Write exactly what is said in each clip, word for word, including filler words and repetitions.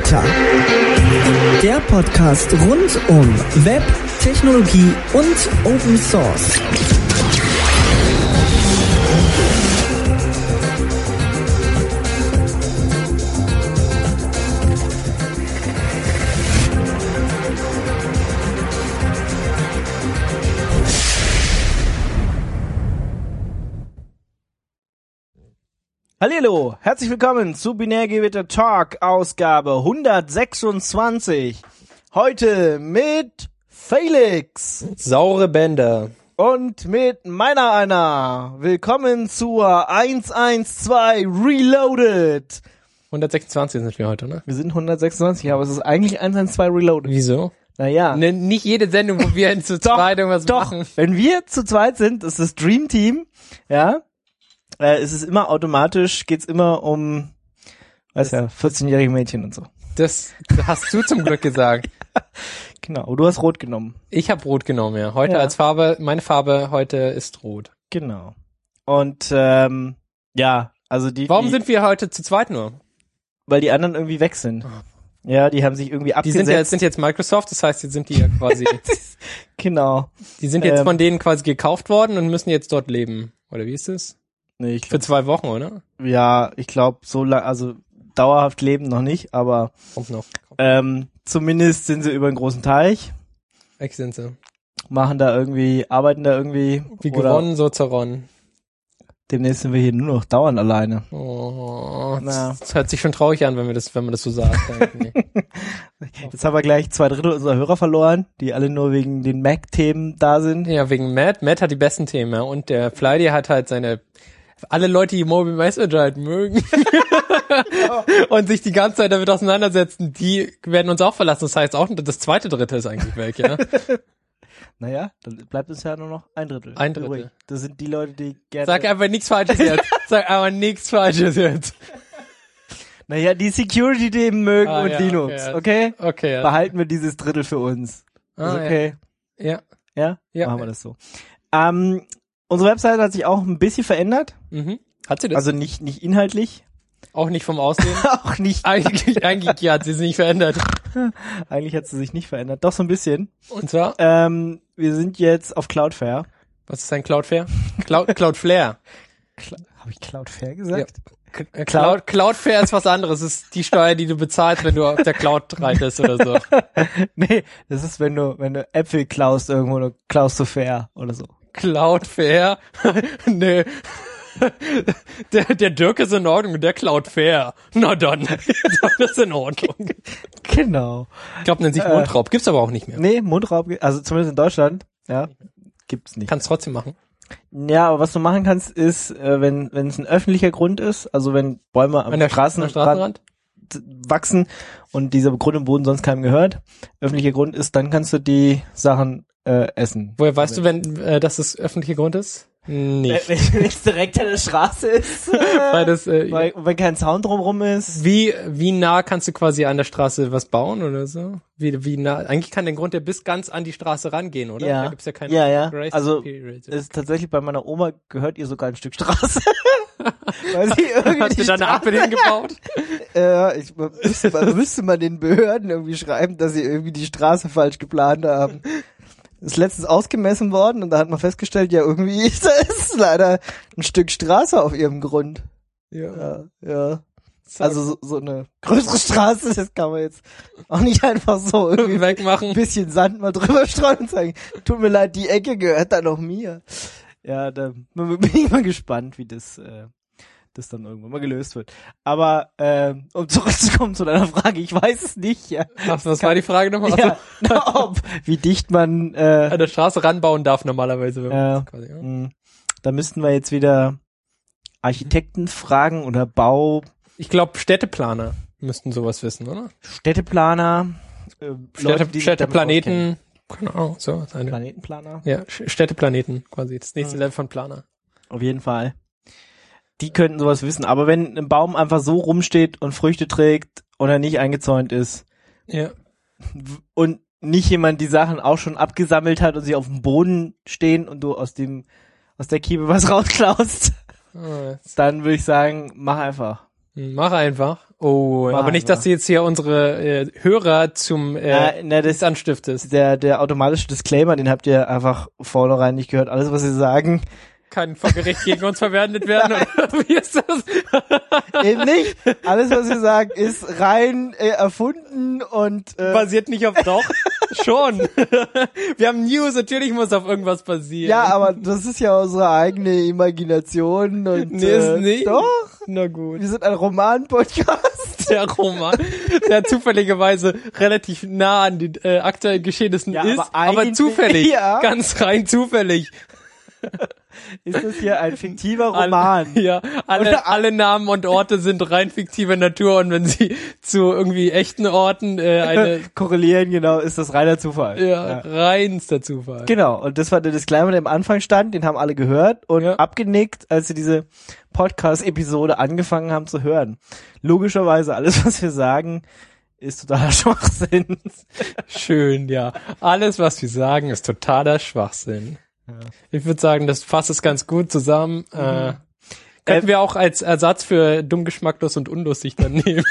Binärgewitter. Der Podcast rund um Web, Technologie und Open Source. Hallihallo, herzlich willkommen zu Binärgewitter Talk, Ausgabe hundertsechsundzwanzig. Heute mit Felix. Saure Bänder. Und mit meiner einer. Willkommen zur hundertzweiundzwanzig Reloaded. hundertsechsundzwanzig sind wir heute, ne? Wir sind hundertsechsundzwanzig, aber es ist eigentlich hundertzweiundzwanzig Reloaded. Wieso? Naja. Ne, nicht jede Sendung, wo wir zu zweit irgendwas doch, machen. Wenn wir zu zweit sind, ist das Dream Team, ja. Äh, es ist immer automatisch, geht's immer um, weiß ja, vierzehnjährige Mädchen und so. Das hast du zum Glück gesagt. Genau, du hast rot genommen. Ich habe rot genommen, ja. Heute Ja. als Farbe, meine Farbe heute ist rot. Genau. Und ähm, ja, also die. Warum die, sind wir heute zu zweit nur? Weil die anderen irgendwie weg sind. Ja, die haben sich irgendwie Die abgesetzt. sind ja sind jetzt Microsoft, das heißt, jetzt sind die ja quasi, Genau. die sind jetzt Ähm, von denen quasi gekauft worden und müssen jetzt dort leben. Oder wie ist das? Nee, ich Für glaub, zwei Wochen, oder? ja, ich glaube so lang, also dauerhaft leben noch nicht, aber Kommt noch. ähm, zumindest sind sie über einen großen Teich, Weg sind sie. machen da irgendwie, arbeiten da irgendwie. Wie oder gewonnen, so zerronnen. Demnächst sind wir hier nur noch dauernd alleine. Oh, Na. das, das hört sich schon traurig an, wenn wir das, wenn man das so sagt. Nee. Jetzt haben wir gleich zwei Drittel unserer Hörer verloren, die alle nur wegen den Mac-Themen da sind. Ja, wegen Matt. Matt hat die besten Themen, ja. Und der Flydy hat halt seine, alle Leute, die Mobile Messenger halt mögen und sich die ganze Zeit damit auseinandersetzen, die werden uns auch verlassen. Das heißt auch, das zweite Drittel ist eigentlich weg, ja. Naja, dann bleibt es ja nur noch ein Drittel. Ein Drittel. Übrig. Das sind die Leute, die gerne... Sag einfach nichts Falsches jetzt. Sag einfach nichts Falsches jetzt. Naja, die Security-Themen mögen Ah, und ja, Linux, okay, okay? Okay, ja. Behalten wir dieses Drittel für uns. Ah, Ist okay? Ja. Ja? Ja. Machen wir das so. Ähm, unsere Webseite hat sich auch ein bisschen verändert. Mhm. Hat sie das? Also nicht nicht inhaltlich. Auch nicht vom Aussehen? Auch nicht. eigentlich, eigentlich, ja, hat sie sich nicht verändert. Eigentlich hat sie sich nicht verändert. Doch so ein bisschen. Und zwar, Ähm, wir sind jetzt auf Cloudflare. was ist ein Cloudflare? Cloud, Cloudflare. Cl- Habe ich Cloudflare gesagt? Äh, Cloud, Cloudflare ist was anderes. Das ist die Steuer, die du bezahlst, wenn du auf der Cloud reitest oder so. Nee, das ist, wenn du, wenn du Äpfel klaust irgendwo, oder klaust du fair oder so. Cloudflare? Nee. Der, der Dirk ist in Ordnung, der Cloudflare. Na dann. Dann ist in Ordnung. Genau. Ich glaube, nennt sich Äh. Mundraub. Gibt's aber auch nicht mehr. Nee, Mundraub, also zumindest in Deutschland, ja, gibt's nicht. Kannst trotzdem machen. Ja, aber was du machen kannst, ist, äh, wenn wenn es ein öffentlicher Grund ist, also wenn Bäume am An der Straßen, Am Straßenrand? wachsen und dieser Grund und Boden sonst keinem gehört, öffentlicher Grund ist, dann kannst du die Sachen äh, essen. Woher weißt du, wenn äh, dass es öffentlicher Grund ist? Nicht. Wenn es direkt an der Straße ist, äh, Weil das, äh, weil, wenn kein Zaun drumherum ist. Wie, wie nah kannst du quasi an der Straße was bauen oder so? Wie, wie nah? Eigentlich kann der Grund ja bis ganz an die Straße rangehen, oder? Ja. Da gibt's ja keine Ja, ja. Grace Also Period. ist tatsächlich bei meiner Oma gehört ihr sogar ein Stück Straße. Weil sie irgendwie Hast du die da eine Straße- Ampel hingebaut? Äh, ich müsste, man müsste man den Behörden irgendwie schreiben, dass sie irgendwie die Straße falsch geplant haben. Ist letztens ausgemessen worden und da hat man festgestellt, ja irgendwie ist da ist leider ein Stück Straße auf ihrem Grund. Ja, ja. Also so, so eine größere Straße, das kann man jetzt auch nicht einfach so irgendwie ein wegmachen. bisschen Sand mal drüber streuen und sagen, tut mir leid, die Ecke gehört da noch mir. Ja, da bin ich mal gespannt, wie das äh, das dann irgendwann mal gelöst wird. Aber äh, um zurückzukommen zu deiner Frage, ich weiß es nicht. Ja. Ach, was war die Frage nochmal? Ja, na, ob, wie dicht man äh, An der Straße ranbauen darf normalerweise. Wenn man Ja. das quasi, ja. mh, da müssten wir jetzt wieder Architekten fragen oder Bau, Ich glaube, Städteplaner müssten sowas wissen, oder? Städteplaner, äh, Städte, Leute, die sich damit Städteplaneten, keine Ahnung, so. auskennen. Eine, Planetenplaner, ja, Sch- Städteplaneten quasi, das nächste Mhm. Level von Planer. auf jeden Fall. Die könnten sowas wissen. Aber wenn ein Baum einfach so rumsteht und Früchte trägt und er nicht eingezäunt ist Ja. und nicht jemand die Sachen auch schon abgesammelt hat und sie auf dem Boden stehen und du aus dem aus der Kiebe was rausklaust, Ah, jetzt- dann würde ich sagen, mach einfach. Mach einfach. Oh, Machen aber nicht, wir. dass du jetzt hier unsere äh, Hörer zum äh, Äh, ne, das- das anstiftest. Der, der automatische Disclaimer, den habt ihr einfach vornherein nicht gehört. Alles, was sie sagen, Kann vor Gericht gegen uns verwendet werden, oder wie ist das? eben nicht. Alles, was sie sagen, ist rein äh, erfunden und äh, Basiert nicht auf doch? Schon. Wir haben News, natürlich muss auf irgendwas basieren. ja, aber das ist ja unsere eigene Imagination und Nee, äh, ist nicht. doch. Na gut. Wir sind ein Roman-Podcast. Der Roman, der zufälligerweise relativ nah an den äh, aktuellen Geschehnissen Ja, ist, aber aber, eigentlich- zufällig, ja. ganz rein zufällig. Ist das hier ein fiktiver Roman? Alle, ja, alle, Oder- alle Namen und Orte sind rein fiktive Natur und wenn sie zu irgendwie echten Orten äh, eine Korrelieren, genau, ist das reiner Zufall. ja, reinster Zufall. Genau, und das war der Disclaimer, der am Anfang stand, den haben alle gehört und Ja. abgenickt, als sie diese Podcast-Episode angefangen haben zu hören. Logischerweise, alles, was wir sagen, ist totaler Schwachsinn. Schön, ja. Alles, was wir sagen, ist totaler Schwachsinn. Ich würde sagen, das fasst es ganz gut zusammen. Mhm. Äh, könnten wir auch als Ersatz für dumm, geschmacklos und unlustig dann nehmen.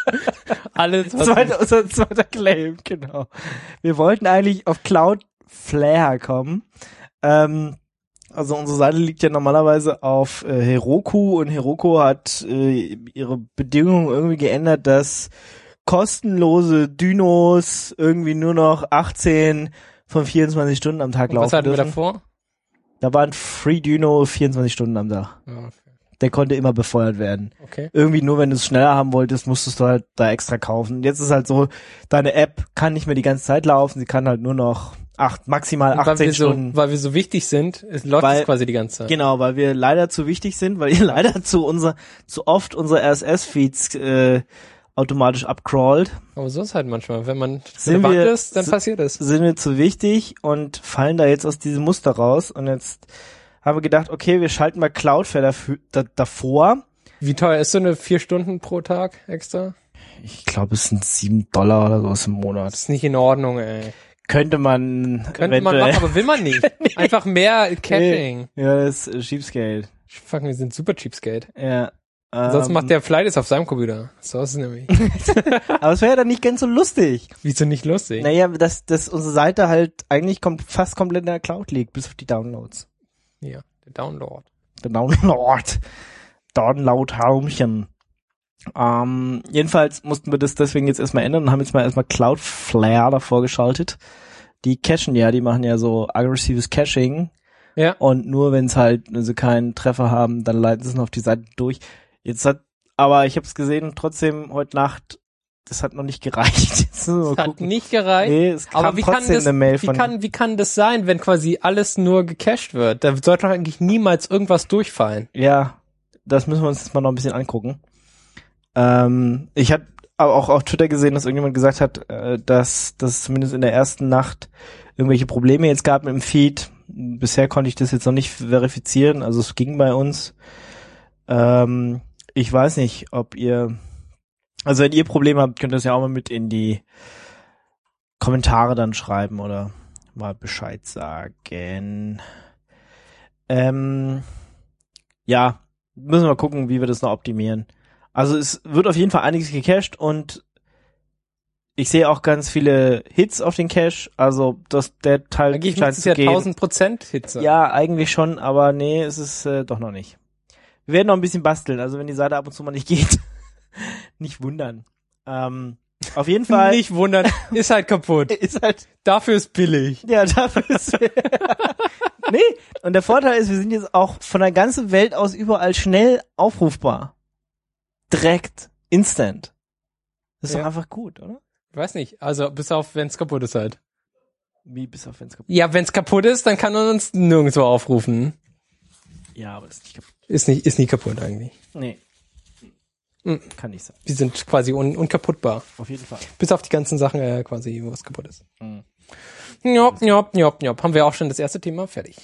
Alles, was Zweiter, unser zweiter Claim, genau. Wir wollten eigentlich auf Cloudflare kommen. Ähm, also unsere Seite liegt ja normalerweise auf äh, Heroku und Heroku hat äh, ihre Bedingungen irgendwie geändert, dass kostenlose Dynos irgendwie nur noch achtzehn von vierundzwanzig Stunden am Tag laufen was hatten wir dürfen. davor? Da war ein Free Dyno vierundzwanzig Stunden am Tag. Ja, okay. Der konnte immer befeuert werden. okay. Irgendwie nur, wenn du es schneller haben wolltest, musstest du halt da extra kaufen. Jetzt ist halt so, deine App kann nicht mehr die ganze Zeit laufen, sie kann halt nur noch acht, maximal Und weil achtzehn wir so, Stunden. weil wir so wichtig sind, es läuft Weil- es quasi die ganze Zeit. Genau, weil wir leider zu wichtig sind, weil ihr leider zu unser, zu oft unsere R S S-Feeds äh, automatisch abcrawlt. Aber so ist halt manchmal, wenn man Sind relevant wir- ist, dann si- passiert es. Sind wir zu wichtig und fallen da jetzt aus diesem Muster raus. Und jetzt haben wir gedacht, okay, wir schalten mal Cloudflare dafür, da, davor. Wie teuer ist so eine vier Stunden pro Tag extra? Ich glaube, es sind sieben Dollar oder sowas im Monat. Das ist nicht in Ordnung, ey. Könnte man Könnte man eventuell- machen, aber will man nicht. Einfach mehr Caching. Ja, das ist Cheapskate. Fuck, wir sind super Cheapskate. Ja. Sonst ähm, macht der Flight ist auf seinem Computer. So ist es nämlich. Aber es wäre ja dann nicht ganz so lustig. Wieso nicht lustig? Naja, dass, dass unsere Seite halt eigentlich kom fast komplett in der Cloud liegt, bis auf die Downloads. Ja, der Download. Der Download. Download-Haumchen. Ähm, jedenfalls mussten wir das deswegen jetzt erstmal ändern und haben jetzt mal erstmal Cloudflare davor geschaltet. Die cachen ja, die machen ja so aggressives Caching. Ja. Und nur wenn es halt, wenn sie keinen Treffer haben, dann leiten sie es noch auf die Seite durch. Jetzt hat, aber ich habe es gesehen, trotzdem heute Nacht, das hat noch nicht gereicht. Jetzt müssen wir mal Das hat gucken. nicht gereicht. Nee, es kam Aber wie kann trotzdem das, eine Mail wie von. kann, wie kann das sein, wenn quasi alles nur gecached wird? Da sollte doch eigentlich niemals irgendwas durchfallen. Ja, das müssen wir uns jetzt mal noch ein bisschen angucken. Ähm, ich habe aber auch auf Twitter gesehen, dass irgendjemand gesagt hat, äh, dass dass es zumindest in der ersten Nacht irgendwelche Probleme jetzt gab mit dem Feed. Bisher konnte ich das jetzt noch nicht verifizieren, also es ging bei uns. Ähm, ich weiß nicht, ob ihr, also wenn ihr Probleme habt, könnt ihr das ja auch mal mit in die Kommentare dann schreiben oder mal Bescheid sagen. Ähm, ja, müssen wir mal gucken, wie wir das noch optimieren. Also es wird auf jeden Fall einiges gecached und ich sehe auch ganz viele Hits auf den Cache, also das, der Teil Eigentlich scheint müsste es zu ja gehen. tausend Prozent Hitze. Ja, eigentlich schon, aber nee, es ist äh, doch noch nicht. Wir werden noch ein bisschen basteln, also wenn die Seite ab und zu mal nicht geht, nicht wundern. Ähm, auf jeden Fall Nicht wundern, ist halt kaputt. ist halt, Dafür ist billig. ja, dafür ist nee, und der Vorteil ist, wir sind jetzt auch von der ganzen Welt aus überall schnell aufrufbar. Direkt, instant. Das ist Ja. doch einfach gut, oder? Ich weiß nicht, also bis auf, wenn es kaputt ist halt. Wie bis auf wenn's kaputt. Ja, wenn es kaputt ist, dann kann man uns nirgendwo aufrufen. Ja, aber das ist nicht kaputt. Ist nicht, ist nie kaputt eigentlich. Nee. Mhm. Kann nicht sein. Wir sind quasi un unkaputtbar. Auf jeden Fall. Bis auf die ganzen Sachen äh, quasi, wo es kaputt ist. Mhm. Jop, jop, jop, jop. Haben wir auch schon das erste Thema fertig.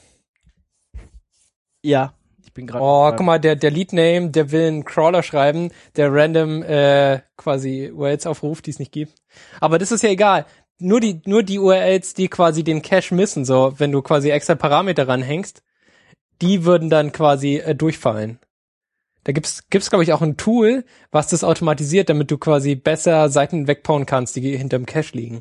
Ja, ich bin gerade. Oh, guck mal, der, der Lead-Name, der will einen Crawler schreiben, der random äh, quasi U R Ls aufruft, die es nicht gibt. Aber das ist ja egal. Nur die, nur die U R Ls, die quasi den Cache missen, so, wenn du quasi extra Parameter ranhängst, die würden dann quasi äh, durchfallen. Da gibt's, gibt's glaube ich auch ein Tool, was das automatisiert, damit du quasi besser Seiten wegbauen kannst, die hinterm Cache liegen.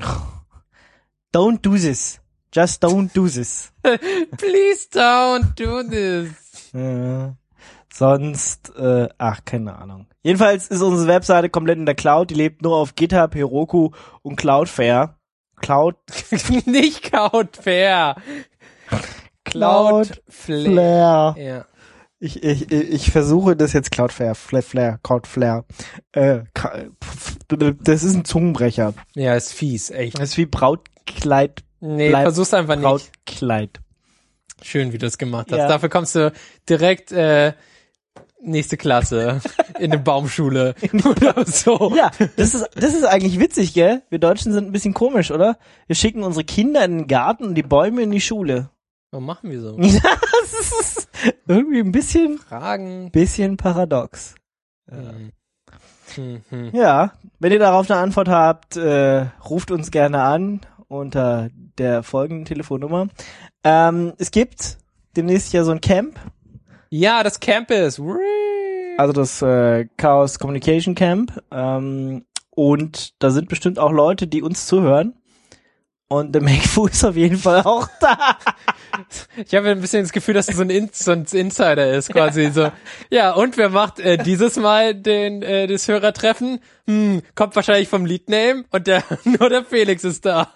Don't do this. Just don't do this. Please don't do this. Ja. Sonst, äh, ach, keine Ahnung. Jedenfalls ist unsere Webseite komplett in der Cloud. Die lebt nur auf GitHub, Heroku und Cloudflare. Cloud... Nicht Cloudflare. Cloudflare. Cloudflare. Ja. Ich, ich, ich versuche das jetzt Cloudflare, Flare, Flare, Cloudflare. Äh, das ist ein Zungenbrecher. Ja, ist fies, echt. Das ist wie Brautkleid. Nee, Bleib, versuch's einfach nicht. Brautkleid. Schön, wie du das gemacht hast. Ja. Dafür kommst du direkt äh, nächste Klasse in eine Baumschule oder so. Ja, das ist, das ist eigentlich witzig, gell? Wir Deutschen sind ein bisschen komisch, oder? Wir schicken unsere Kinder in den Garten und die Bäume in die Schule. Warum machen wir so? Das ist irgendwie ein bisschen, Fragen. bisschen paradox. Hm. Hm, hm. Ja, wenn ihr darauf eine Antwort habt, äh, ruft uns gerne an unter der folgenden Telefonnummer. Ähm, es gibt demnächst ja so ein Camp. Ja, das Campus. Also das äh, Chaos Communication Camp. Ähm, und da sind bestimmt auch Leute, die uns zuhören. Und der MakeFu ist auf jeden Fall auch da. Ich habe ein bisschen das Gefühl, dass es so ein, In so ein Insider ist, quasi ja. so. Ja, und wer macht äh, dieses Mal den äh, das Hörertreffen? Hm, kommt wahrscheinlich vom Leadname und der nur der Felix ist da.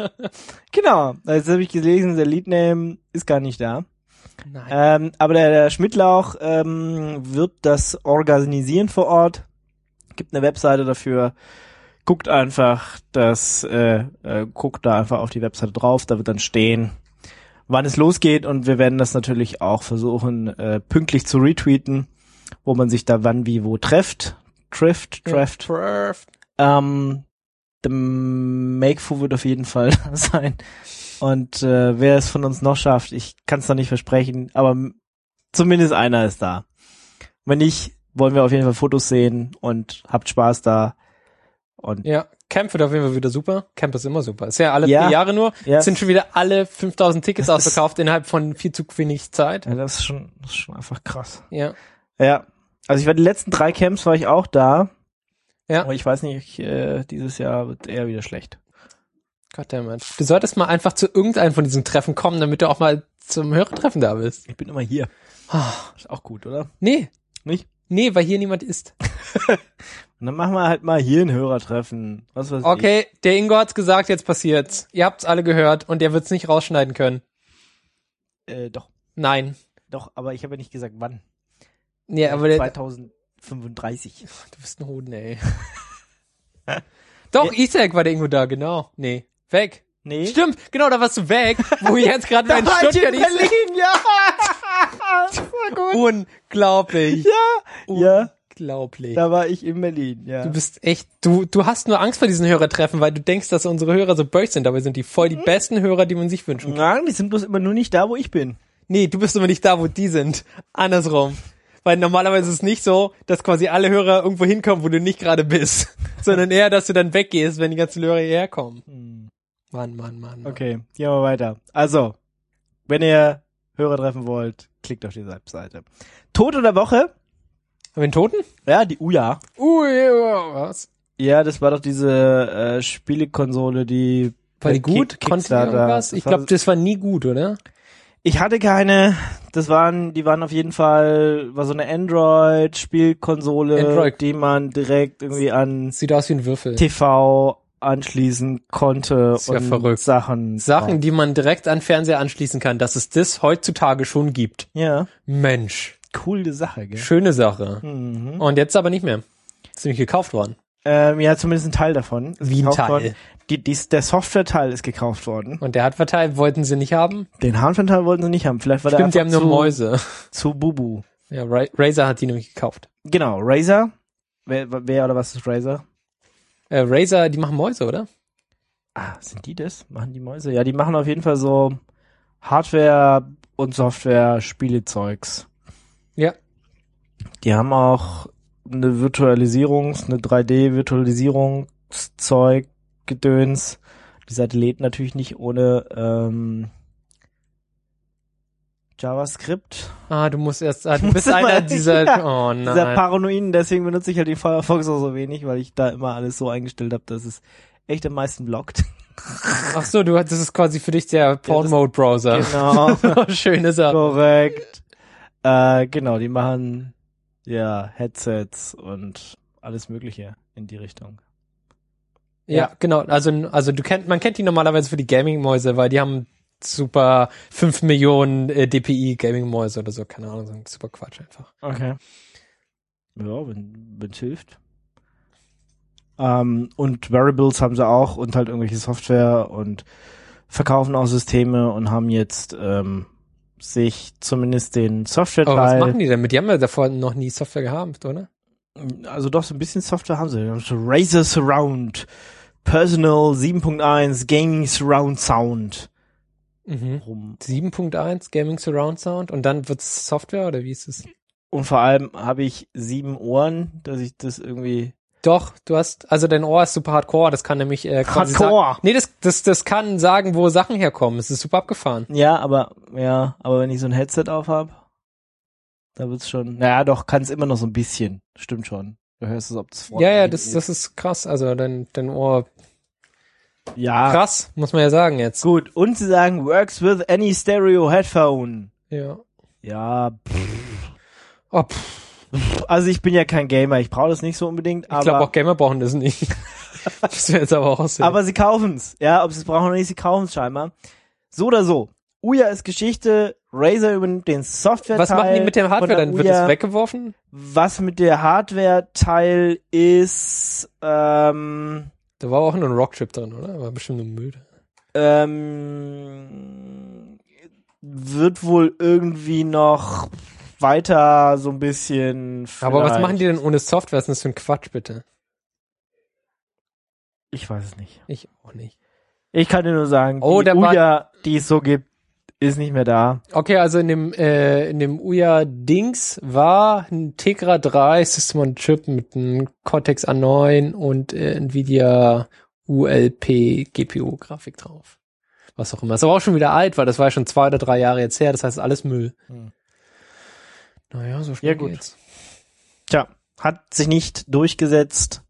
Genau, jetzt habe ich gelesen, der Leadname ist gar nicht da. Nein. Ähm, aber der, der Schmidtlauch ähm, wird das organisieren vor Ort. Gibt eine Webseite dafür. Guckt einfach, das, äh, äh, guckt da einfach auf die Webseite drauf. Da wird dann stehen, wann es losgeht. Und wir werden das natürlich auch versuchen, äh, pünktlich zu retweeten, wo man sich da wann wie wo trefft. Trifft, trefft. Ja, trefft. Ähm, der MakeFu wird auf jeden Fall sein. Und äh, wer es von uns noch schafft, ich kann es noch nicht versprechen, aber m- zumindest einer ist da. Wenn nicht, wollen wir auf jeden Fall Fotos sehen und habt Spaß da. Und Ja, Camp wird auf jeden Fall wieder super. Camp ist immer super. Ist ja alle Ja. vier Jahre nur. Ja. Es sind schon wieder alle fünftausend Tickets Das ist- ausverkauft innerhalb von viel zu wenig Zeit. ja, das ist schon, das ist schon einfach krass. Ja. Ja, also ich war die letzten drei Camps war ich auch da. Ja. Aber ich weiß nicht, ich, äh, dieses Jahr wird eher wieder schlecht. Goddammit. Du solltest mal einfach zu irgendeinem von diesen Treffen kommen, damit du auch mal zum Hörertreffen da bist. Ich bin immer hier. Ist auch gut, oder? Nee. Nicht? Nee, weil hier niemand ist. Und dann machen wir halt mal hier ein Hörertreffen. Was weiß Okay, der Ingo hat's gesagt, jetzt passiert's. Ihr habt's alle gehört und der wird's nicht rausschneiden können. ich. Äh, doch, Nein. doch, aber ich habe ja nicht gesagt, wann. Nee, aber der, zweitausendfünfunddreißig. du bist ein Hoden, ey. Doch, Isaac war der Ingo da, genau. Nee. Weg. Nee. Stimmt, genau, da warst du weg, wo jetzt gerade Da mein war ich in Stuttgart ist. Berlin, ja. Das war gut. Unglaublich. Ja, ja, Unglaublich. da war ich in Berlin, ja. Du bist echt, du, du hast nur Angst vor diesen Hörertreffen, weil du denkst, dass unsere Hörer so böse sind. Dabei sind die voll die besten Hörer, die man sich wünschen kann. Nein, die sind bloß immer nur nicht da, wo ich bin. Nee, du bist immer nicht da, wo die sind. Andersrum. Weil normalerweise ist es nicht so, dass quasi alle Hörer irgendwo hinkommen, wo du nicht gerade bist. Sondern eher, dass du dann weggehst, wenn die ganzen Hörer hierher kommen. Hm. Mann, Mann, Mann. Mann. Okay, gehen wir weiter. Also, wenn ihr Hörer treffen wollt, klickt auf die Webseite. Tote der Woche? Haben wir einen Toten? Ja, die Uja. Uh, ja, was? Ja, das war doch diese äh, Spielekonsole, die War die Kick- gut? Konnte die Kickstarter. irgendwas? Das Ich war glaube, das war nie gut, oder? Ich hatte keine, das waren, die waren auf jeden Fall, war so eine Android-Spielkonsole, Android. die man direkt irgendwie an Sieht aus wie ein Würfel. T V anschließen konnte Ist ja und verrückt. Sachen. Sachen, die man direkt an Fernseher anschließen kann, dass es das heutzutage schon gibt. Ja, Mensch, coole Sache, gell? schöne Sache. Mhm. Und jetzt aber nicht mehr. Ist nämlich gekauft worden. Ähm, ja, zumindest ein Teil davon. Ist Wie ein gekauft Teil? Worden. Die, die, der Software-Teil ist gekauft worden. Und der Hardware-Teil wollten sie nicht haben? Den Hardware-Teil wollten sie nicht haben. Vielleicht war Stimmt, die der haben einfach nur zu, Mäuse. zu Bubu. Ja, Ra- Razer hat die nämlich gekauft. Genau, Razer. Wer, wer oder was ist Razer? Äh, Razer, die machen Mäuse, oder? Ah, sind die das? Machen die Mäuse? Ja, die machen auf jeden Fall so Hardware und Software Spielezeugs. Ja. Die haben auch eine Virtualisierungs-, eine drei D-Virtualisierungszeug, Gedöns. Die Seite lädt natürlich nicht ohne ähm, JavaScript. Ah, du musst erst, ah, du bist einer dieser, ja, oh nein. Dieser Paranoiden, deswegen benutze ich halt den Firefox auch so wenig, weil ich da immer alles so eingestellt habe, dass es echt am meisten blockt. Ach so, du, das ist quasi für dich der Porn-Mode-Browser. Genau. Schöne Sache. Korrekt. Äh, genau, die machen ja Headsets und alles Mögliche in die Richtung. Ja, Ja. genau. Also, also du kennt, man kennt die normalerweise für die Gaming-Mäuse, weil die haben super fünf Millionen äh, D P I Gaming-Mäuse oder so, keine Ahnung, so ein super Quatsch einfach. Okay. Ja, wenn es hilft. Ähm, und Variables haben sie auch und halt irgendwelche Software und verkaufen auch Systeme und haben jetzt ähm, sich zumindest den Software-Teil... Aber was machen die denn mit? Die haben ja davor noch nie Software gehabt, oder? Also doch, so ein bisschen Software haben sie. Die haben so Razer Surround, Personal sieben Punkt eins, Gaming Surround Sound. Mhm. Rum. sieben Punkt eins Gaming Surround Sound und dann wird's Software oder wie ist es? Und vor allem habe ich sieben Ohren, dass ich das irgendwie... Doch, du hast, also dein Ohr ist super hardcore, das kann nämlich äh, quasi Hardcore! sagen, nee, das, das, das kann sagen, wo Sachen herkommen, es ist super abgefahren. Ja, aber, ja, aber wenn ich so ein Headset auf habe, da wird's schon, naja, doch, kann es immer noch so ein bisschen, stimmt schon. Du hörst es, ob das Ja, ja, das, das ist krass, also dein, dein Ohr, ja, krass, muss man ja sagen jetzt. gut. Und sie sagen, works with any stereo headphone. Ja. Ja, Oh, pff, also ich bin ja kein Gamer, ich brauche das nicht so unbedingt, ich glaube aber, auch Gamer brauchen das nicht. Das wäre jetzt aber auch aussehen. aber sie kaufen's. Ja, ob sie es brauchen oder nicht, sie kaufen's scheinbar. So oder so. Ouya ist Geschichte, Razer übernimmt den Software-Teil. Was machen die mit dem Hardware? von der Dann wird Ouya. es weggeworfen? Was mit der Hardware-Teil ist, ähm, Da war auch nur ein Rockchip drin, oder? War bestimmt nur Müll. ähm, wird wohl irgendwie noch weiter so ein bisschen. Aber was vielleicht- machen die denn ohne Software? Was ist denn das für ein Quatsch, bitte? Ich weiß es nicht. Ich auch nicht. Ich kann dir nur sagen, Oh, die der war- Ouya, die es so gibt, ist nicht mehr da. Okay, also in dem, äh, in dem Ouya-Dings war ein Tegra drei System on Chip mit einem Cortex A neun und äh, Nvidia U L P G P U-Grafik drauf. Was auch immer. Ist aber auch schon wieder alt, weil das war ja schon zwei oder drei Jahre jetzt her. Das heißt, alles Müll. Hm. Naja, so schnell Ja, gut. geht's. Tja, hat sich nicht durchgesetzt.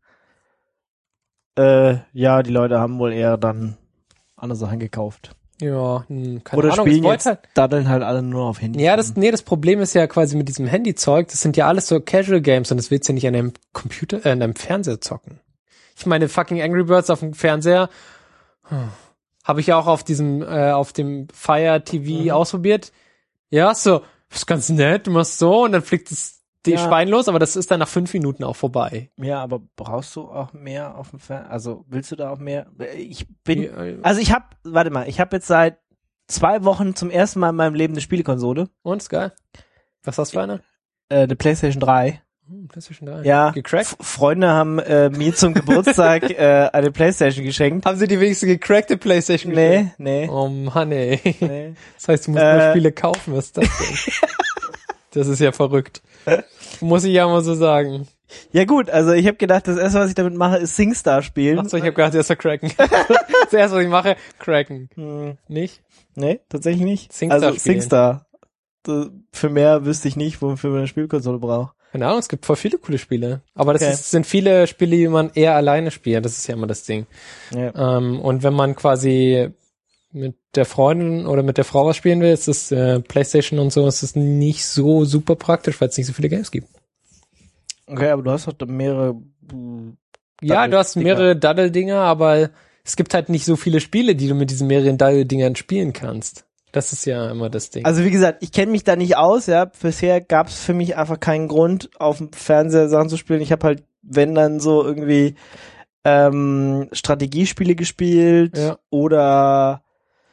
Äh, ja, die Leute haben wohl eher dann andere Sachen gekauft. Ja, hm, keine Oder Ahnung. spielen es wollte jetzt, halt, daddeln halt alle nur auf Handy. ja, das, nee, das Problem ist ja quasi mit diesem Handyzeug, das sind ja alles so Casual Games und das willst du ja nicht an deinem Computer, äh, an deinem Fernseher zocken. Ich meine, fucking Angry Birds auf dem Fernseher hm, habe ich ja auch auf diesem, äh, auf dem Fire T V Mhm. ausprobiert. Ja, so, ist ganz nett, du machst so und dann fliegt es die Ja. Schwein los, aber das ist dann nach fünf Minuten auch vorbei. Ja, aber brauchst du auch mehr auf dem Fernseher? Also willst du da auch mehr? Ich bin, Ja, ja. also ich hab, warte mal, ich habe jetzt seit zwei Wochen zum ersten Mal in meinem Leben eine Spielekonsole, Und, ist geil. Was hast du für eine? äh, eine PlayStation drei. Hm, PlayStation drei. Ja, Gecrackt? F- Freunde haben äh, mir zum Geburtstag äh, eine PlayStation geschenkt. Haben sie die wenigste gecrackte PlayStation Nee, nee, Oh Mann, ey. nee. Das heißt, du musst Äh. nur Spiele kaufen, was ist das denn? Das ist ja verrückt. Muss ich ja mal so sagen. Ja gut, also ich habe gedacht, das erste, was ich damit mache, ist SingStar spielen. Achso, ich habe gerade erst mal cracken. Das erste, was ich mache, cracken. Hm, Nicht? nee, tatsächlich nicht. SingStar also spielen. SingStar. Das, für mehr wüsste ich nicht, wofür man eine Spielkonsole braucht. Keine Ahnung, es gibt voll viele coole Spiele. Aber das Okay. ist, sind viele Spiele, die man eher alleine spielt. Das ist ja immer das Ding. Ja. Ähm, und wenn man quasi mit der Freundin oder mit der Frau was spielen will, ist das äh, PlayStation und so, ist das nicht so super praktisch, weil es nicht so viele Games gibt. Okay, aber du hast doch mehrere. hm, Ja, du hast Daddel-Dinger. mehrere Daddel-Dinger, aber es gibt halt nicht so viele Spiele, die du mit diesen mehreren Daddel-Dingern spielen kannst. Das ist ja immer das Ding. Also wie gesagt, ich kenne mich da nicht aus, ja. Bisher gab es für mich einfach keinen Grund, auf dem Fernseher Sachen zu spielen. Ich habe halt, wenn dann so irgendwie ähm, Strategiespiele gespielt Ja. oder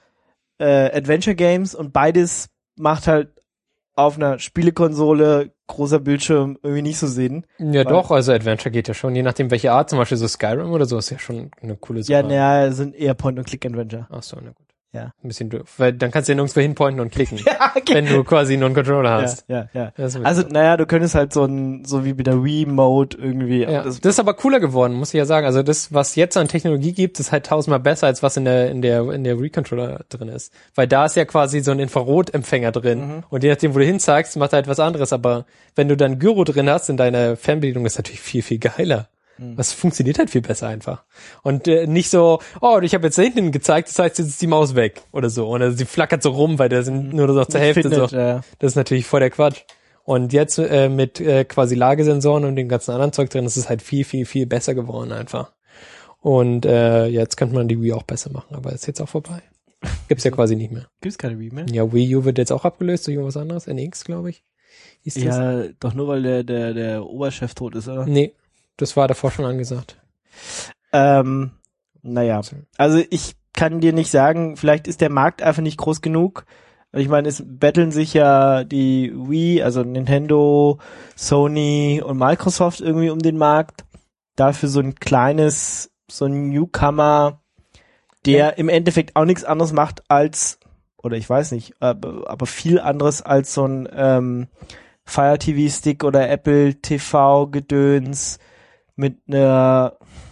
äh, Adventure Games und beides macht halt auf einer Spielekonsole großer Bildschirm irgendwie nicht so Sinn. ja weil- doch, also Adventure geht ja schon, je nachdem welche Art, zum Beispiel so Skyrim oder so, ist ja schon eine coole Sache. Ja, naja, sind eher Point-and-Click-Adventure. Ach so, na gut. Ja. Ein bisschen doof, weil dann kannst du ja nirgendwo hinpointen und klicken, Ja, okay. wenn du quasi nur einen Controller hast. Ja, ja, ja. Das ist Also, naja, du könntest halt so ein, so wie bei der Wii-Mode irgendwie. Ja, das, das ist aber cooler geworden, muss ich ja sagen. Also das, was jetzt an Technologie gibt, ist halt tausendmal besser, als was in der in der in der Wii-Controller drin ist. Weil da ist ja quasi so ein Infrarotempfänger drin Mhm. und je nachdem, wo du hinzeigst, macht er halt was anderes. Aber wenn du dann Gyro drin hast in deiner Fernbedienung, ist natürlich viel, viel geiler. Das funktioniert halt viel besser einfach. Und äh, nicht so, oh, ich habe jetzt da hinten gezeigt, das heißt, jetzt ist die Maus weg oder so. Und also, sie flackert so rum, weil da sind nur noch zur Hälfte findet, so. ja. Das ist natürlich voll der Quatsch. Und jetzt äh, mit äh, quasi Lagesensoren und dem ganzen anderen Zeug drin, ist es halt viel, viel, viel besser geworden einfach. Und äh, jetzt könnte man die Wii auch besser machen, aber ist jetzt auch vorbei. Gibt's ja quasi nicht mehr. Gibt's keine Wii mehr? Ja, Wii U wird jetzt auch abgelöst durch irgendwas anderes, N X, glaube ich. Hieß das? Ja, doch nur weil der, der, der Oberchef tot ist, oder? Nee, das war davor schon angesagt. Ähm, naja, also ich kann dir nicht sagen, vielleicht ist der Markt einfach nicht groß genug. Ich meine, es betteln sich ja die Wii, also Nintendo, Sony und Microsoft irgendwie um den Markt. Dafür so ein kleines, so ein Newcomer, der Ja. im Endeffekt auch nichts anderes macht als, oder ich weiß nicht, aber, aber viel anderes als so ein ähm, Fire T V Stick oder Apple T V Gedöns mit einer,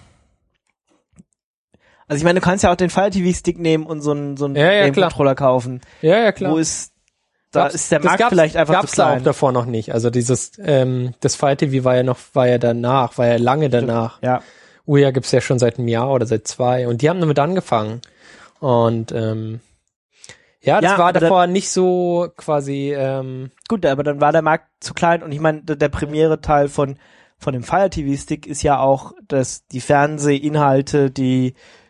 also ich meine, du kannst ja auch den Fire T V Stick nehmen und so einen so einen Ja, ja, Game klar. Controller kaufen. Ja, ja, klar. Wo ist, da Gab's- ist der das Markt gab's- vielleicht einfach gab's zu da klein. auch davor noch nicht. Also dieses, ähm, das Fire T V war ja noch, war ja danach, war ja lange danach. Ja. Ouya gibt's ja schon seit einem Jahr oder seit zwei und die haben damit angefangen. Und ähm, ja, das Ja, war aber davor nicht so quasi, ähm, Gut, aber dann war der Markt zu klein und ich meine, der, der primäre Teil von von dem Fire T V Stick ist ja auch, dass die Fernsehinhalte, die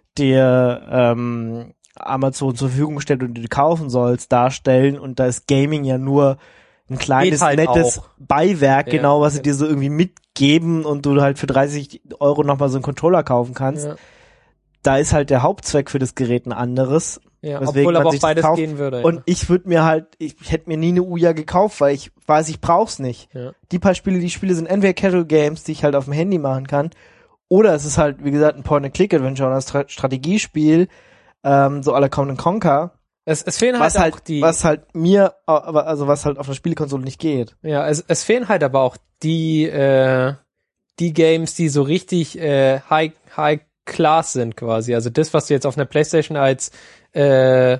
dir ähm, Amazon zur Verfügung stellt und die du kaufen sollst, darstellen und da ist Gaming ja nur ein kleines, Geht halt nettes auch. Beiwerk, Ja, genau, was sie ja. dir so irgendwie mitgeben und du halt für dreißig Euro nochmal so einen Controller kaufen kannst. ja, Da ist halt der Hauptzweck für das Gerät ein anderes. ja, Weswegen obwohl man aber auch sich das beides kauft. gehen würde. Und ich würde mir halt, ich hätte mir nie eine Ouya gekauft, weil ich weiß, ich brauch's nicht. ja. Die paar Spiele, die ich spiele, sind entweder Casual Games, die ich halt auf dem Handy machen kann, oder es ist halt, wie gesagt, ein Point-and-Click-Adventure oder ein Stra- Strategiespiel, ähm, so à la Command and Conquer, Es, es fehlen halt was halt, auch die, was halt mir, aber also was halt auf einer Spielekonsole nicht geht. ja, es, es fehlen halt aber auch die, äh, die Games, die so richtig äh, high, high class sind quasi. Also das, was du jetzt auf einer PlayStation als äh,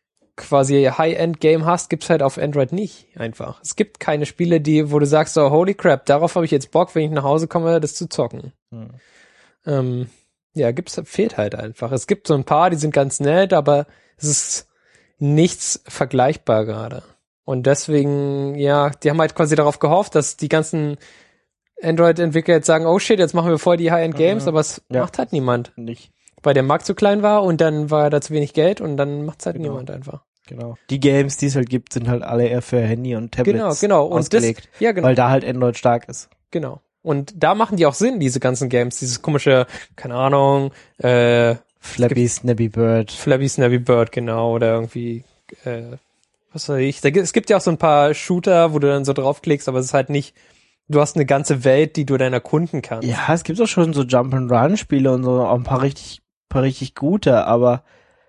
quasi High-End-Game hast, gibt's halt auf Android nicht einfach. Es gibt keine Spiele, die, wo du sagst, so, holy crap, darauf habe ich jetzt Bock, wenn ich nach Hause komme, das zu zocken. Hm. Ähm, ja, gibt's, fehlt halt einfach. Es gibt so ein paar, die sind ganz nett, aber es ist nichts vergleichbar gerade. Und deswegen, ja, die haben halt quasi darauf gehofft, dass die ganzen Android-Entwickler jetzt sagen, oh shit, jetzt machen wir voll die High-End-Games, Mhm. aber es Ja. macht halt niemand. Nicht. Weil der Markt zu klein war und dann war da zu wenig Geld und dann macht's halt Genau. niemand einfach. Genau. Die Games, die es halt gibt, sind halt alle eher für Handy und Genau, Tablets genau. Und das, ausgelegt, ja, genau, weil da halt Android stark ist. genau. Und da machen die auch Sinn, diese ganzen Games, dieses komische, keine Ahnung, äh, Flappy, Snappy Bird. Flappy Snappy Bird, genau, oder irgendwie, äh, was weiß ich. Da, gibt- es gibt ja auch so ein paar Shooter, wo du dann so draufklickst, aber es ist halt nicht, du hast eine ganze Welt, die du dann erkunden kannst. Ja, es gibt auch schon so Jump-and-Run-Spiele und so, auch ein paar richtig, paar richtig gute, aber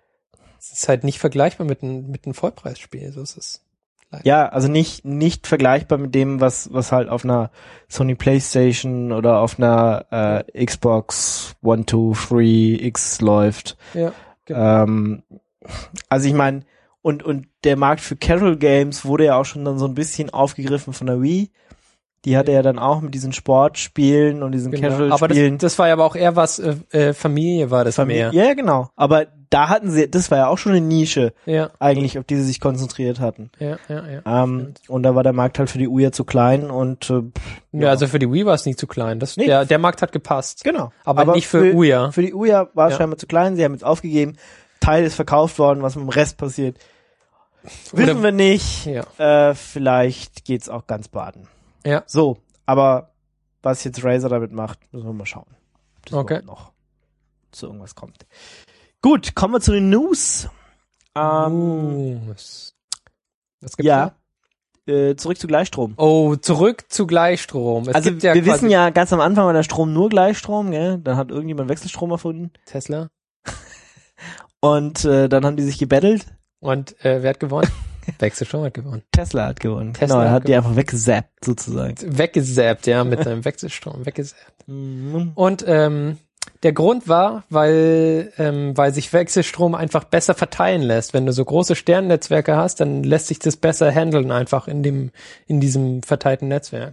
Es ist halt nicht vergleichbar mit einem, mit einem Vollpreisspiel, so ist es. ja, also nicht, nicht vergleichbar mit dem, was, was halt auf einer Sony PlayStation oder auf einer äh, Xbox One, Two, Three X läuft. Ja, genau. Ähm, also ich meine, und, und der Markt für Casual Games wurde ja auch schon dann so ein bisschen aufgegriffen von der Wii. Die hatte ja dann auch mit diesen Sportspielen und diesen Genau. Aber das, Casual-Spielen. das war ja aber auch eher was, äh, äh, Familie war das Familie. mehr. Ja, genau. Aber da hatten sie, das war ja auch schon eine Nische Ja, eigentlich, auf die sie sich konzentriert hatten. ja, ja, ja. Ähm, und da war der Markt halt für die Ouya zu klein und äh, pff, Ja, also für die Wii war es nicht zu klein. Das, Nee. der, der Markt hat gepasst. genau. Aber, nicht für, Ouya. Für die Ouya war es Ja. scheinbar zu klein, sie haben jetzt aufgegeben. Teil ist verkauft worden, was mit dem Rest passiert, wissen Oder- wir nicht. Ja. Äh, vielleicht geht's auch ganz baden. Ja. So, aber was jetzt Razer damit macht, müssen wir mal schauen. Ob das Okay. überhaupt noch zu irgendwas kommt. Gut, kommen wir zu den News. Ähm, Uh, was, was gibt's ja, da? äh, zurück zu Gleichstrom. Oh, zurück zu Gleichstrom. Es also gibt ja wir quasi wissen ja, ganz am Anfang war der Strom nur Gleichstrom, gell? Dann hat irgendjemand Wechselstrom erfunden. Tesla. Und äh, dann haben die sich gebettelt. Und äh, wer hat gewonnen? Wechselstrom hat gewonnen. Tesla hat gewonnen. Tesla genau, er hat hat die einfach weggesappt, sozusagen. Weggesappt, ja, mit seinem Wechselstrom, weggesappt. Mhm. Und ähm, der Grund war, weil ähm, weil sich Wechselstrom einfach besser verteilen lässt. Wenn du so große Sternnetzwerke hast, dann lässt sich das besser handeln einfach in dem in diesem verteilten Netzwerk.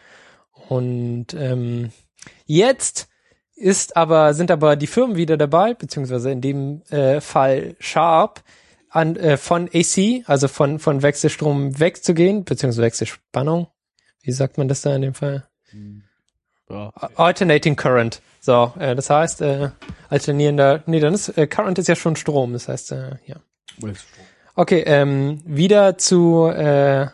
Und ähm, jetzt ist aber sind aber die Firmen wieder dabei, beziehungsweise in dem äh, Fall Sharp, an äh, von A C, also von von Wechselstrom wegzugehen, beziehungsweise Wechselspannung. Wie sagt man das da in dem Fall? Ja. Alternating Current. So, äh, das heißt, äh, alternierender, nee, dann ist, äh, Current ist ja schon Strom, das heißt, äh, ja. Okay, ähm, wieder zu, äh,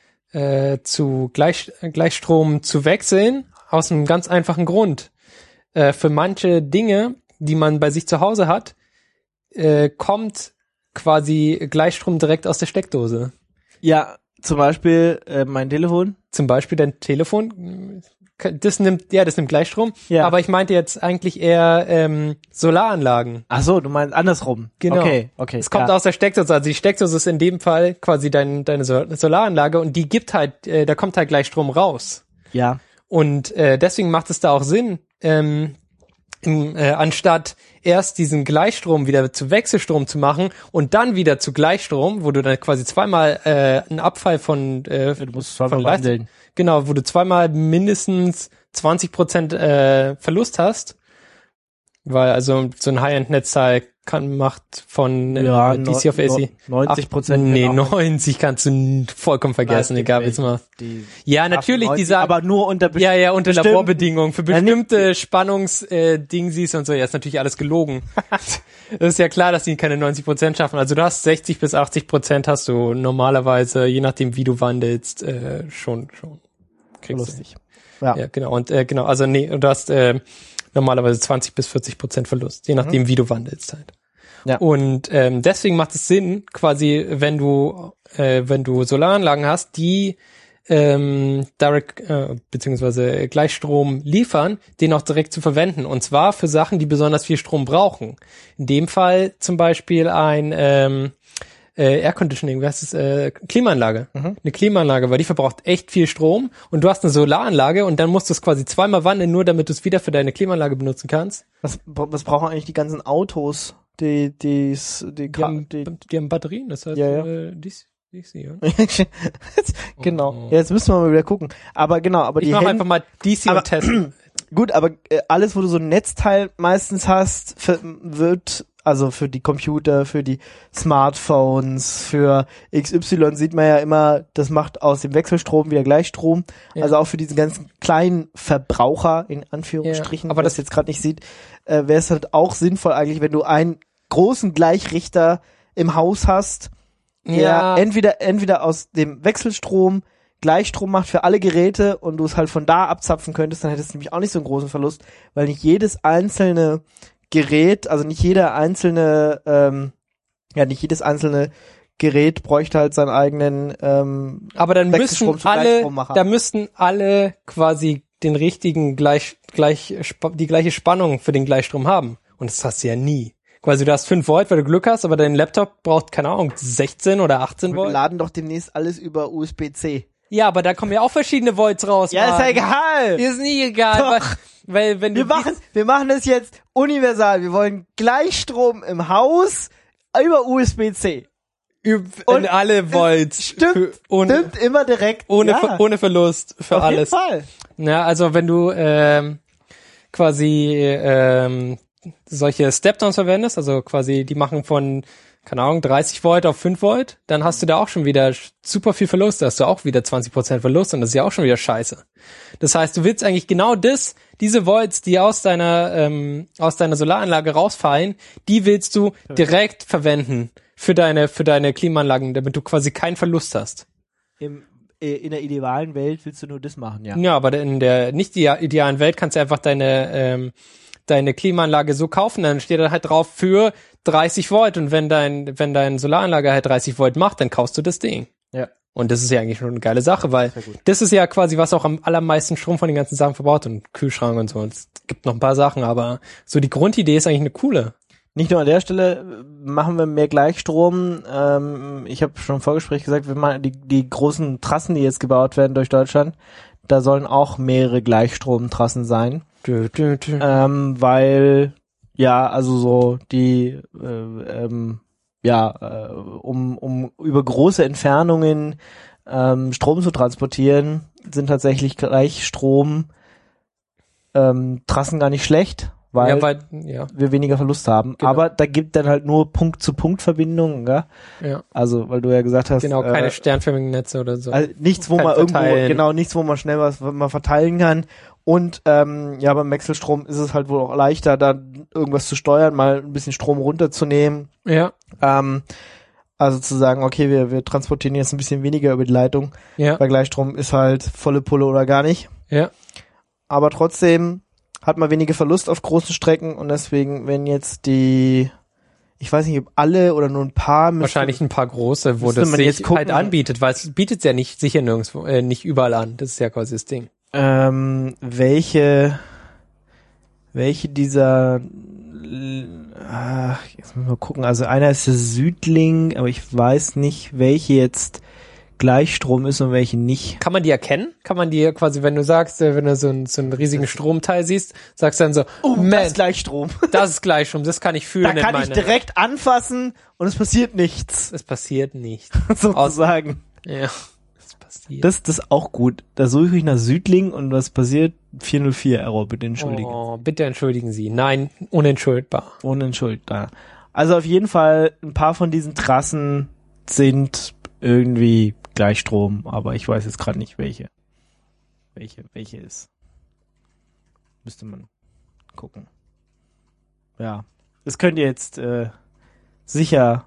äh, zu Gleich, Gleichstrom zu wechseln, aus einem ganz einfachen Grund. Äh, für manche Dinge, die man bei sich zu Hause hat, äh, kommt quasi Gleichstrom direkt aus der Steckdose. Ja, zum Beispiel äh, mein Telefon. Zum Beispiel dein Telefon, das nimmt, ja, das nimmt Gleichstrom, Ja. aber ich meinte jetzt eigentlich eher ähm, Solaranlagen. Ach so, du meinst andersrum. Genau. Okay, okay. Es kommt ja. aus der Steckdose, also die Steckdose ist in dem Fall quasi dein, deine Sol- Solaranlage und die gibt halt, äh, da kommt halt Gleichstrom raus. Ja. Und äh, deswegen macht es da auch Sinn, ähm, im, äh, anstatt erst diesen Gleichstrom wieder zu Wechselstrom zu machen und dann wieder zu Gleichstrom, wo du dann quasi zweimal äh, einen Abfall von, äh, Du musst von zweimal Leistung, wandeln. genau, wo du zweimal mindestens zwanzig Prozent äh, Verlust hast, weil also so ein High-End-Netzteil kann macht von äh, Ja, D C auf A C neunzig Prozent. Nee, neunzig kannst du n- vollkommen vergessen, egal wie es mal. Die Ja, natürlich, die sagen, aber nur unter ja, ja, unter bestimmten- Laborbedingungen. Für Ja, nicht- bestimmte Spannungs-Dingsies und so, ja, ist natürlich alles gelogen. Das ist ja klar, dass die keine neunzig Prozent schaffen. Also du hast sechzig bis achtzig Prozent hast du normalerweise, je nachdem wie du wandelst, äh, schon, schon. Kriegst lustig. du. Ja. Ja, genau. Und äh, genau, also nee, du hast äh, normalerweise zwanzig bis vierzig Prozent Verlust, je nachdem Mhm. wie du wandelst halt. Ja. Und ähm, deswegen macht es Sinn, quasi, wenn du äh, wenn du Solaranlagen hast, die ähm, direct äh, beziehungsweise Gleichstrom liefern, den auch direkt zu verwenden. Und zwar für Sachen, die besonders viel Strom brauchen. In dem Fall zum Beispiel ein ähm, äh, Air Conditioning, was ist äh, Klimaanlage. Mhm. Eine Klimaanlage, weil die verbraucht echt viel Strom und du hast eine Solaranlage und dann musst du es quasi zweimal wandeln, nur damit du es wieder für deine Klimaanlage benutzen kannst. Was, was brauchen eigentlich die ganzen Autos? Die, die, die, Die Ka- haben, die, die haben Batterien, das heißt, Ja, ja. äh, die, die ist sie, oder? genau. Oh. Ja, jetzt müssen wir mal wieder gucken. Aber genau, aber Ich die mach Hand- einfach mal D C Aber- und testen. gut, aber äh, alles, wo du so ein Netzteil meistens hast, für, wird, also für die Computer, für die Smartphones, für X Y sieht man ja immer, das macht aus dem Wechselstrom wieder Gleichstrom. Ja. Also auch für diesen ganzen kleinen Verbraucher, in Anführungsstrichen, Ja, aber wer das das- jetzt gerade nicht sieht, äh, wäre es halt auch sinnvoll eigentlich, wenn du einen großen Gleichrichter im Haus hast, der Ja. entweder entweder aus dem Wechselstrom Gleichstrom macht für alle Geräte und du es halt von da abzapfen könntest, dann hättest du nämlich auch nicht so einen großen Verlust, weil nicht jedes einzelne Gerät, also nicht jeder einzelne, ähm, ja nicht jedes einzelne Gerät bräuchte halt seinen eigenen ähm, Aber dann Wechselstrom müssten zu alle, Gleichstrommacher. da müssten alle quasi den richtigen gleich, gleich, sp- die gleiche Spannung für den Gleichstrom haben. Und das hast du ja nie. Quasi du hast fünf Volt, weil du Glück hast, aber dein Laptop braucht, keine Ahnung, sechzehn oder achtzehn Wir Volt. laden doch demnächst alles über U S B C. Ja, aber da kommen ja auch verschiedene Volts raus. Ja, ist ja Mann. egal. Ist nie egal. Doch. Weil, weil wenn du Wir machen, wir machen das jetzt universal. Wir wollen Gleichstrom im Haus über U S B C. üb- Und in alle Volts. Stimmt, für, ohne, stimmt immer direkt. ohne, ja, Ver- ohne Verlust für auf alles. jeden Fall. Ja, also wenn du ähm, quasi ähm, solche Step-Downs verwendest, also quasi die machen von, keine Ahnung, dreißig Volt auf fünf Volt, dann hast du da auch schon wieder super viel Verlust, da hast du auch wieder zwanzig Prozent Verlust und das ist ja auch schon wieder scheiße. Das heißt, du willst eigentlich genau das, diese Volts, die aus deiner ähm, aus deiner Solaranlage rausfallen, die willst du direkt verwenden für deine für deine Klimaanlagen, damit du quasi keinen Verlust hast. Im, äh, in der idealen Welt willst du nur das machen, ja. Ja, aber in der nicht ide- idealen Welt kannst du einfach deine ähm, deine Klimaanlage so kaufen, dann steht da halt drauf für dreißig Volt und wenn dein wenn deine Solaranlage halt dreißig Volt macht, dann kaufst du das Ding. Ja. Und das ist ja eigentlich schon eine geile Sache, weil Sehr gut. das ist ja quasi, was auch am allermeisten Strom von den ganzen Sachen verbraucht und Kühlschrank und so. Und es gibt noch ein paar Sachen, aber so die Grundidee ist eigentlich eine coole. nicht nur an der Stelle machen wir mehr Gleichstrom. Ähm, ich habe schon im Vorgespräch gesagt, wenn man die, die großen Trassen, die jetzt gebaut werden durch Deutschland, da sollen auch mehrere Gleichstromtrassen sein. Dö, dö, dö. Ähm, weil, ja, also so die, äh, ähm, ja, äh, um, um über große Entfernungen ähm, Strom zu transportieren, sind tatsächlich Gleichstrom ähm, Trassen gar nicht schlecht, weil, ja, weil ja. wir weniger Verlust haben. Genau. Aber da gibt dann halt nur Punkt-zu-Punkt-Verbindungen, gell? Ja. Also, weil du ja gesagt hast, Genau, keine äh, sternförmigen Netze oder so. also nichts, wo Kein man irgendwo, Verteilen. genau, nichts, wo man schnell was was man verteilen kann. Und ähm, ja, beim Wechselstrom ist es halt wohl auch leichter, da irgendwas zu steuern, mal ein bisschen Strom runterzunehmen. Ja, Ähm, also zu sagen, okay, wir, wir transportieren jetzt ein bisschen weniger über die Leitung. ja, Bei Gleichstrom ist halt volle Pulle oder gar nicht. ja. Aber trotzdem hat man weniger Verlust auf großen Strecken und deswegen, wenn jetzt die, ich weiß nicht, ob alle oder nur ein paar müsste, Wahrscheinlich ein paar große, wo müsste das man sich jetzt gucken. halt anbietet, weil es bietet ja nicht sicher nirgendwo, äh, nicht überall an. Das ist ja quasi das Ding. ähm, welche, welche dieser, ach, jetzt müssen wir mal gucken, also einer ist der Südling, aber ich weiß nicht, welche jetzt Gleichstrom ist und welche nicht. Kann man die erkennen? Kann man die quasi, wenn du sagst, äh, wenn du so, einen so einen riesigen Stromteil siehst, sagst du dann so, Oh, das man, ist Gleichstrom. das ist Gleichstrom, das kann ich Da fühlen in kann ich meine. direkt anfassen und es passiert nichts, Es passiert nicht. sozusagen. Ja, es passiert. Das, das ist auch gut. Da suche ich nach Südling und was passiert? vier null vier Error, bitte entschuldigen. Oh, bitte entschuldigen Sie. Nein, unentschuldbar. Unentschuldbar. Also auf jeden Fall, ein paar von diesen Trassen sind irgendwie Gleichstrom, aber ich weiß jetzt gerade nicht welche. Welche, welche ist. Müsste man gucken. Ja. Das könnt ihr jetzt äh, sicher,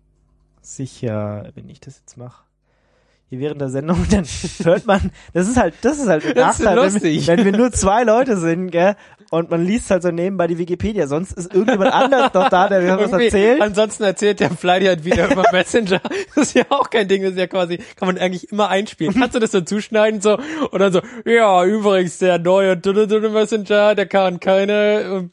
sicher, wenn ich das jetzt mache, hier während der Sendung, dann hört man, das ist halt, das ist halt ein Das ist Nachteil, wenn, lustig. wir- wenn wir nur zwei Leute sind, gell, und man liest halt so nebenbei die Wikipedia, sonst ist irgendjemand anders noch da, der mir was Irgendwie- erzählt. Ansonsten erzählt der Flighty halt wieder über Messenger. Das ist ja auch kein Ding, das ist ja quasi, kann man eigentlich immer einspielen. Kannst du das so zuschneiden so und dann so, ja, übrigens der neue Messenger, der kann keine äh,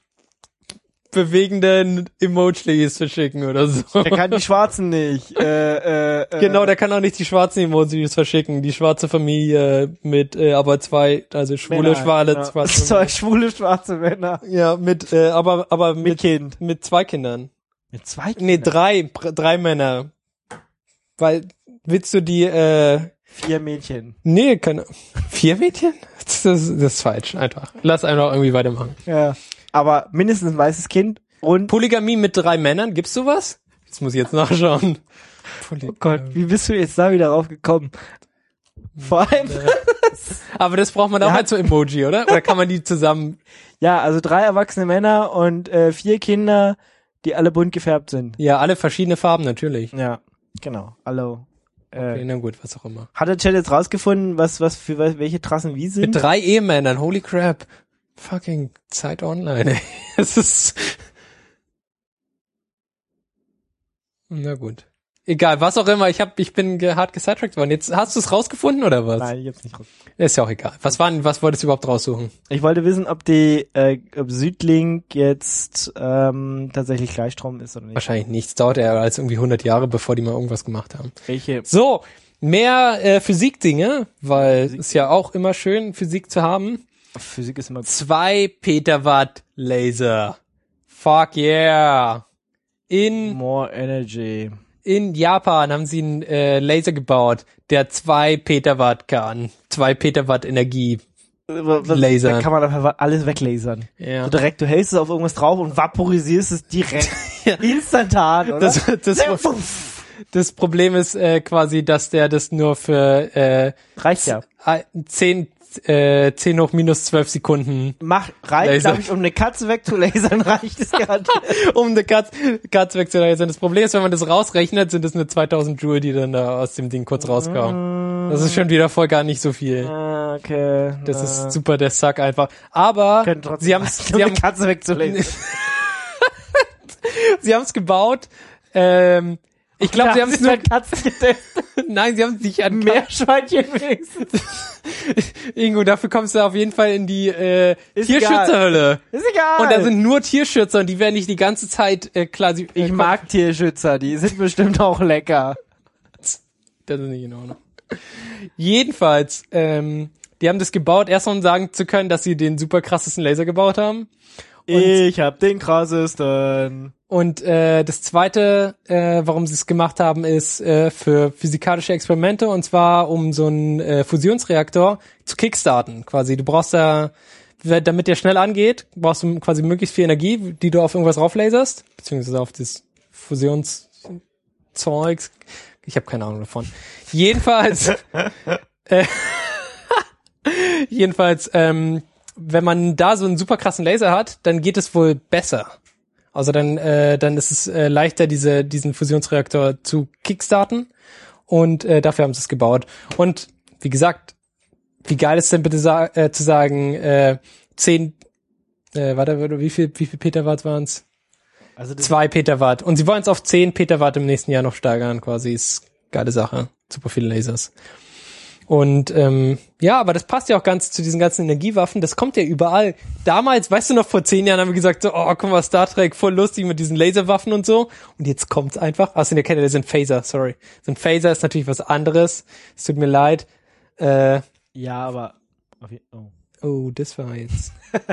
bewegenden Emojis verschicken oder so. Der kann die Schwarzen nicht. Äh, äh, äh, Genau, der kann auch nicht die schwarzen Emojis verschicken. Die schwarze Familie mit, äh, aber zwei, also schwule, Männer, schwale, genau. schwarze. Zwei schwule, schwarze Männer. Ja, mit, äh, aber, aber Mit mit, Kind. mit zwei Kindern. Mit zwei Nee, drei, pr- drei Männer. Weil, willst du die, äh, Vier Mädchen. nee, keine, vier Mädchen? Das, das ist falsch, einfach. Lass einfach irgendwie weitermachen. Ja. Aber mindestens ein weißes Kind und, Polygamie mit drei Männern, gibt's sowas? Jetzt muss ich jetzt nachschauen. oh Gott, wie bist du jetzt da wieder drauf gekommen? Vor allem, Aber das braucht man auch Ja. halt so Emoji, oder? Oder kann man die zusammen, ja, also drei erwachsene Männer und äh, vier Kinder, die alle bunt gefärbt sind. ja, alle verschiedene Farben natürlich. Ja, genau. Hallo. Okay, Äh, na gut, was auch immer. hat der Chat jetzt rausgefunden, was, was für welche Trassen wie sind? Mit drei Ehemännern, holy crap. Fucking Zeit online, ey. Es ist... Na gut. Egal, was auch immer, ich hab, ich bin ge hart gesidetrackt worden. Jetzt hast du es rausgefunden oder was? Nein, ich hab's nicht raus. Ist ja auch egal. Was war denn, was wolltest du überhaupt raussuchen? Ich wollte wissen, ob die, äh, ob Südlink jetzt ähm, tatsächlich Gleichstrom ist oder nicht. Wahrscheinlich nichts. Dauert ja als irgendwie hundert Jahre, bevor die mal irgendwas gemacht haben. Welche? So, mehr äh, Physikdinge, weil es ist ja auch immer schön, Physik zu haben. Physik ist immer Zwei Petawatt Laser. Fuck yeah. In more energy. In Japan haben sie einen äh, Laser gebaut, der zwei Petawatt kann. Zwei Petawatt Energie. Lasern. Da kann man einfach alles weglasern. Ja. So direkt, du hältst es auf irgendwas drauf und vaporisierst es direkt. Ja. Instantan, oder? Das, das, das Problem ist äh, quasi, dass der das nur für äh, reicht ja. zehn, äh, zehn hoch minus zwölf Sekunden Mach, reicht, Laser. glaube ich, um eine Katze wegzulasern, reicht es garantiert. um eine Katze, Katze wegzulasern. Das Problem ist, wenn man das rausrechnet, sind es nur zweitausend Joule, die dann da aus dem Ding kurz rauskommen. Das ist schon wieder voll gar nicht so viel. Ah, okay. Das äh, ist super, der Sack einfach. Aber können trotzdem sie haben reichen, sie um haben eine Katze wegzulasern. sie haben es gebaut. Ähm, ich glaube, sie haben es nur Katzen getestet. Nein, sie haben sich an Meerschweinchen wenigstens. Ingo, dafür kommst du auf jeden Fall in die äh, Ist Tierschützerhölle. Ist egal. Und da sind nur Tierschützer und die werden nicht die ganze Zeit äh, klar. Sie, ich äh, mag Tierschützer, die sind bestimmt auch lecker. Das ist nicht in Ordnung. Jedenfalls, ähm, die haben das gebaut, erst um sagen zu können, dass sie den super krassesten Laser gebaut haben. Und, ich hab den krassesten. Und äh, das zweite, äh, warum sie es gemacht haben, ist äh, für physikalische Experimente, und zwar um so einen äh, Fusionsreaktor zu kickstarten. Quasi, du brauchst da, damit der schnell angeht, brauchst du quasi möglichst viel Energie, die du auf irgendwas rauflaserst, beziehungsweise auf das Fusionszeugs. Ich habe keine Ahnung davon. Jedenfalls, äh, jedenfalls, ähm, wenn man da so einen super krassen Laser hat, dann geht es wohl besser. Also dann, äh, dann ist es äh, leichter, diese diesen Fusionsreaktor zu kickstarten, und äh, dafür haben sie es gebaut. Und wie gesagt, wie geil ist denn bitte sa- äh, zu sagen, äh, zehn, äh, warte, wie viel, wie viel Petawatt waren es? Also das Zwei Petawatt. Und sie wollen es auf zehn Petawatt im nächsten Jahr noch steigern, quasi. Ist geile Sache. Super viele Lasers. Und ähm, ja, aber das passt ja auch ganz zu diesen ganzen Energiewaffen. Das kommt ja überall. Damals, weißt du noch, vor zehn Jahren haben wir gesagt, so, oh, guck mal, Star Trek, voll lustig mit diesen Laserwaffen und so. Und jetzt kommt's einfach. Ach, sind ja keine, das sind Phaser, sorry. So ein Phaser ist natürlich was anderes. Es tut mir leid. Äh, ja, aber okay. oh. oh, das war jetzt.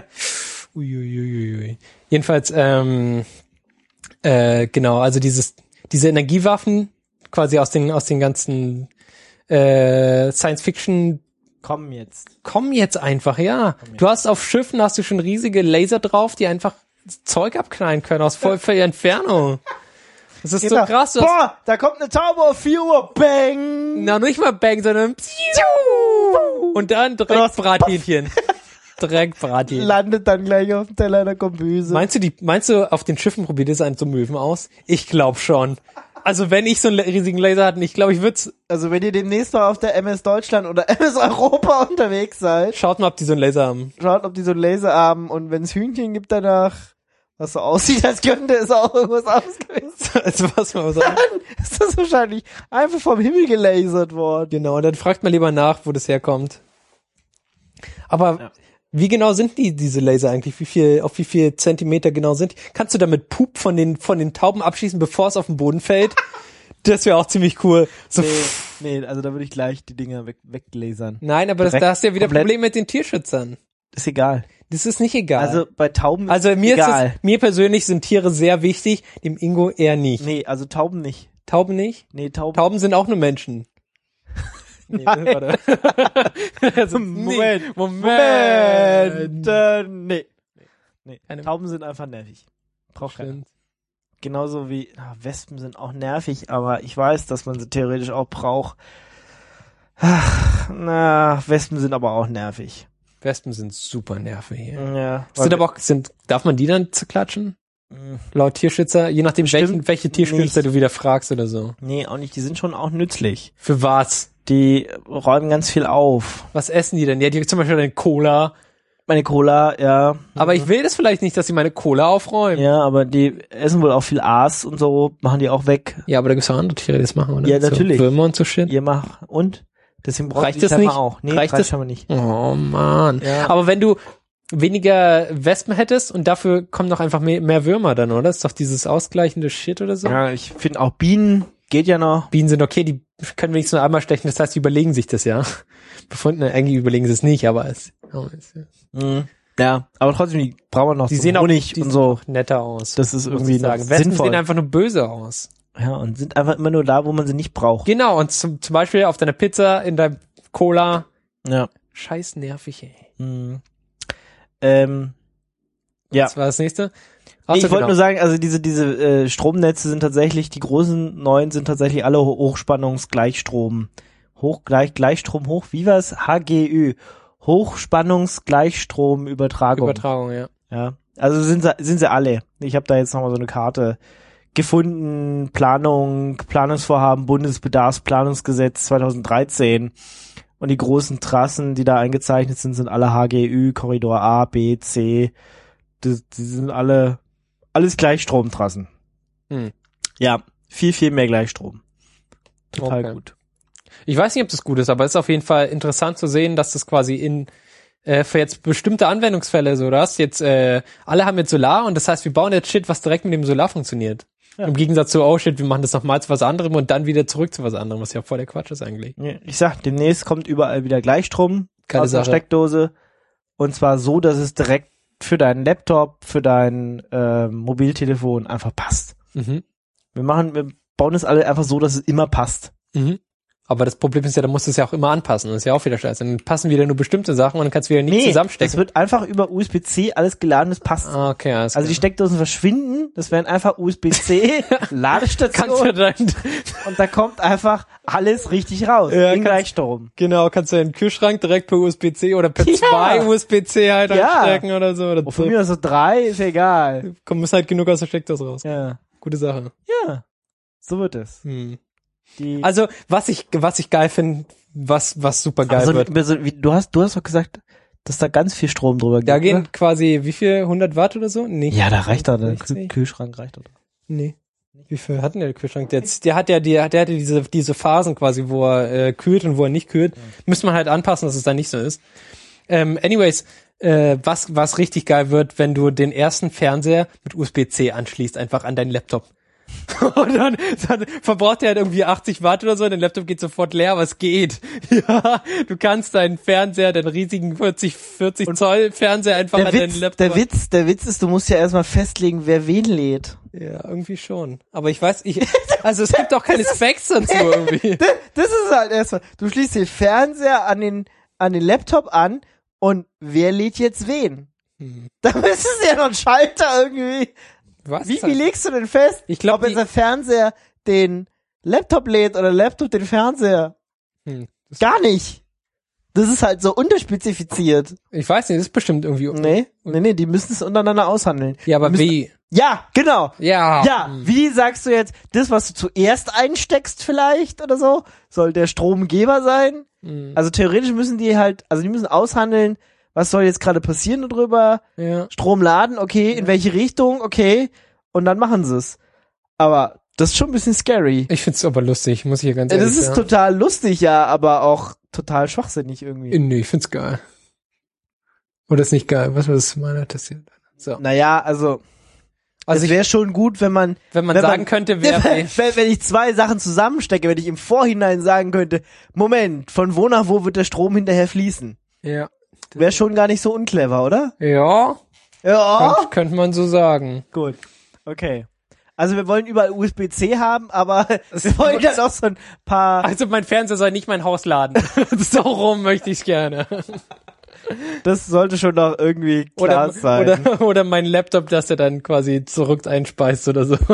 Uiuiuiui. Jedenfalls, ähm, äh, genau, also dieses, diese Energiewaffen quasi aus den, aus den ganzen äh, Science-Fiction kommen jetzt. Kommen jetzt einfach, ja. Du hast auf Schiffen, hast du schon riesige Laser drauf, die einfach Zeug abknallen können aus voll viel Entfernung. Das ist Genau. so krass. Boah, da kommt eine Taube auf vier Uhr, bang! Na, nicht mal bang, sondern und dann direkt Brathähnchen. Direkt Brathähnchen. Landet dann gleich auf dem Teller der Kombüse. Meinst du, die, meinst du, auf den Schiffen probiert es einen so Möwen aus? Ich glaub schon. Also wenn ich so einen riesigen Laser hatte, ich glaube, ich würde es... Also wenn ihr demnächst mal auf der M S Deutschland oder M S Europa unterwegs seid, Schaut mal, ob die so einen Laser haben. Schaut, ob die so einen Laser haben, und wenn es Hühnchen gibt danach, was so aussieht, als könnte es auch irgendwas ausgelöst. Also was man sagen. Dann ist das wahrscheinlich einfach vom Himmel gelasert worden. Genau, und dann fragt man lieber nach, wo das herkommt. Aber Ja. wie genau sind die, diese Laser eigentlich? Wie viel, auf wie viel Zentimeter genau sind die? Kannst du damit Pup von den, von den Tauben abschießen, bevor es auf den Boden fällt? Das wäre auch ziemlich cool. So, Nee, nee, also da würde ich gleich die Dinger weg, weglasern. nein, aber das, Direkt da hast du ja wieder komplett- Probleme mit den Tierschützern. Ist egal. Das ist nicht egal. Also bei Tauben also ist mir egal. ist es, mir persönlich sind Tiere sehr wichtig, dem Ingo eher nicht. Nee, also Tauben nicht. Tauben nicht? Nee, Tauben. Tauben sind auch nur Menschen. Nee, Nein. warte. also, Moment, nee, Moment. Moment. Äh, nee. nee. Keine- Tauben sind einfach nervig. Braucht keiner. Stimmt. Genauso wie ah, Wespen sind auch nervig, aber ich weiß, dass man sie theoretisch auch braucht. Ach, na, Wespen sind aber auch nervig. Wespen sind super nervig hier. Ja. Sind aber auch, sind, darf man die dann zerklatschen? Mm, Laut Tierschützer, je nachdem, Bestimmt welchen, welche Tierschützer nicht. du wieder fragst oder so. Nee, auch nicht. Die sind schon auch nützlich. Für was? Die räumen ganz viel auf. Was essen die denn? Ja, die zum Beispiel eine Cola. Meine Cola, ja. Aber ich will das vielleicht nicht, dass sie meine Cola aufräumen. Ja, Ja, aber die essen wohl auch viel Aas und so, machen die auch weg. aber da gibt's auch andere Tiere, die das machen, oder? Ja, natürlich. So Würmer und so Shit. Ihr macht, und? Deswegen braucht Reicht die das scheinbar nicht? auch. Nee, Reicht reicht, das? scheinbar nicht. Oh man. Ja. Aber wenn du weniger Wespen hättest und dafür kommen noch einfach mehr, mehr Würmer dann, oder? Ist doch dieses ausgleichende Shit oder so? Ja, ich finde auch Bienen geht ja noch. Bienen sind okay, die können wenigstens nur einmal stechen, das heißt, die überlegen sich das ja. Befunden, eigentlich überlegen sie es nicht, aber es, oh, es Mhm. Ja, aber trotzdem, die brauchen wir noch die so sehen auch Honig die und sehen so. auch netter aus. Das ist muss irgendwie ich sagen. noch Wespen sinnvoll. sehen einfach nur böse aus. Ja, und sind einfach immer nur da, wo man sie nicht braucht. Genau, und zum, zum Beispiel auf deiner Pizza, in deinem Cola. Ja. Scheiß nervig, ey. Mhm. Ähm, ja. Was war das nächste? Nee, ich Ach so, wollte genau. nur sagen, also diese diese äh, Stromnetze sind tatsächlich, die großen neuen sind tatsächlich alle Ho- Hochspannungsgleichstrom. Hochgleich Gleichstrom hoch, wie war's? H G Ü. Hochspannungsgleichstromübertragung. Übertragung, ja. Ja. Also sind sie sind sie alle. Ich habe da jetzt nochmal so eine Karte gefunden, Planung, Planungsvorhaben, Bundesbedarfsplanungsgesetz zweitausenddreizehn. Und die großen Trassen, die da eingezeichnet sind, sind alle H G Ü, Korridor A, B, C. Die, die sind alle, alles Gleichstromtrassen. Hm. Ja, viel, viel mehr Gleichstrom. Total Okay. gut. Ich weiß nicht, ob das gut ist, aber es ist auf jeden Fall interessant zu sehen, dass das quasi in äh, für jetzt bestimmte Anwendungsfälle so, du hast jetzt, äh, alle haben jetzt Solar und das heißt, wir bauen jetzt Shit, was direkt mit dem Solar funktioniert. Ja. Im Gegensatz zu, oh shit, wir machen das nochmal zu was anderem und dann wieder zurück zu was anderem, was ja voll der Quatsch ist eigentlich. Ja, ich sag, demnächst kommt überall wieder Gleichstrom Keine aus der Sache. Steckdose und zwar so, dass es direkt für deinen Laptop, für dein äh, Mobiltelefon einfach passt. Mhm. Wir machen, wir bauen es alle einfach so, dass es immer passt. Mhm. Aber das Problem ist ja, da musst du es ja auch immer anpassen. Das ist ja auch wieder scheiße. Dann passen wieder nur bestimmte Sachen und dann kannst du wieder nicht Nee, zusammenstecken. es wird einfach über U S B C alles geladen, das passt. Ah, okay, alles Also die klar. Steckdosen verschwinden, das wären einfach U S B C Kannst du Ladestationen dein, und da kommt einfach alles richtig raus. Ja, in kannst- Gleichstrom. genau, kannst du in den Kühlschrank direkt per U S B C oder per Ja. zwei U S B C halt Ja. anstecken oder so. Oder Und von mir aus so drei, ist egal. kommt halt genug aus der Steckdose raus. Ja. Gute Sache. Ja. So wird es. Hm. Die Also, was ich, was ich geil finde, was, was super geil also, wird. so, wie, du hast, du hast doch gesagt, dass da ganz viel Strom drüber geht. Da gehen oder? quasi, wie viel? hundert Watt oder so? Nee. Ja, da reicht doch, der sechzig? Kühl- Kühlschrank reicht doch. Nee. Wie viel hat denn der Kühlschrank? Der, der hat ja die, der hat ja diese, diese Phasen quasi, wo er äh, kühlt und wo er nicht kühlt. Ja. Müsste man halt anpassen, dass es dann nicht so ist. Ähm, anyways, äh, was, was richtig geil wird, wenn du den ersten Fernseher mit U S B C anschließt, einfach an deinen Laptop. Und dann, dann verbraucht er halt irgendwie achtzig Watt oder so, dein Laptop geht sofort leer, aber es geht. Ja, du kannst deinen Fernseher, den riesigen vierzig, vierzig Und Zoll Fernseher einfach Der an deinen Witz, Laptop. der Witz, der Witz ist, du musst ja erstmal festlegen, wer wen lädt. Ja, irgendwie schon. Aber ich weiß, ich, also es gibt auch keine Specs dazu irgendwie. Das, das ist halt erstmal, du schließt den Fernseher an den, an den Laptop an und wer lädt jetzt wen? Hm. Da ist es ja noch ein Schalter irgendwie. Was? Wie, wie legst du denn fest, Ich glaub, ob jetzt die- der Fernseher den Laptop lädt oder der Laptop den Fernseher? Hm. Das- Gar nicht. Das ist halt so unterspezifiziert. Ich weiß nicht, das ist bestimmt irgendwie. Nee, nee, nee, die müssen es untereinander aushandeln. Ja, aber Die müssen- wie? Ja, genau. Ja. Ja, Hm. wie sagst du jetzt, das, was du zuerst einsteckst vielleicht oder so, soll der Stromgeber sein? Hm. Also theoretisch müssen die halt, also die müssen aushandeln, was soll jetzt gerade passieren darüber, Ja. Strom laden, okay, in welche Richtung, okay, und dann machen sie es. Aber das ist schon ein bisschen scary. Ich find's aber lustig, muss ich hier ganz Ja, ehrlich das ist sagen. total lustig, ja, aber auch total schwachsinnig irgendwie. Nee, ich find's geil. Oder ist nicht geil? Was war das meiner Testiert? So. Naja, also, Also es ich, wäre schon gut, wenn man, wenn man wenn sagen man- könnte, wer, wenn, wenn ich zwei Sachen zusammenstecke, wenn ich im Vorhinein sagen könnte, Moment, von wo nach wo wird der Strom hinterher fließen? ja. Wäre schon gar nicht so unclever, oder? Ja, Ja. könnte, könnte man so sagen. Gut. Okay. Also wir wollen überall U S B C haben, aber wir wollen ja noch so ein paar, Also mein Fernseher soll nicht mein Haus laden. So rum möchte ich's gerne. das sollte schon noch irgendwie klar Oder, sein. oder, oder mein Laptop, dass er dann quasi zurück einspeist oder so.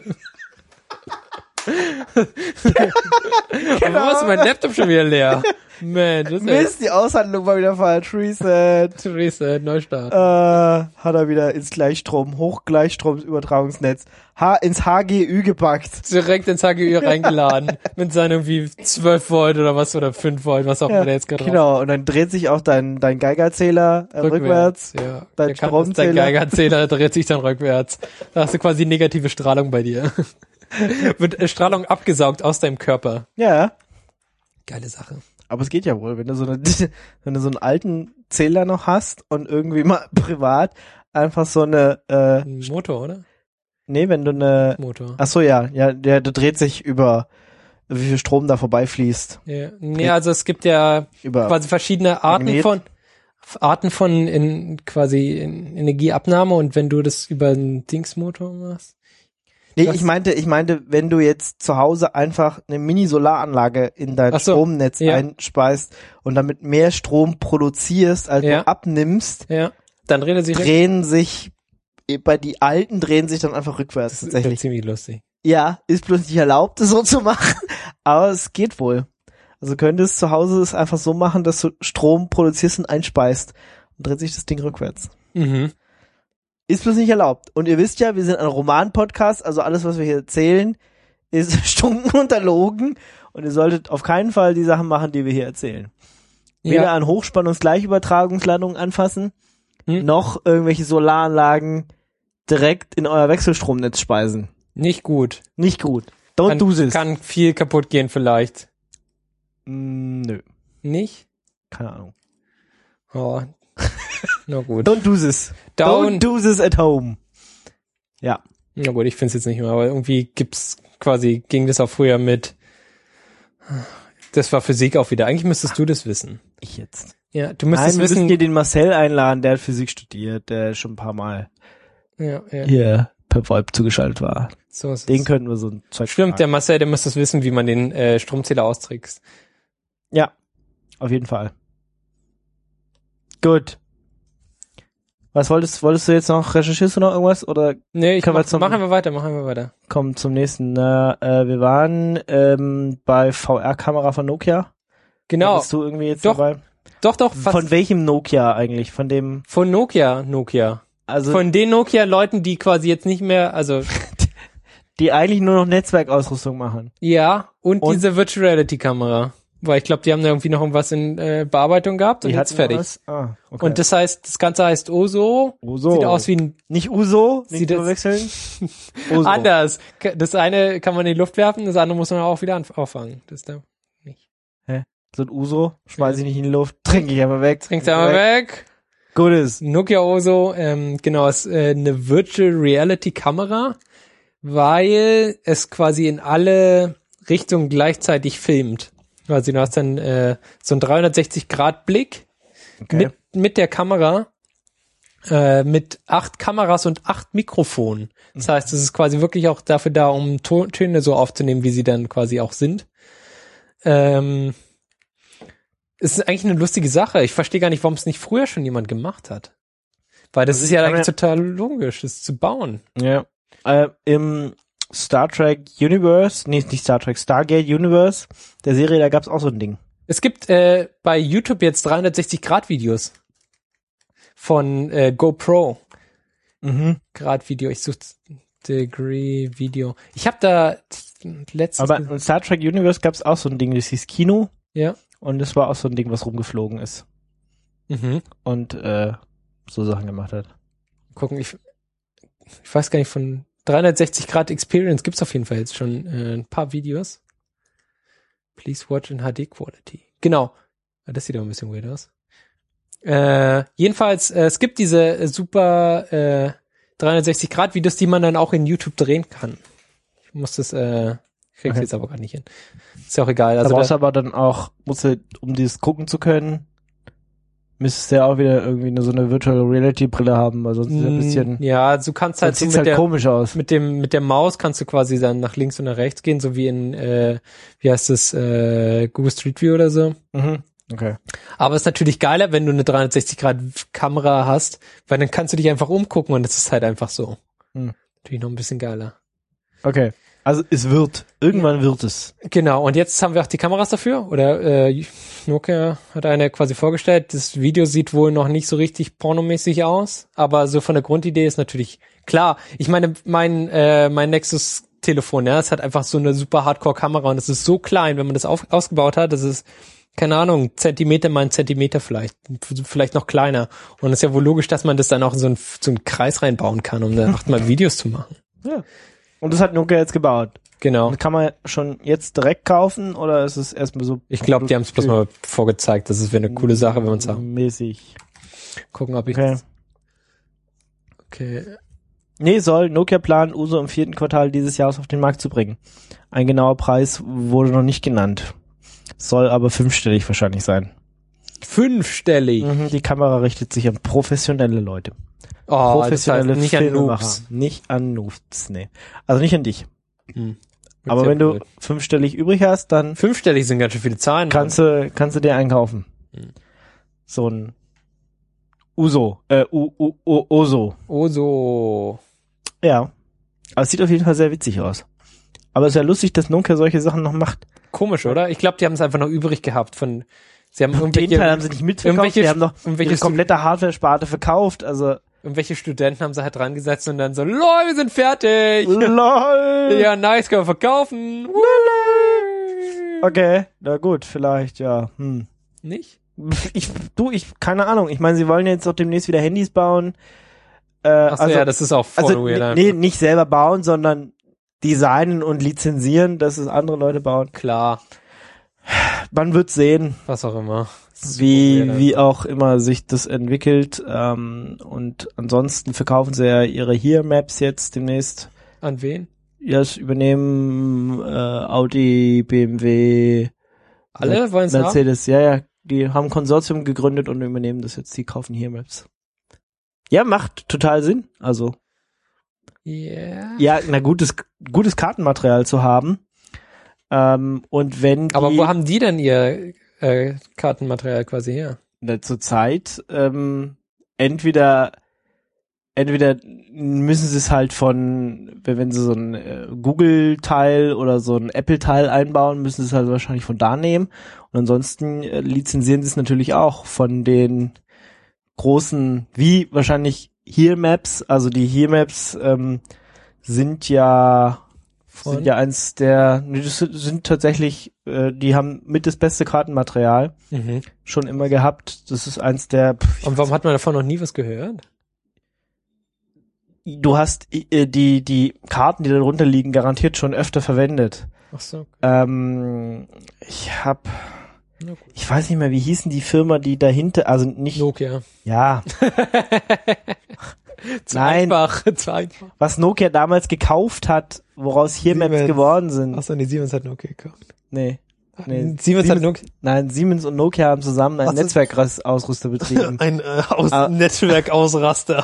Genau. Warum ist mein Laptop schon wieder leer? Man, das ist ja Mist, die Aushandlung war wieder falsch. Reset. Reset, Neustart. Äh, hat er wieder ins Gleichstrom, Hochgleichstromübertragungsnetz, H ins H G Ü gepackt. Direkt ins H G Ü reingeladen. Mit seinen irgendwie zwölf Volt oder was, oder fünf Volt, was auch immer der jetzt gerade drauf Genau, und dann dreht sich auch dein, dein Geigerzähler äh, rückwärts. Ja. Dein Der kann, dein Stromzähler. Geigerzähler dreht sich dann rückwärts. Da hast du quasi negative Strahlung bei dir. Wird äh, Strahlung abgesaugt aus deinem Körper. Ja, Geile Sache. aber es geht ja wohl, wenn du so eine, wenn du so einen alten Zähler noch hast und irgendwie mal privat einfach so eine, äh, Ein Motor, oder? nee, wenn du eine, Motor. ach so, ja, ja, der, der dreht sich über, wie viel Strom da vorbeifließt. Ja. Nee, also es gibt ja Über, quasi verschiedene Arten Magnet. von Arten von in, quasi in Energieabnahme, und wenn du das über einen Dingsmotor machst. nee, das- ich meinte, ich meinte, wenn du jetzt zu Hause einfach eine Mini-Solaranlage in dein Ach so, Stromnetz ja. einspeist und damit mehr Strom produzierst, als Ja. du abnimmst, Ja. Dann redet sich drehen sich, bei die alten drehen sich dann einfach rückwärts das ist tatsächlich. ziemlich lustig. Ja, ist bloß nicht erlaubt, das so zu machen, aber es geht wohl. Also könntest zu Hause es einfach so machen, dass du Strom produzierst und einspeist und dreht sich das Ding rückwärts. Mhm. Ist bloß nicht erlaubt. Und ihr wisst ja, wir sind ein Roman-Podcast, also alles, was wir hier erzählen, ist stunken unterlogen und ihr solltet auf keinen Fall die Sachen machen, die wir hier erzählen. Weder Ja. an Hochspannungsgleichübertragungsladungen anfassen, Hm? noch irgendwelche Solaranlagen direkt in euer Wechselstromnetz speisen. Nicht gut. Nicht gut. Don't Kann, do this. kann viel kaputt gehen vielleicht. Mm, nö, Nicht? keine Ahnung. Oh. Na gut. Don't do this. Don't- Don't do this at home. Ja. Na gut, ich finde es jetzt nicht mehr, aber irgendwie gibt's quasi, ging das auch früher mit, das war Physik auch wieder. Eigentlich müsstest du das wissen. Ich jetzt. Ja, du Nein, müsstest wir müssen wissen. hier den Marcel einladen, der hat Physik studiert, der schon ein paar Mal Ja, ja. hier per VoIP zugeschaltet war. So ist Den es. könnten wir so ein Zeug Stimmt, der fragen. Marcel, der müsste es wissen, wie man den äh, Stromzähler austrickst. Ja, auf jeden Fall. Gut. Was wolltest, wolltest du jetzt noch, recherchierst du noch irgendwas oder Nee, ich Können wir mach, zum- machen wir weiter, machen wir weiter. kommen zum nächsten? Na, äh, wir waren ähm, bei V R-Kamera von Nokia. Genau. Bist du irgendwie jetzt Doch, dabei? Doch, doch, fast Von welchem Nokia eigentlich? Von dem, von Nokia, Nokia. also Von den Nokia-Leuten, die quasi jetzt nicht mehr, also die eigentlich nur noch Netzwerkausrüstung machen. ja, und, Und- diese Virtual Reality-Kamera. Weil ich glaube, die haben da irgendwie noch irgendwas in äh, Bearbeitung gehabt und Die jetzt hatten fertig. was? Ah, okay. Und das heißt, das Ganze heißt Oso. Uso. Sieht aus wie ein Nicht Uso, nicht Sieht zu jetzt- verwechseln. Uso. anders. Das eine kann man in die Luft werfen, das andere muss man auch wieder anf- auffangen. Das ist da nicht. So ein Uso, schmeiß ich nicht in die Luft, trinke ich einfach weg. Trinkst du einmal weg. Gutes. Nokia Oso, ähm, genau, ist äh, eine Virtual Reality Kamera, weil es quasi in alle Richtungen gleichzeitig filmt. Also du hast dann äh, so einen dreihundertsechzig Grad Blick Okay. mit mit der Kamera, äh, mit acht Kameras und acht Mikrofonen. Das heißt, es ist quasi wirklich auch dafür da, um To- Töne so aufzunehmen, wie sie dann quasi auch sind. Ähm, es ist eigentlich eine lustige Sache. Ich verstehe gar nicht, warum es nicht früher schon jemand gemacht hat. Weil das Also ist ja ich kann eigentlich mir- total logisch, das zu bauen. Ja. Äh, Im Star Trek Universe, nee, nicht Star Trek, Stargate Universe, der Serie, da gab's auch so ein Ding. Es gibt äh, bei YouTube jetzt dreihundertsechzig Grad Videos von äh, GoPro. Mhm. Grad Video. Ich suche Degree Video. Ich habe da letztens. Aber im Star Trek Universe gab's auch so ein Ding, das hieß Kino. ja. Und das war auch so ein Ding, was rumgeflogen ist. Mhm. Und äh, so Sachen gemacht hat. Gucken, ich, ich weiß gar nicht, von dreihundertsechzig Grad Experience gibt's auf jeden Fall jetzt schon äh, ein paar Videos. Please watch in H D Quality. Genau. Das sieht auch ein bisschen weird aus. Äh, jedenfalls, äh, es gibt diese äh, super äh, dreihundertsechzig Grad Videos, die man dann auch in YouTube drehen kann. Ich muss das, äh, ich krieg's Okay. jetzt aber gerade nicht hin. Ist ja auch egal. Da Also brauchst du da, aber dann auch, musst du, um dieses gucken zu können, müsstest du ja auch wieder irgendwie eine, so eine Virtual Reality Brille haben, weil sonst ist es ein bisschen, Mm, ja, du kannst halt sonst so sieht's mit halt der, komisch aus. mit dem, mit der Maus kannst du quasi dann nach links und nach rechts gehen, so wie in, äh, wie heißt das, äh, Google Street View oder so. Mhm. Okay. Aber es ist natürlich geiler, wenn du eine dreihundertsechzig Grad Kamera hast, weil dann kannst du dich einfach umgucken und es ist halt einfach so. Hm. Natürlich noch ein bisschen geiler. Okay. Also es wird. Irgendwann wird es. Genau, und jetzt haben wir auch die Kameras dafür, oder äh, Nokia hat eine quasi vorgestellt. Das Video sieht wohl noch nicht so richtig pornomäßig aus, aber so von der Grundidee ist natürlich klar. Ich meine, mein äh, mein Nexus-Telefon, ja, es hat einfach so eine super Hardcore-Kamera und es ist so klein, wenn man das auf, ausgebaut hat, das ist, keine Ahnung, Zentimeter mal ein Zentimeter vielleicht, vielleicht noch kleiner. Und es ist ja wohl logisch, dass man das dann auch in so einen, so einen Kreis reinbauen kann, um dann achtmal Videos zu machen. Ja. Und das hat Nokia jetzt gebaut. Genau. Und kann man schon jetzt direkt kaufen oder ist es erstmal so Ich glaube, die haben es bloß mal vorgezeigt. Das wäre eine coole Sache, wenn man es sagt. mäßig. Gucken, ob ich Okay. das. Okay. Nee, soll Nokia planen, Uso im vierten Quartal dieses Jahres auf den Markt zu bringen. Ein genauer Preis wurde noch nicht genannt. Soll aber fünfstellig wahrscheinlich sein. Fünfstellig. Mhm, die Kamera richtet sich an professionelle Leute. Oh, Professionelle das heißt nicht an Filmemacher. Noobs. Nicht an Noobs, nee. Also nicht an dich. Hm. Aber Sehr wenn du blöd. fünfstellig übrig hast, dann Fünfstellig sind ganz schön viele Zahlen. kannst du, kannst du dir einkaufen. Hm. So ein Uso, äh, U, U, U, Oso. Oh, so. Ja. Aber es sieht auf jeden Fall sehr witzig aus. Aber es ist ja lustig, dass Nokia solche Sachen noch macht. Komisch, oder? Ich glaube, die haben es einfach noch übrig gehabt von, sie haben Den irgendwelche, Teil haben sie nicht mitverkauft, irgendwelche- die haben noch irgendwelche ihre Stu- komplette Hardware-Sparte verkauft, also irgendwelche Studenten haben sie halt dran gesetzt und dann so, lol, wir sind fertig. LOL! Ja, nice, können wir verkaufen. Okay, na gut, vielleicht, ja. Hm. Nicht? Ich, du, ich, keine Ahnung. Ich meine, sie wollen jetzt auch demnächst wieder Handys bauen. Äh, Achso, also, ja, das ist auch voll also weird. nee, einfach. nee, nicht selber bauen, sondern designen und lizenzieren, dass es andere Leute bauen. Klar. man wird sehen, Was auch immer. wie wie auch immer sich das entwickelt. Ähm, und ansonsten verkaufen sie ja ihre Here Maps jetzt demnächst. An wen? Ja, es übernehmen äh, Audi, B M W, Alle Mer- wollen es haben? Mercedes. Ja, ja, die haben ein Konsortium gegründet und übernehmen das jetzt. Die kaufen Here Maps. Ja, macht total Sinn. Also Yeah. ja, na gutes gutes Kartenmaterial zu haben. Ähm, und wenn die, Aber wo haben die denn ihr äh, Kartenmaterial quasi her? na, zur Zeit ähm, entweder entweder müssen sie es halt von, wenn wenn sie so ein äh, Google-Teil oder so ein Apple-Teil einbauen, müssen sie es halt wahrscheinlich von da nehmen. Und ansonsten äh, lizenzieren sie es natürlich auch von den großen, wie wahrscheinlich Here Maps. Also die Here Maps ähm, sind ja Von? sind ja eins der, nee, das sind, sind tatsächlich, äh, die haben mit das beste Kartenmaterial Mhm. schon immer gehabt. Das ist eins der, pff, Und warum hat man davon noch nie was gehört? du hast äh, die die Karten, die da drunter liegen, garantiert schon öfter verwendet. Ach so. Ähm, ich hab, Na gut. ich weiß nicht mehr, wie hießen die Firma, die dahinter, also nicht, Nokia. ja, Zu Nein. einfach, zu einfach. was Nokia damals gekauft hat, woraus Here Maps Siemens. geworden sind. Achso, nee, Siemens hat Nokia gekauft. Nee. Nee. Siemens hat Nokia. Nein, Siemens und Nokia haben zusammen einen Ach, das- Netzwerkausrüster betrieben. Ein äh, Aus Ah. Netzwerkausraster.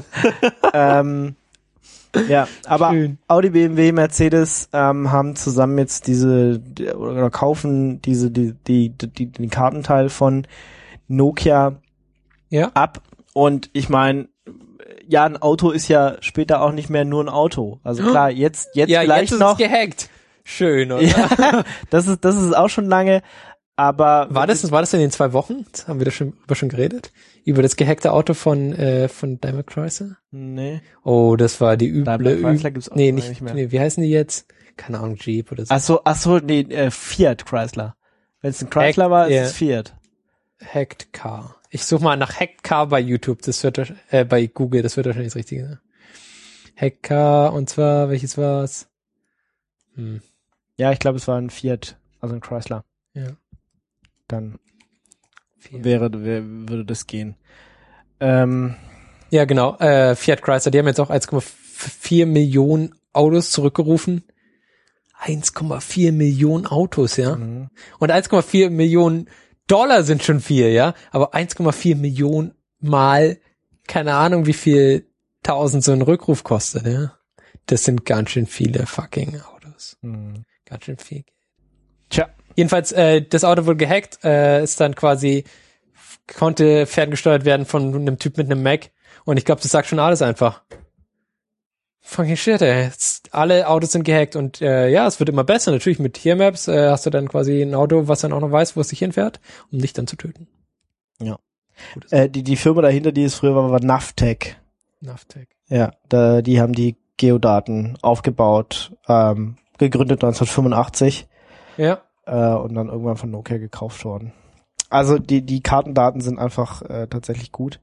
ähm, ja, aber Schön. Audi, B M W, Mercedes ähm, haben zusammen jetzt diese die- oder kaufen diese die die die, die den Kartenteil von Nokia Ja. ab. Und ich meine, ja, ein Auto ist ja später auch nicht mehr nur ein Auto. Also klar, jetzt jetzt Ja, vielleicht jetzt ist noch. es gehackt. Schön, oder? Ja, das ist das ist auch schon lange. Aber War das, war das in den zwei Wochen? Das haben wir da schon, über schon geredet? Über das gehackte Auto von, äh, von Daimler Chrysler? Nee. Oh, das war die üble, Daimler Chrysler üble gibt's auch nee, schon nicht, nicht mehr. nee, wie heißen die jetzt? Keine Ahnung, Jeep oder so. Ach so, ach so, nee, äh, Fiat Chrysler. Wenn es ein Chrysler Hack- war, ist ja. es Fiat. Hacked Car. Ich suche mal nach Hacked Car bei YouTube, das wird, wahrsch- äh, bei Google, das wird wahrscheinlich das Richtige sein. Hacked Car, und zwar, welches war's? Hm, Ja, ich glaube, es war ein Fiat, also ein Chrysler. ja. Dann Fiat. wäre, wär, würde das gehen. Ähm, Ja, genau, äh, Fiat Chrysler, die haben jetzt auch eins Komma vier Millionen Autos zurückgerufen. eins Komma vier Millionen Autos, ja. mhm. Und eins Komma vier Millionen Dollar sind schon viel, ja. Aber eins Komma vier Millionen mal, keine Ahnung, wie viel tausend so ein Rückruf kostet, ja. Das sind ganz schön viele fucking Autos. Mhm. Ganz schön viel. Tja. Jedenfalls, äh, das Auto wurde gehackt, äh, ist dann quasi, konnte ferngesteuert werden von einem Typ mit einem Mac. Und ich glaube, das sagt schon alles einfach. Fucking shit, ey. Jetzt, alle Autos sind gehackt und äh, ja, es wird immer besser. Natürlich mit Here Maps äh, hast du dann quasi ein Auto, was dann auch noch weiß, wo es sich hinfährt, um dich dann zu töten. Ja. Gutes Äh, die, die Firma dahinter, die es früher war, war Navtec. Navtec. Ja, da, die haben die Geodaten aufgebaut, ähm, gegründet neunzehnhundertfünfundachtzig Ja. äh, und dann irgendwann von Nokia gekauft worden. Also die, die Kartendaten sind einfach äh, tatsächlich gut.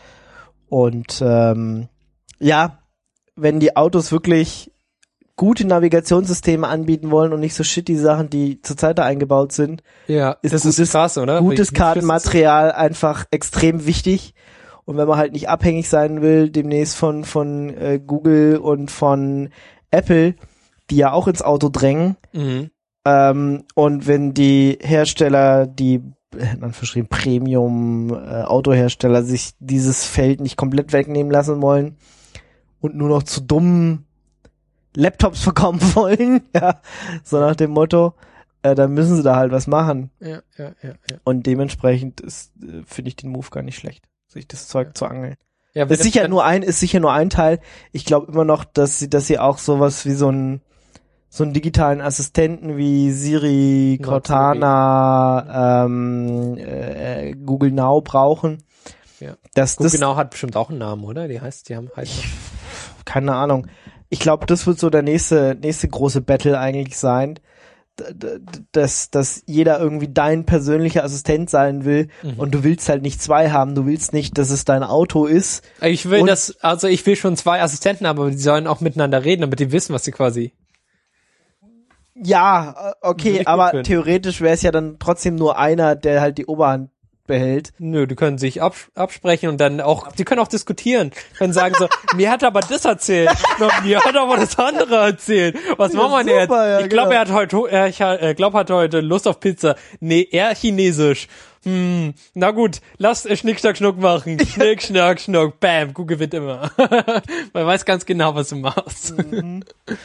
Und ähm, ja, wenn die Autos wirklich gute Navigationssysteme anbieten wollen und nicht so shitty Sachen, die zurzeit da eingebaut sind, Ja, ist das gutes- ist krass, oder? gutes Wie- wie Kartenmaterial einfach extrem wichtig. Und wenn man halt nicht abhängig sein will, demnächst von von äh, Google und von Apple, die ja auch ins Auto drängen, Mhm. ähm, und wenn die Hersteller, die in Anführungsstrichen Premium äh, Autohersteller sich dieses Feld nicht komplett wegnehmen lassen wollen und nur noch zu dummen Laptops verkaufen wollen, ja, so nach dem Motto, äh, dann müssen sie da halt was machen. Ja, ja, ja, ja. Und dementsprechend ist, äh, finde ich den Move gar nicht schlecht, sich das Zeug zu angeln. Ja, Ist sicher nur ein, ist sicher nur ein Teil. Ich glaube immer noch, dass sie, dass sie auch sowas wie so einen, so einen digitalen Assistenten wie Siri, Ja, Cortana, ähm, äh, Google Now brauchen. Ja. Dass Google das, Now hat bestimmt auch einen Namen, oder? Die heißt, die haben heißt keine Ahnung. Ich glaube, das wird so der nächste, nächste große Battle eigentlich sein. D- d- Dass, dass jeder irgendwie dein persönlicher Assistent sein will Mhm. und du willst halt nicht zwei haben. Du willst nicht, dass es dein Auto ist. Ich will Und- das, also ich will schon zwei Assistenten haben, aber die sollen auch miteinander reden, damit die wissen, was sie quasi. Ja, okay, Richtig aber gut theoretisch wäre es ja dann trotzdem nur einer, der halt die Oberhand behält. Nö, die können sich abs- absprechen und dann auch, die können auch diskutieren. Können sagen so, mir hat aber das erzählt, und mir hat aber das andere erzählt. Was Ja, machen wir denn jetzt? super, ja, ich glaube, genau. er hat heute, er, ich äh, glaub, hat heute Lust auf Pizza. Nee, er chinesisch. Hm, na gut, lass äh, Schnick, Schnack, Schnuck machen. Schnick, Schnack, Schnuck, bam, du gewinnt immer. Man weiß ganz genau, was du machst. Mhm.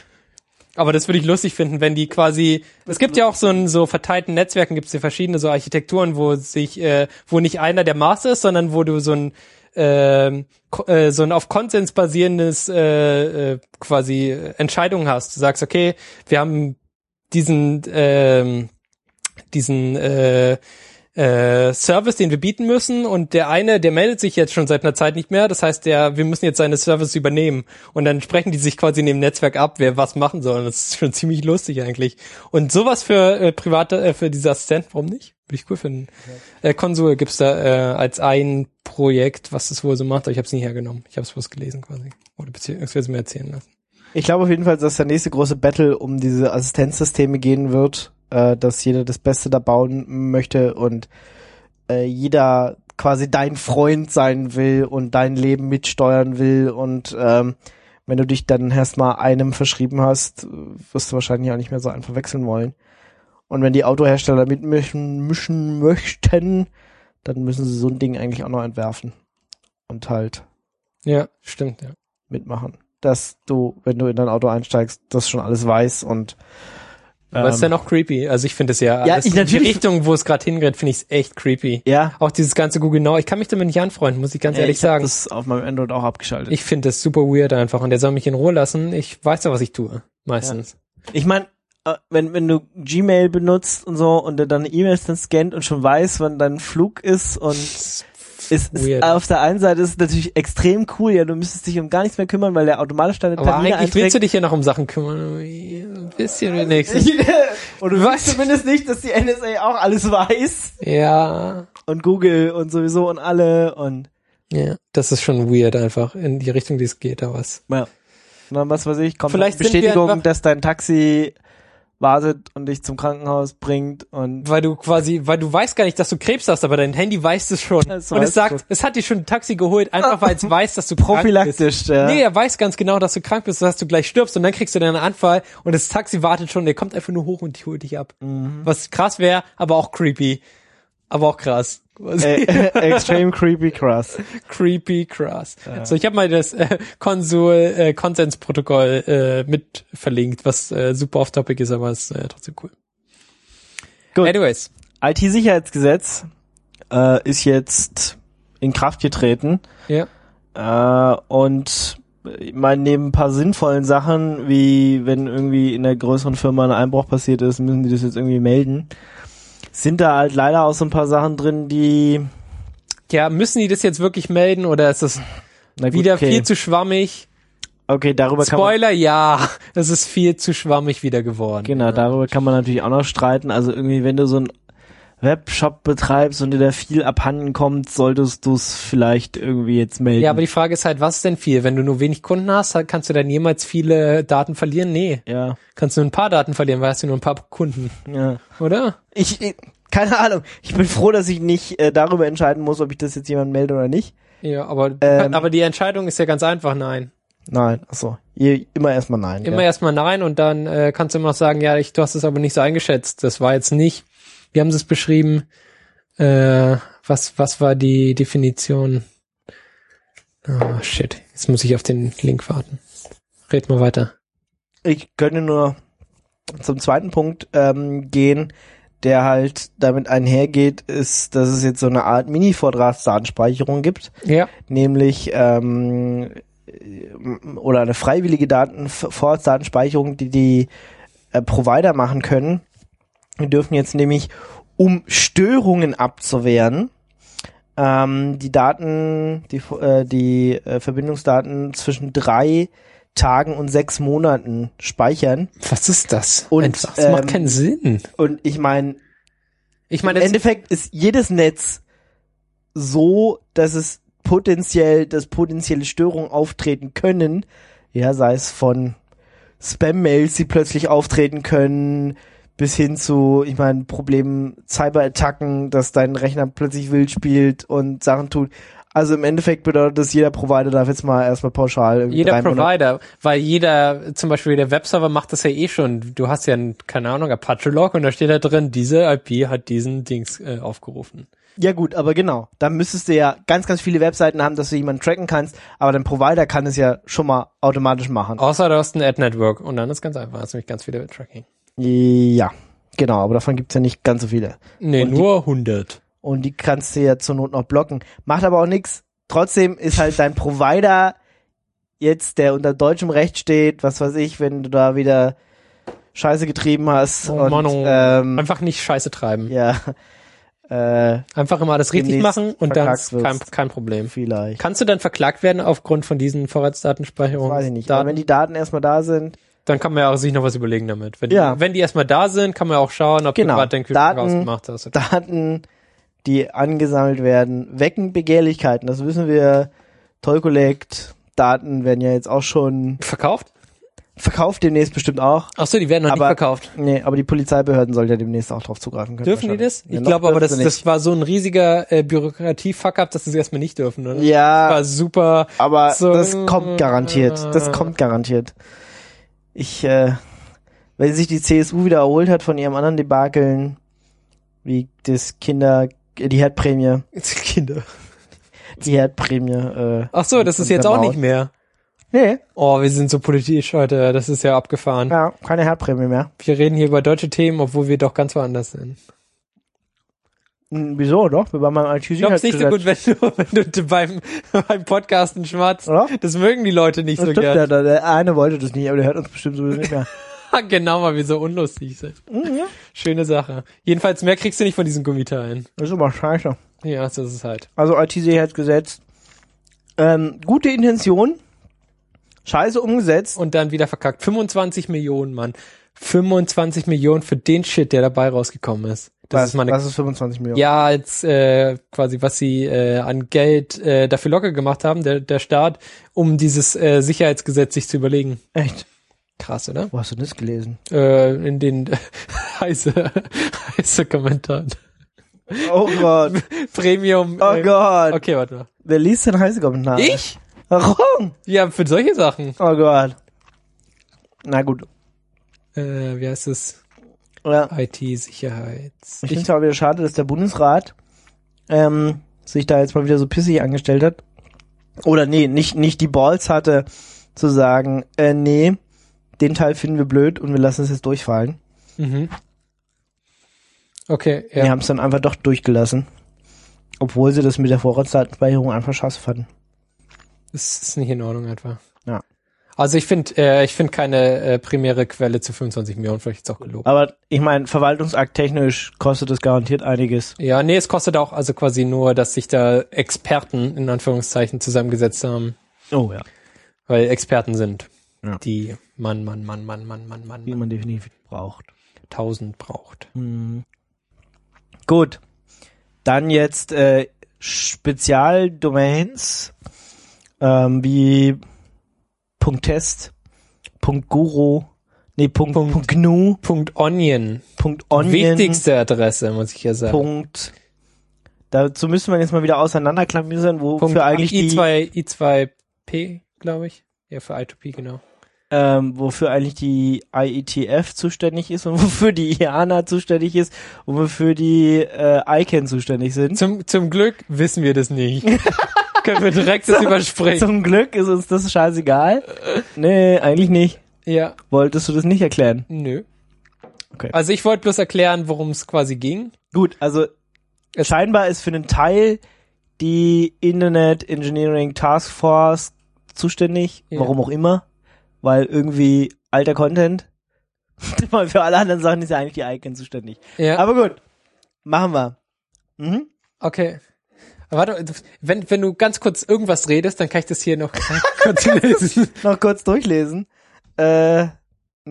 Aber das würde ich lustig finden, wenn die quasi, es gibt ja auch so in so verteilten Netzwerken gibt's ja verschiedene so Architekturen, wo sich, äh, wo nicht einer der Master ist, sondern wo du so ein, äh, ko- äh, so ein auf Konsens basierendes, äh, äh, quasi Entscheidungen hast. Du sagst, okay, wir haben diesen, ähm, diesen, äh, äh, Service, den wir bieten müssen und der eine, der meldet sich jetzt schon seit einer Zeit nicht mehr, das heißt, der, wir müssen jetzt seine Service übernehmen und dann sprechen die sich quasi in dem Netzwerk ab, wer was machen soll und das ist schon ziemlich lustig eigentlich und sowas für äh, private, äh, für diese Assistenten, warum nicht? Würde ich cool finden. Ja. Äh, Konsul gibt's da äh, als ein Projekt, was das wohl so macht, aber ich habe es nie hergenommen, ich habe es bloß gelesen quasi oder beziehungsweise mir erzählen lassen. Ich glaube auf jeden Fall, dass der nächste große Battle um diese Assistenzsysteme gehen wird, äh, dass jeder das Beste da bauen möchte und äh, jeder quasi dein Freund sein will und dein Leben mitsteuern will und ähm, wenn du dich dann erstmal einem verschrieben hast, wirst du wahrscheinlich auch nicht mehr so einfach wechseln wollen. Und wenn die Autohersteller mitmischen mischen möchten, dann müssen sie so ein Ding eigentlich auch noch entwerfen und halt Ja, stimmt, ja. mitmachen. Dass du, wenn du in dein Auto einsteigst, das schon alles weiß und Aber es ist ähm, ja noch creepy. Also ich finde es ja, Ja, alles ich in die natürlich- Richtung, wo es gerade hingeht, finde ich es echt creepy. ja, Auch dieses ganze Google Now, ich kann mich damit nicht anfreunden, muss ich ganz ja, ehrlich ich hab sagen. das auf meinem Android auch abgeschaltet. Ich finde das super weird einfach und der soll mich in Ruhe lassen. Ich weiß ja, was ich tue, meistens. Ich meine, äh, wenn wenn du Gmail benutzt und so und der dann E-Mails dann scannt und schon weiß, wann dein Flug ist und ist, ist Weird. auf der einen Seite ist es natürlich extrem cool, ja, du müsstest dich um gar nichts mehr kümmern, weil der automatisch deine Aber Termine eigentlich willst du einträgt. dich ja noch um Sachen kümmern. Ein bisschen wenigstens. Und du weißt zumindest nicht, dass die N S A auch alles weiß Ja. und Google und sowieso und alle und Ja. Das ist schon weird einfach, in die Richtung, die es geht, aber was. ja. Und dann, was weiß ich, kommt Vielleicht eine sind wir Bestätigung, einfach- dass dein Taxi wartet und dich zum Krankenhaus bringt und Weil du quasi, weil du weißt gar nicht, dass du Krebs hast, aber dein Handy weiß es schon. Es und weiß es sagt, schon. es hat dir schon ein Taxi geholt, einfach weil es weiß, dass du krank bist. prophylaktisch, ja. Nee, er weiß ganz genau, dass du krank bist, dass du gleich stirbst und dann kriegst du dann einen Anfall und das Taxi wartet schon, der kommt einfach nur hoch und holt dich ab. Mhm. Was krass wäre, aber auch creepy. Aber auch krass. äh, extreme creepy krass. Creepy krass. So, ich habe mal das äh, Konsul äh, Konsensprotokoll äh, mit verlinkt, was äh, super off topic ist, aber ist äh, trotzdem cool. Gut. Anyways. I T-Sicherheitsgesetz äh, ist jetzt in Kraft getreten Ja. äh, und ich meine, neben ein paar sinnvollen Sachen, wie wenn irgendwie in einer größeren Firma ein Einbruch passiert ist, müssen die das jetzt irgendwie melden, sind da halt leider auch so ein paar Sachen drin, die Ja, müssen die das jetzt wirklich melden oder ist das na gut, wieder okay. viel zu schwammig? Okay, darüber kann man Spoiler, ja, es ist viel zu schwammig wieder geworden. genau, ja. darüber kann man natürlich auch noch streiten. Also irgendwie, wenn du so einen Webshop betreibst und dir da viel abhanden kommt, solltest du es vielleicht irgendwie jetzt melden. Ja, aber die Frage ist halt, was ist denn viel? Wenn du nur wenig Kunden hast, halt, kannst du dann jemals viele Daten verlieren? Nee. ja, Kannst du ein paar Daten verlieren, weil hast du nur ein paar Kunden, ja. oder? Ich, ich keine Ahnung. Ich bin froh, dass ich nicht äh, darüber entscheiden muss, ob ich das jetzt jemandem melde oder nicht. Ja, aber, Ähm. aber die Entscheidung ist ja ganz einfach, nein. Nein, achso. Je, immer erstmal nein. Immer ja. erstmal nein und dann äh, kannst du immer noch sagen, ja, ich, du hast es aber nicht so eingeschätzt. Das war jetzt nicht, wie haben sie es beschrieben? Äh, was, was war die Definition? Oh, shit. Jetzt muss ich auf den Link warten. Red mal weiter. Ich könnte nur zum zweiten Punkt ähm, gehen, der halt damit einhergeht, ist, dass es jetzt so eine Art Mini-Vorratsdatenspeicherung gibt, Ja. nämlich ähm, oder eine freiwillige Daten Vorratsdatenspeicherung, die die äh, Provider machen können. Wir dürfen jetzt nämlich, um Störungen abzuwehren, ähm, die Daten, die äh, die äh, Verbindungsdaten zwischen drei Tagen und sechs Monaten speichern. Was ist das? Und, das macht ähm, keinen Sinn. Und ich meine, Ich im meine, das- Endeffekt ist jedes Netz so, dass es potenziell, dass potenzielle Störungen auftreten können, ja, sei es von Spam-Mails, die plötzlich auftreten können, bis hin zu, ich meine, Problemen, Cyberattacken, dass dein Rechner plötzlich wild spielt und Sachen tut. Also im Endeffekt bedeutet das, jeder Provider darf jetzt mal erstmal pauschal irgendwie Jeder drei Monate- Provider, weil jeder, zum Beispiel der Webserver macht das ja eh schon. Du hast ja, ein, keine Ahnung, Apache-Log und da steht da drin, diese I P hat diesen Dings äh, aufgerufen. Ja gut, aber genau, da müsstest du ja ganz, ganz viele Webseiten haben, dass du jemanden tracken kannst, aber dein Provider kann es ja schon mal automatisch machen. Außer du hast ein Ad-Network und dann ist ganz einfach, hast nämlich ganz viele Tracking. Ja, genau, aber davon gibt's ja nicht ganz so viele. Nee, Und nur hundert. Und die kannst du ja zur Not noch blocken. Macht aber auch nichts. Trotzdem ist halt dein Provider jetzt, der unter deutschem Recht steht, was weiß ich, wenn du da wieder Scheiße getrieben hast. Oh, und, Mann, oh. ähm, Einfach nicht Scheiße treiben. ja, äh, Einfach immer alles richtig demnächst machen und dann ist verklagt kein, wirst. kein Problem. vielleicht. Kannst du dann verklagt werden aufgrund von diesen Das Vorratsdatenspeicherungen? weiß ich nicht. Aber Daten? wenn die Daten erstmal da sind, Dann kann man ja auch sich noch was überlegen damit. Wenn, Ja. die, wenn die erstmal da sind, kann man auch schauen, ob Genau. du gerade den Kühlschrank Daten- rausgemacht hast. Daten, die angesammelt werden, wecken Begehrlichkeiten. Das wissen wir. Toll Collect, Daten werden ja jetzt auch schon Verkauft? verkauft, demnächst bestimmt auch. Ach so, die werden noch Aber- nicht verkauft. Nee, aber die Polizeibehörden sollen ja demnächst auch drauf zugreifen können. Dürfen die das? wahrscheinlich. Ja, Ich noch glaube aber, dürfen das, sie das nicht. war so ein riesiger äh, Bürokratie-Fuck-up, dass sie es erstmal nicht dürfen, oder? Ja, War super. aber so- das kommt garantiert. Das kommt garantiert. Ich, äh, wenn sich die C S U wieder erholt hat von ihrem anderen Debakeln, wie das Kinder, äh, die Herdprämie, Kinder. die Herdprämie, äh, Ach so, das ist jetzt auch nicht mehr. nee, Oh, wir sind so politisch heute. Das ist ja abgefahren. ja, keine Herdprämie mehr. Wir reden hier über deutsche Themen, obwohl wir doch ganz woanders sind. Hm, wieso, doch? Wir waren beim Ich glaube es nicht so gut, wenn du, wenn du beim, beim Podcasten schmatzt. Oder? Das mögen die Leute nicht Das so stimmt, ja, gern. der, der eine wollte das nicht, aber der hört uns bestimmt sowieso nicht mehr. Genau, weil wir so unlustig sind. Hm, ja, Schöne Sache. Jedenfalls mehr kriegst du nicht von diesen Gummiteilen. das ist aber scheiße. Ja, so ist es halt. Also I T-Sicherheitsgesetz. Ähm, gute Intention. Scheiße umgesetzt. Und dann wieder verkackt. fünfundzwanzig Millionen, Mann. fünfundzwanzig Millionen für den Shit, der dabei rausgekommen ist. Das was, ist mal eine was ist fünfundzwanzig Millionen? Ja, als äh, quasi, was sie äh, an Geld äh, dafür locker gemacht haben, der, der Staat, um dieses äh, Sicherheitsgesetz sich zu überlegen. Echt? Krass, oder? Wo hast du das gelesen? Äh, in den heiße, heiße Kommentaren. Oh Gott. Premium. Oh äh, Gott. Okay, warte mal. Wer liest denn heiße Kommentare? Ich? Warum? Ja, für solche Sachen. Oh Gott. Na gut. Äh, wie heißt es? Ja. I T-Sicherheits. Ich finde es aber wieder schade, dass der Bundesrat ähm, sich da jetzt mal wieder so pissig angestellt hat. Oder nee, nicht, nicht die Balls hatte, zu sagen, äh, nee, den Teil finden wir blöd und wir lassen es jetzt durchfallen. Mhm. Okay, ja. Wir haben es dann einfach doch durchgelassen. Obwohl sie das mit der Vorratsdatenspeicherung einfach scheiße fanden. Das ist nicht in Ordnung einfach. Ja. Also ich finde, äh, ich finde keine äh, primäre Quelle zu fünfundzwanzig Millionen, vielleicht ist auch gelogen. Aber ich meine, Verwaltungsakt technisch kostet es garantiert einiges. Ja, nee, es kostet auch also quasi nur, dass sich da Experten in Anführungszeichen zusammengesetzt haben, Oh ja. weil Experten sind, Ja. die man, man, man, man, man, man, man, Die man man definitiv braucht. tausend braucht. Mhm. Gut. Dann jetzt äh, Spezialdomains ähm, wie .test, .guru, nee, Punkt, Punkt- Punkt .gnu, Punkt Onion. Punkt .onion, Wichtigste Adresse, muss ich ja sagen. Punkt. Dazu müssen wir jetzt mal wieder auseinanderklamüsern, wofür Punkt eigentlich I die, zwei, I zwei P, glaube ich. Ja, für I zwei P, genau. ähm, wofür eigentlich die I E T F zuständig ist und wofür die I A N A zuständig ist und wofür die äh, I C A N zuständig sind. Zum, zum Glück wissen wir das nicht. Können wir direkt das überspringen. Zum Glück ist uns das scheißegal. Nee, eigentlich nicht. Ja, Wolltest du das nicht erklären? nö. Okay. Also ich wollte bloß erklären, worum es quasi ging. Gut, also Es- scheinbar ist für einen Teil die Internet Engineering Task Force zuständig, Ja. warum auch immer, weil irgendwie alter Content. Weil für alle anderen Sachen ist ja eigentlich die I C A N zuständig. Ja, Aber gut, machen wir. Mhm. okay. Warte, wenn, wenn du ganz kurz irgendwas redest, dann kann ich das hier noch kurz lesen. Noch kurz durchlesen. Äh, nee,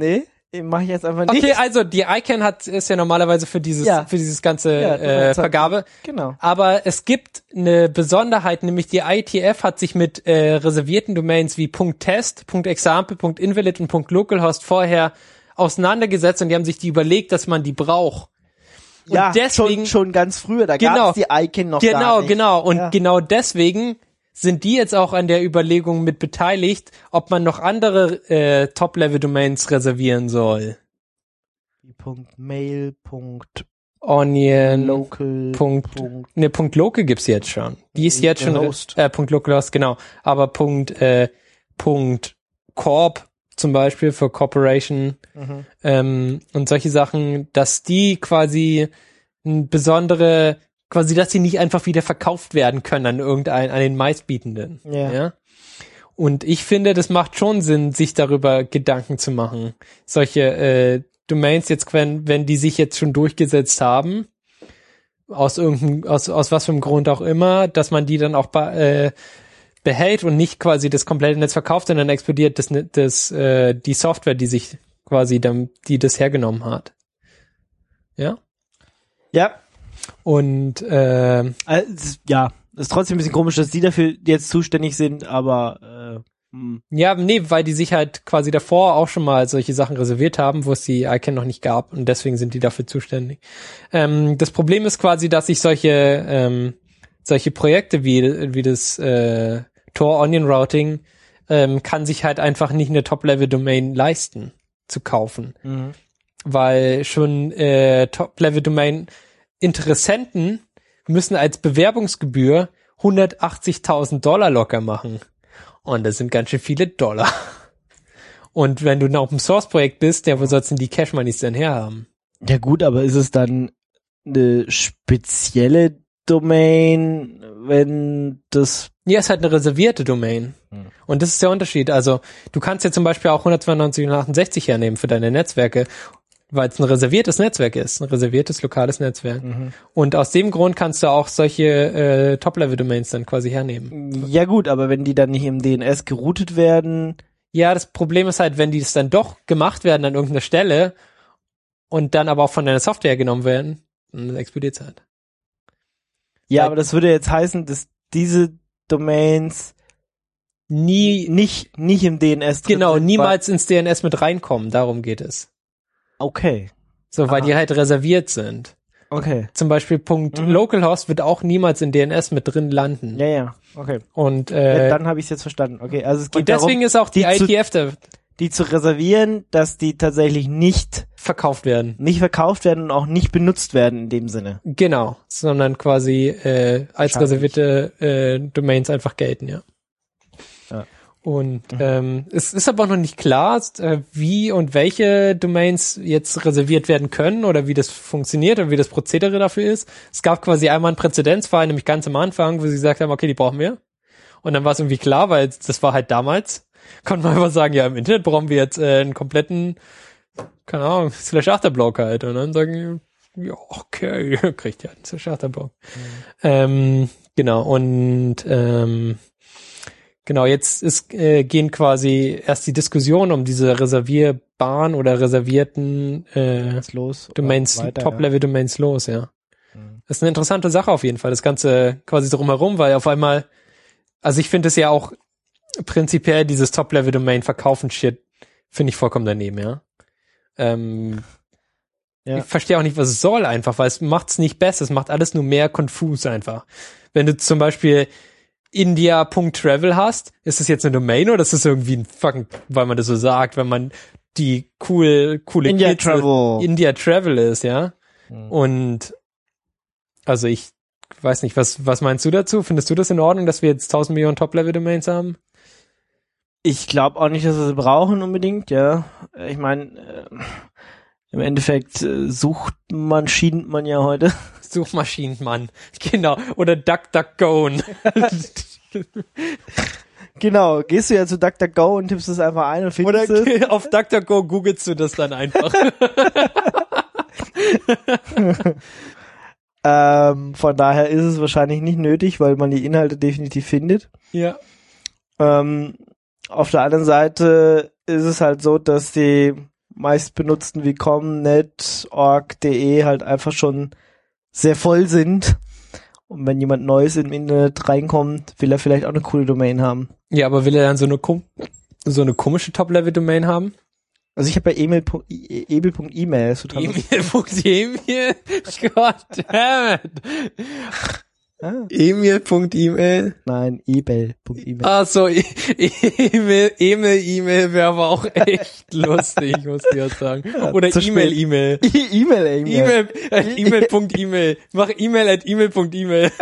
mache ich jetzt einfach nicht. Okay, also die I C A N hat ist ja normalerweise für dieses Ja. für dieses ganze Ja, äh, Vergabe. Genau. Aber es gibt eine Besonderheit, nämlich die I E T F hat sich mit äh, reservierten Domains wie .test, .example, .invalid und .localhost vorher auseinandergesetzt und die haben sich die überlegt, dass man die braucht. Und ja, deswegen, schon, schon ganz früher, da genau, gab's die I C A N noch genau, gar nicht. Genau, und ja. genau deswegen sind die jetzt auch an der Überlegung mit beteiligt, ob man noch andere äh, Top-Level-Domains reservieren soll. .mail, Punkt Onion, local, Punkt, Punkt, ne, Punkt Local gibt's jetzt schon. Die ist jetzt schon, Host. äh, Punkt Localhost, genau. Aber Punkt, äh, Punkt Corp zum Beispiel für Corporation, mhm. ähm, und solche Sachen, dass die quasi ein besondere, quasi, dass die nicht einfach wieder verkauft werden können an irgendeinen, an den meistbietenden. Ja. ja. Und ich finde, das macht schon Sinn, sich darüber Gedanken zu machen. Solche, äh, Domains jetzt, wenn, wenn die sich jetzt schon durchgesetzt haben, aus irgendeinem, aus, aus was für einem Grund auch immer, dass man die dann auch be, äh, behält und nicht quasi das komplette Netz verkauft, sondern explodiert das, das, äh, die Software, die sich quasi dann, die das hergenommen hat. Ja? Ja. Und, äh, Also, ja, ist trotzdem ein bisschen komisch, dass die dafür jetzt zuständig sind, aber, äh, ja, nee, weil die sich halt quasi davor auch schon mal solche Sachen reserviert haben, wo es die I C A N noch nicht gab und deswegen sind die dafür zuständig. Ähm, das Problem ist quasi, dass sich solche ähm, solche Projekte wie wie das äh, Tor Onion Routing ähm, kann sich halt einfach nicht eine Top-Level-Domain leisten zu kaufen, mhm. weil schon äh, Top-Level-Domain Interessenten müssen als Bewerbungsgebühr hundertachtzigtausend Dollar locker machen. Und das sind ganz schön viele Dollar. Und wenn du ein Open-Source-Projekt bist, ja, wo sollst du denn die Cash-Moneys denn herhaben? Ja gut, aber ist es dann eine spezielle Domain, wenn das... Ja, ist halt eine reservierte Domain. Hm. Und das ist der Unterschied. Also du kannst ja zum Beispiel auch hundertzweiundneunzig und achtundsechzig hernehmen für deine Netzwerke, weil es ein reserviertes Netzwerk ist, ein reserviertes lokales Netzwerk. Mhm. Und aus dem Grund kannst du auch solche äh, Top-Level-Domains dann quasi hernehmen. Ja gut, aber wenn die dann nicht im D N S geroutet werden... Ja, das Problem ist halt, wenn die es dann doch gemacht werden an irgendeiner Stelle und dann aber auch von deiner Software genommen werden, dann explodiert es halt. Ja, Weil- aber das würde jetzt heißen, dass diese Domains Nie, nicht nicht im D N S drin genau, sind, niemals ins D N S mit reinkommen, darum geht es. weil- Okay, So, weil Aha. die halt reserviert sind. okay. Zum Beispiel Punkt Mhm. Localhost wird auch niemals in D N S mit drin landen. Ja, ja, okay. Und, Ja, äh, dann habe ich es jetzt verstanden. Okay, also es geht und deswegen darum, ist auch die, die I zu- T F da die zu reservieren, dass die tatsächlich nicht verkauft werden. nicht verkauft werden und auch nicht benutzt werden in dem Sinne. Genau, sondern quasi äh, als Wahrscheinlich. reservierte äh, Domains einfach gelten, ja. Ja. Und ähm, es ist aber noch nicht klar, äh, wie und welche Domains jetzt reserviert werden können oder wie das funktioniert oder wie das Prozedere dafür ist. Es gab quasi einmal einen Präzedenzfall, nämlich ganz am Anfang, wo sie gesagt haben, okay, die brauchen wir. Und dann war es irgendwie klar, weil das war halt damals, konnte man einfach sagen, ja, im Internet brauchen wir jetzt äh, einen kompletten, keine Ahnung, Slash Achterblock halt. Und dann sagen die, ja, okay, kriegt ja einen Slash Achterblock. Mhm. Ähm, genau, und ähm, genau, jetzt ist, äh, gehen quasi erst die Diskussion um diese reservierbaren oder reservierten äh, Jetzt los. Domains, weiter, Top-Level-Domains los, ja. Mhm. Das ist eine interessante Sache auf jeden Fall, das Ganze quasi drumherum, weil auf einmal, also ich finde es ja auch prinzipiell dieses Top-Level-Domain verkaufen Shit, finde ich vollkommen daneben, ja. Ähm, Ja. Ich verstehe auch nicht, was es soll einfach, weil es macht's nicht besser, es macht alles nur mehr konfus einfach. Wenn du zum Beispiel India.travel hast, ist das jetzt eine Domain oder ist das irgendwie ein fucking, weil man das so sagt, wenn man die cool, coole India Kids, Travel. India Travel ist, ja? Mhm. Und also ich weiß nicht, was was meinst du dazu? Findest du das in Ordnung, dass wir jetzt tausend Millionen Top-Level-Domains haben? Ich glaube auch nicht, dass wir sie brauchen unbedingt, ja. Ich meine, äh, im Endeffekt äh, sucht man, schient man ja heute. Suchmaschinenmann. Genau. Oder DuckDuckGo. Genau, gehst du ja zu DuckDuckGo und tippst es einfach ein und Oder findest es. auf DuckDuckGo googelst du das dann einfach. Ähm, von daher ist es wahrscheinlich nicht nötig, weil man die Inhalte definitiv findet. Ja. Ähm, auf der anderen Seite ist es halt so, dass die meistbenutzten wie com, net, org, de halt einfach schon sehr voll sind. Und wenn jemand Neues im Internet reinkommt, will er vielleicht auch eine coole Domain haben. Ja, aber will er dann so eine, kom- so eine komische Top-Level-Domain haben? Also ich habe bei emil Punkt email so Emil.email? Gott damn it. Ah. Emil.email? Nein, ebel Punkt email. Ach so, e- Emil, Emil, E-Mail wäre aber auch echt lustig, muss ich ja sagen. Oder zu E-Mail, spät. E-Mail. E-Mail, E-Mail. E-Mail, at E-Mail.email. Mach E-Mail at E-Mail.email.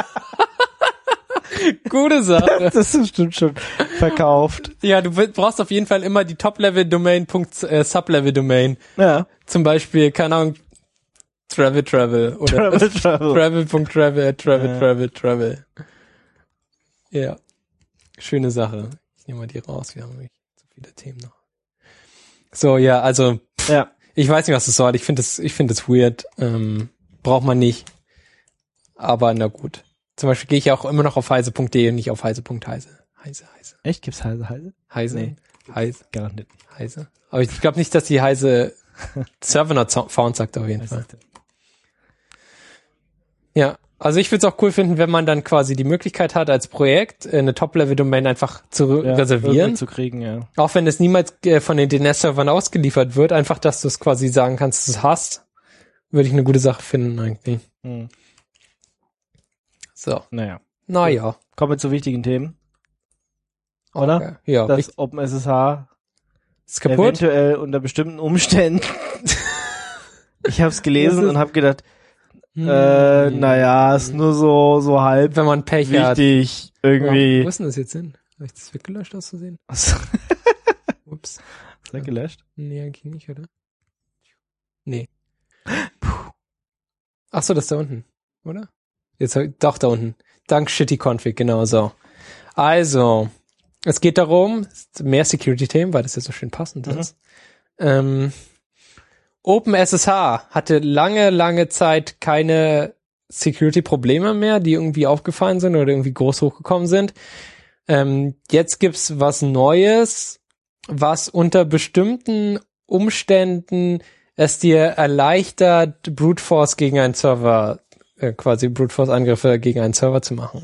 Gute Sache. Das ist bestimmt schon verkauft. Ja, du brauchst auf jeden Fall immer die Top-Level-Domain, Punkt, äh, Sub-Level-Domain. Ja. Zum Beispiel, keine Ahnung, Travel Travel oder Travel Travel. Travel.travel at Travel Ja. Travel Travel. Ja. Schöne Sache. Ich nehme mal die raus, wir haben nämlich zu viele Themen noch. So, ja, also pff, Ja. ich weiß nicht, was das soll. Ich finde das, ich finde das weird. Ähm, braucht man nicht. Aber na gut. Zum Beispiel gehe ich auch immer noch auf heise Punkt de und nicht auf heise.heise. Heise, heise. Echt? Gibt's Heise, Heise? Heise? Nee. Heise. Garantiert. Heise. Aber ich glaube nicht, dass die Heise Server not found sagt auf jeden Fall. Ja, also ich würde es auch cool finden, wenn man dann quasi die Möglichkeit hat, als Projekt eine Top-Level-Domain einfach zu Ja, reservieren. zu kriegen, ja. Auch wenn es niemals äh, von den D N S-Servern ausgeliefert wird, einfach, dass du es quasi sagen kannst, dass du es hast, würde ich eine gute Sache finden eigentlich. Hm. So, Naja. naja. Kommen wir zu wichtigen Themen. Oder? Okay. Ja, Das ich, OpenSSH ist kaputt. eventuell unter bestimmten Umständen. Ich habe es gelesen Das ist- und habe gedacht, Hm. äh, naja, ist nur so so halb Wenn man Pech hat. wichtig Wo irgendwie. ist denn das jetzt hin? Habe ich das weggelöscht auszusehen? Was? Ups. Ist er gelöscht? Nee, eigentlich nicht, oder? Nee. Ach so, das da unten, oder? Jetzt hab ich- doch da unten. Dank Shitty Config, genau so. Also, es geht darum, mehr Security-Themen, weil das jetzt so schön passend Mhm. ist. Ähm, OpenSSH hatte lange, lange Zeit keine Security-Probleme mehr, die irgendwie aufgefallen sind oder irgendwie groß hochgekommen sind. Ähm, jetzt gibt's was Neues, was unter bestimmten Umständen es dir erleichtert, Brute Force gegen einen Server, äh, quasi Brute Force Angriffe gegen einen Server zu machen.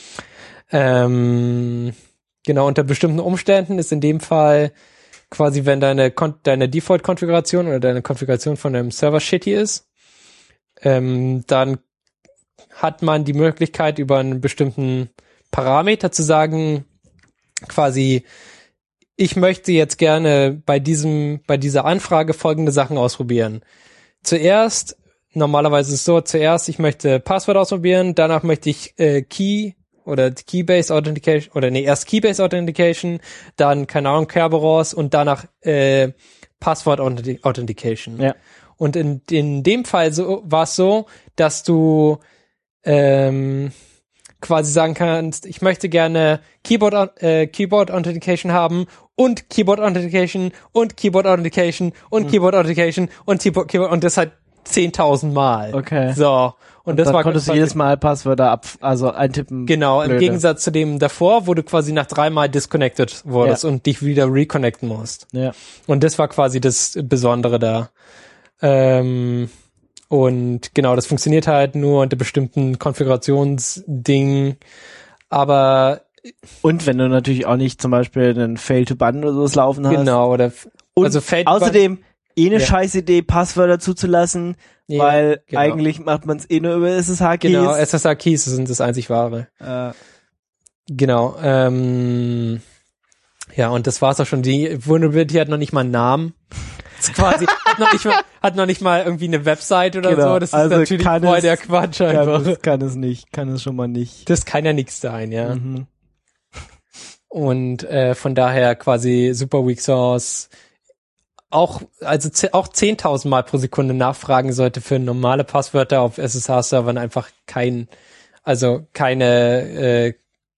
Ähm, genau, unter bestimmten Umständen ist in dem Fall quasi, wenn deine, Kon- deine Default-Konfiguration oder deine Konfiguration von deinem Server shitty ist, ähm, dann hat man die Möglichkeit, über einen bestimmten Parameter zu sagen, quasi, ich möchte jetzt gerne bei diesem, bei dieser Anfrage folgende Sachen ausprobieren. Zuerst, normalerweise ist es so, zuerst, ich möchte Passwort ausprobieren, danach möchte ich äh, Key oder Key-Based Authentication, oder nee, erst Key-Based Authentication, dann, keine Ahnung, Kerberos und danach äh, Passwort Authentication. Ja. Und in, in dem Fall so, war es so, dass du ähm, quasi sagen kannst, ich möchte gerne Keyboard, äh, Keyboard Authentication haben und Keyboard Authentication und Keyboard Authentication und Mhm. Keyboard Authentication und Keyboard, Keyboard und das halt zehntausend Mal. Okay. So. Und, Und das da war konntest du quasi- jedes Mal Passwörter ab, also eintippen. Genau, im Blöde. Gegensatz zu dem davor, wo du quasi nach dreimal disconnected wurdest Ja. und dich wieder reconnecten musst. Ja. Und das war quasi das Besondere da. Ähm, und genau, das funktioniert halt nur unter bestimmten Konfigurationsdingen. Aber Und wenn du natürlich auch nicht zum Beispiel einen Fail to Ban oder sowas laufen hast. genau, oder Und also Fail- außerdem eh eine Ja. scheiß Idee, Passwörter zuzulassen, Ja, weil genau. eigentlich macht man es eh nur über S S H-Keys. genau, S S H-Keys sind das einzig wahre. äh, Genau. Ähm, ja, und das war's auch schon. Die Vulnerability hat noch nicht mal einen Namen. Das ist quasi hat noch nicht mal, hat noch nicht mal irgendwie eine Website oder Genau, so. Das ist also natürlich kann voll es- der Quatsch kann, einfach. es, kann es nicht, kann es schon mal nicht. Das kann ja nichts sein, ja. Mhm. Und äh, von daher quasi super weak source. Auch also ze- auch zehntausend Mal pro Sekunde nachfragen sollte für normale Passwörter auf S S H-Servern einfach kein, also keine äh,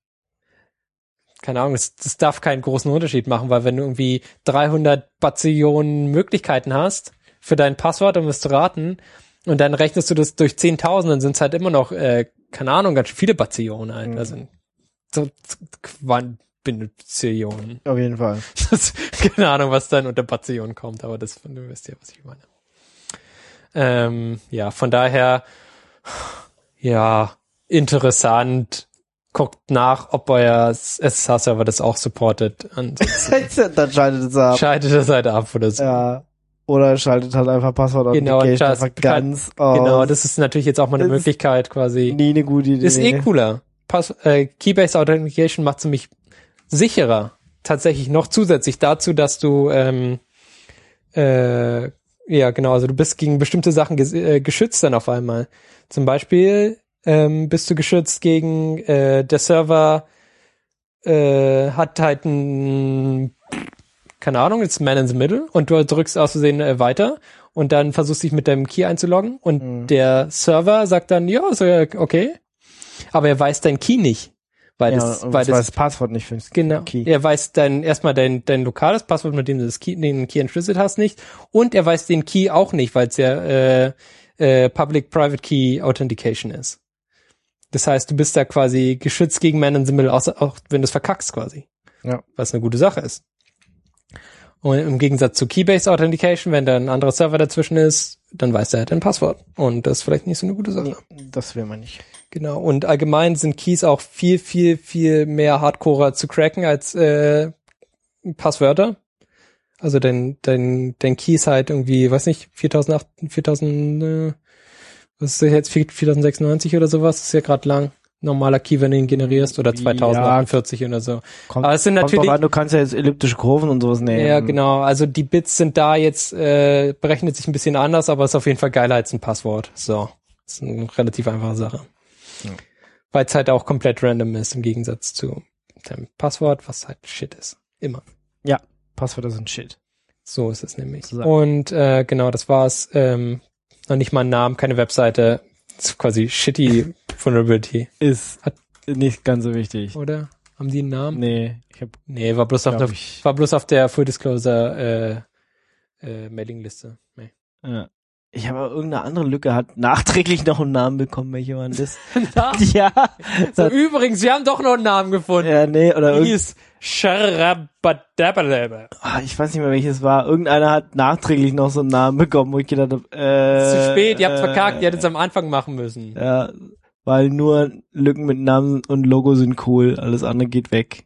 keine Ahnung, das, das darf keinen großen Unterschied machen, weil wenn du irgendwie dreihundert Bazillionen Möglichkeiten hast für dein Passwort, um es zu raten, und dann rechnest du das durch zehntausend, dann sind es halt immer noch, äh, keine Ahnung, ganz schön viele Bazillionen halt. Mhm. Also so, Quan- Benutzeionen. Auf jeden Fall. Das, keine Ahnung, was dann unter Bazillionen kommt, aber das, du wisst ja, was ich meine. Ähm, ja, von daher, ja, interessant. Guckt nach, ob euer S S H-Server das auch supportet. Ansonsten Dann schaltet es ab. schaltet es halt ab oder so. Ja. Oder schaltet halt einfach Passwort Genau, Authentication das einfach kann- ganz aus. Genau, das ist natürlich jetzt auch mal eine Das ist Möglichkeit quasi. nie eine gute Idee. Ist eh cooler. Pass, äh, Key-Based Authentication macht es nämlich sicherer. Tatsächlich noch zusätzlich dazu, dass du ähm, äh, ja genau, also du bist gegen bestimmte Sachen ges äh, geschützt dann auf einmal. Zum Beispiel ähm, bist du geschützt gegen äh, der Server äh, hat halt ein, keine Ahnung, ist Man in the Middle und du drückst aus Versehen äh, weiter und dann versuchst dich mit deinem Key einzuloggen und Mhm. der Server sagt dann, ja, ist ja okay, aber er weiß dein Key nicht, weil Ja, das, und weil das, das, das Passwort nicht findest. genau, Key. er weiß dein, erstmal dein, dein lokales Passwort, mit dem du das Key, den Key entschlüsselt hast, nicht und er weiß den Key auch nicht, weil es ja äh, äh, Public-Private Key Authentication ist. Das heißt, du bist da quasi geschützt gegen Man in the Middle, außer, auch wenn du es verkackst quasi. Ja. Was eine gute Sache ist. Und im Gegensatz zu Key-Based Authentication, wenn da ein anderer Server dazwischen ist, dann weiß der halt dein Passwort. Und das ist vielleicht nicht so eine gute Sache. Nee, das will man nicht. Genau. Und allgemein sind Keys auch viel, viel, viel mehr Hardcorer zu cracken als äh, Passwörter. Also dein, dein, dein Key ist halt irgendwie, weiß nicht, viertausendacht, viertausend, äh, was ist das jetzt, viertausendsechsundneunzig oder sowas? Das ist ja gerade lang. Normaler Key, wenn du ihn generierst, oder zweitausendachundvierzig oder so. Kommt, Aber es sind kommt natürlich, drauf an, du kannst ja jetzt elliptische Kurven und sowas nehmen. ja, genau. Also die Bits sind da jetzt, äh, berechnet sich ein bisschen anders, aber ist auf jeden Fall geiler als ein Passwort. So. Das ist eine relativ einfache Sache. Ja. Weil es halt auch komplett random ist, im Gegensatz zu deinem Passwort, was halt Shit ist. Immer. Ja, Passwörter sind Shit. So ist es nämlich. Sozusagen. Und äh, genau, das war's. Ähm, noch nicht mal ein Namen, keine Webseite. Das ist quasi shitty Vulnerability, Ist Hat- nicht ganz so wichtig. oder? Haben die einen Namen? Nee, ich hab, Nee, war bloß auf glaub der, ich, war bloß auf der Full Disclosure äh, äh, Mailingliste. Nee. ja. Ich habe aber irgendeine andere Lücke, hat nachträglich noch einen Namen bekommen, welche waren das? Da. ja. So, übrigens, wir haben doch noch einen Namen gefunden. Ja, nee, oder Die irgend, ist Sharabadabadaba. ah, ich weiß nicht mehr, welches war. Irgendeiner hat nachträglich noch so einen Namen bekommen, wo ich gedacht habe, äh. Zu spät, ihr habt äh, verkackt, ihr hättet es am Anfang machen müssen. Ja, weil nur Lücken mit Namen und Logo sind cool, alles andere geht weg.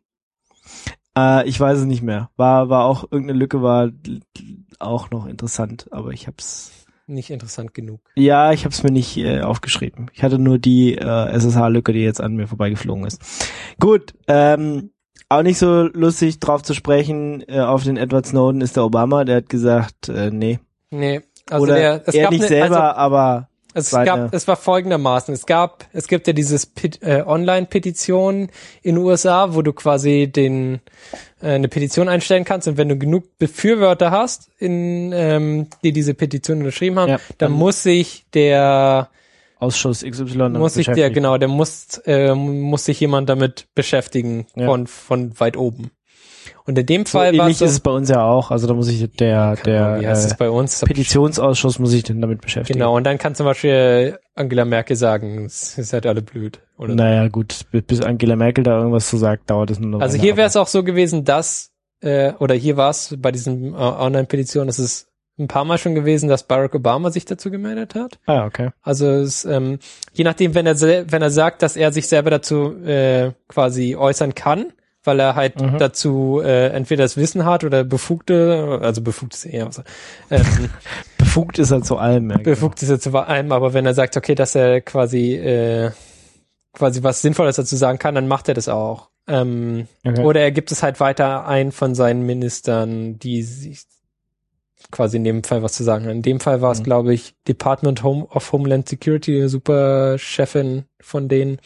Äh, ich weiß es nicht mehr. War, war auch, irgendeine Lücke war auch noch interessant, aber ich hab's, Nicht interessant genug. ja, ich hab's mir nicht äh, aufgeschrieben. Ich hatte nur die äh, S S H-Lücke, die jetzt an mir vorbeigeflogen ist. Gut, ähm, auch nicht so lustig drauf zu sprechen, äh, auf den Edward Snowden ist der Obama, der hat gesagt, äh, nee. Nee. Also Oder der, es er gab nicht ne, selber, also, aber Es Zweite. gab, es war folgendermaßen, es gab, es gibt ja dieses Pet, äh, Online-Petition in den U S A, wo du quasi den, äh, eine Petition einstellen kannst und wenn du genug Befürworter hast, in, ähm, die diese Petition unterschrieben haben, Ja, dann dann muss sich der, Ausschuss X Y damit muss sich der, beschäftigt. genau, der muss, äh, muss sich jemand damit beschäftigen Ja. von, von weit oben. Und in dem So Fall war ähnlich es so, ist es bei uns ja auch. Also da muss sich der, Keine Ahnung, der wie heißt äh, es bei uns? Petitionsausschuss muss sich denn damit beschäftigen. Genau, und dann kann zum Beispiel Angela Merkel sagen, es ist halt alle blöd. Oder so. Naja, gut, bis Angela Merkel da irgendwas zu sagt, dauert es nur noch. Also eine, hier wäre es aber- auch so gewesen, dass, äh, oder hier war es bei diesen äh, Online-Petitionen, es ist ein paar Mal schon gewesen, dass Barack Obama sich dazu gemeldet hat. Ah, okay. Also es, ähm, je nachdem, wenn er sel- wenn er sagt, dass er sich selber dazu äh, quasi äußern kann, weil er halt Mhm. dazu äh, entweder das Wissen hat oder befugte, also befugt ist eher so, ähm, Befugt ist er zu allem. Ja, befugt ist er zu allem, aber wenn er sagt, okay, dass er quasi äh, quasi was Sinnvolles dazu sagen kann, dann macht er das auch. Ähm, Okay. Oder er gibt es halt weiter ein von seinen Ministern, die sich quasi in dem Fall was zu sagen haben. In dem Fall war es, Mhm. glaube ich, Department Home of Homeland Security, eine super Chefin von denen.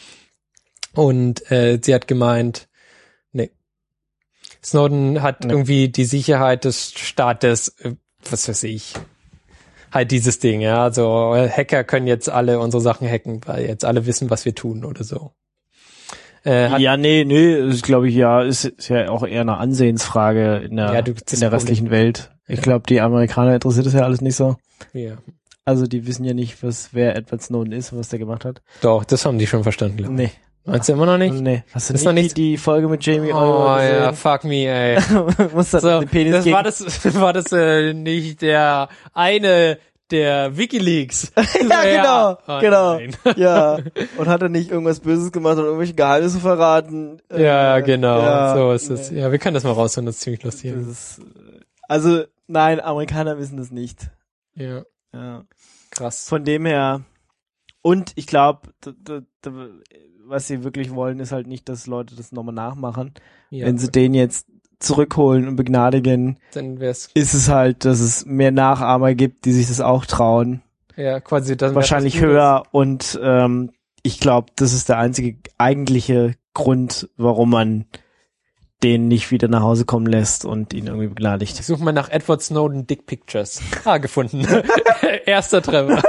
Und äh, sie hat gemeint, nee. Snowden hat Nee. irgendwie die Sicherheit des Staates, äh, was weiß ich, halt dieses Ding, ja. Also Hacker können jetzt alle unsere Sachen hacken, weil jetzt alle wissen, was wir tun oder so. Äh, hat, ja, nee, nee, ist glaube ich ja, ist, ist ja auch eher eine Ansehensfrage in der, Ja, du- das in der Problem- restlichen Welt. Ich Ja. glaube, die Amerikaner interessiert das ja alles nicht so. ja. Also die wissen ja nicht, was wer Edward Snowden ist und was der gemacht hat. Doch, das haben die schon verstanden, glaube ich. Nee. Meinst du immer noch nicht? Nee. Hast du Ist nicht noch nicht- die, die Folge mit Jamie Oh Oliver gesehen? ja, fuck me, ey. Muss das So, den Penis das gegen... war das, war das äh, nicht der eine der WikiLeaks? Ja, genau, Oh, genau. nein. Ja. Und hat er nicht irgendwas Böses gemacht und irgendwelche Geheimnisse verraten? Ja, Äh, genau, ja, so ist es. nee. Ja, wir können das mal rausholen, das ist ziemlich lustig. Das ist, also, nein, Amerikaner wissen das nicht. Ja, Ja. krass. Von dem her, und ich glaube, was sie wirklich wollen, ist halt nicht, dass Leute das nochmal nachmachen. Ja, Wenn sie den jetzt zurückholen und begnadigen, dann wär's ist es halt, dass es mehr Nachahmer gibt, die sich das auch trauen. ja quasi dann wär's Wahrscheinlich was Gutes. höher und ähm, ich glaube, das ist der einzige eigentliche Grund, warum man den nicht wieder nach Hause kommen lässt und ihn irgendwie begnadigt. Ich suche mal nach Edward Snowden Dick Pictures. Ah, gefunden. Erster Treffer.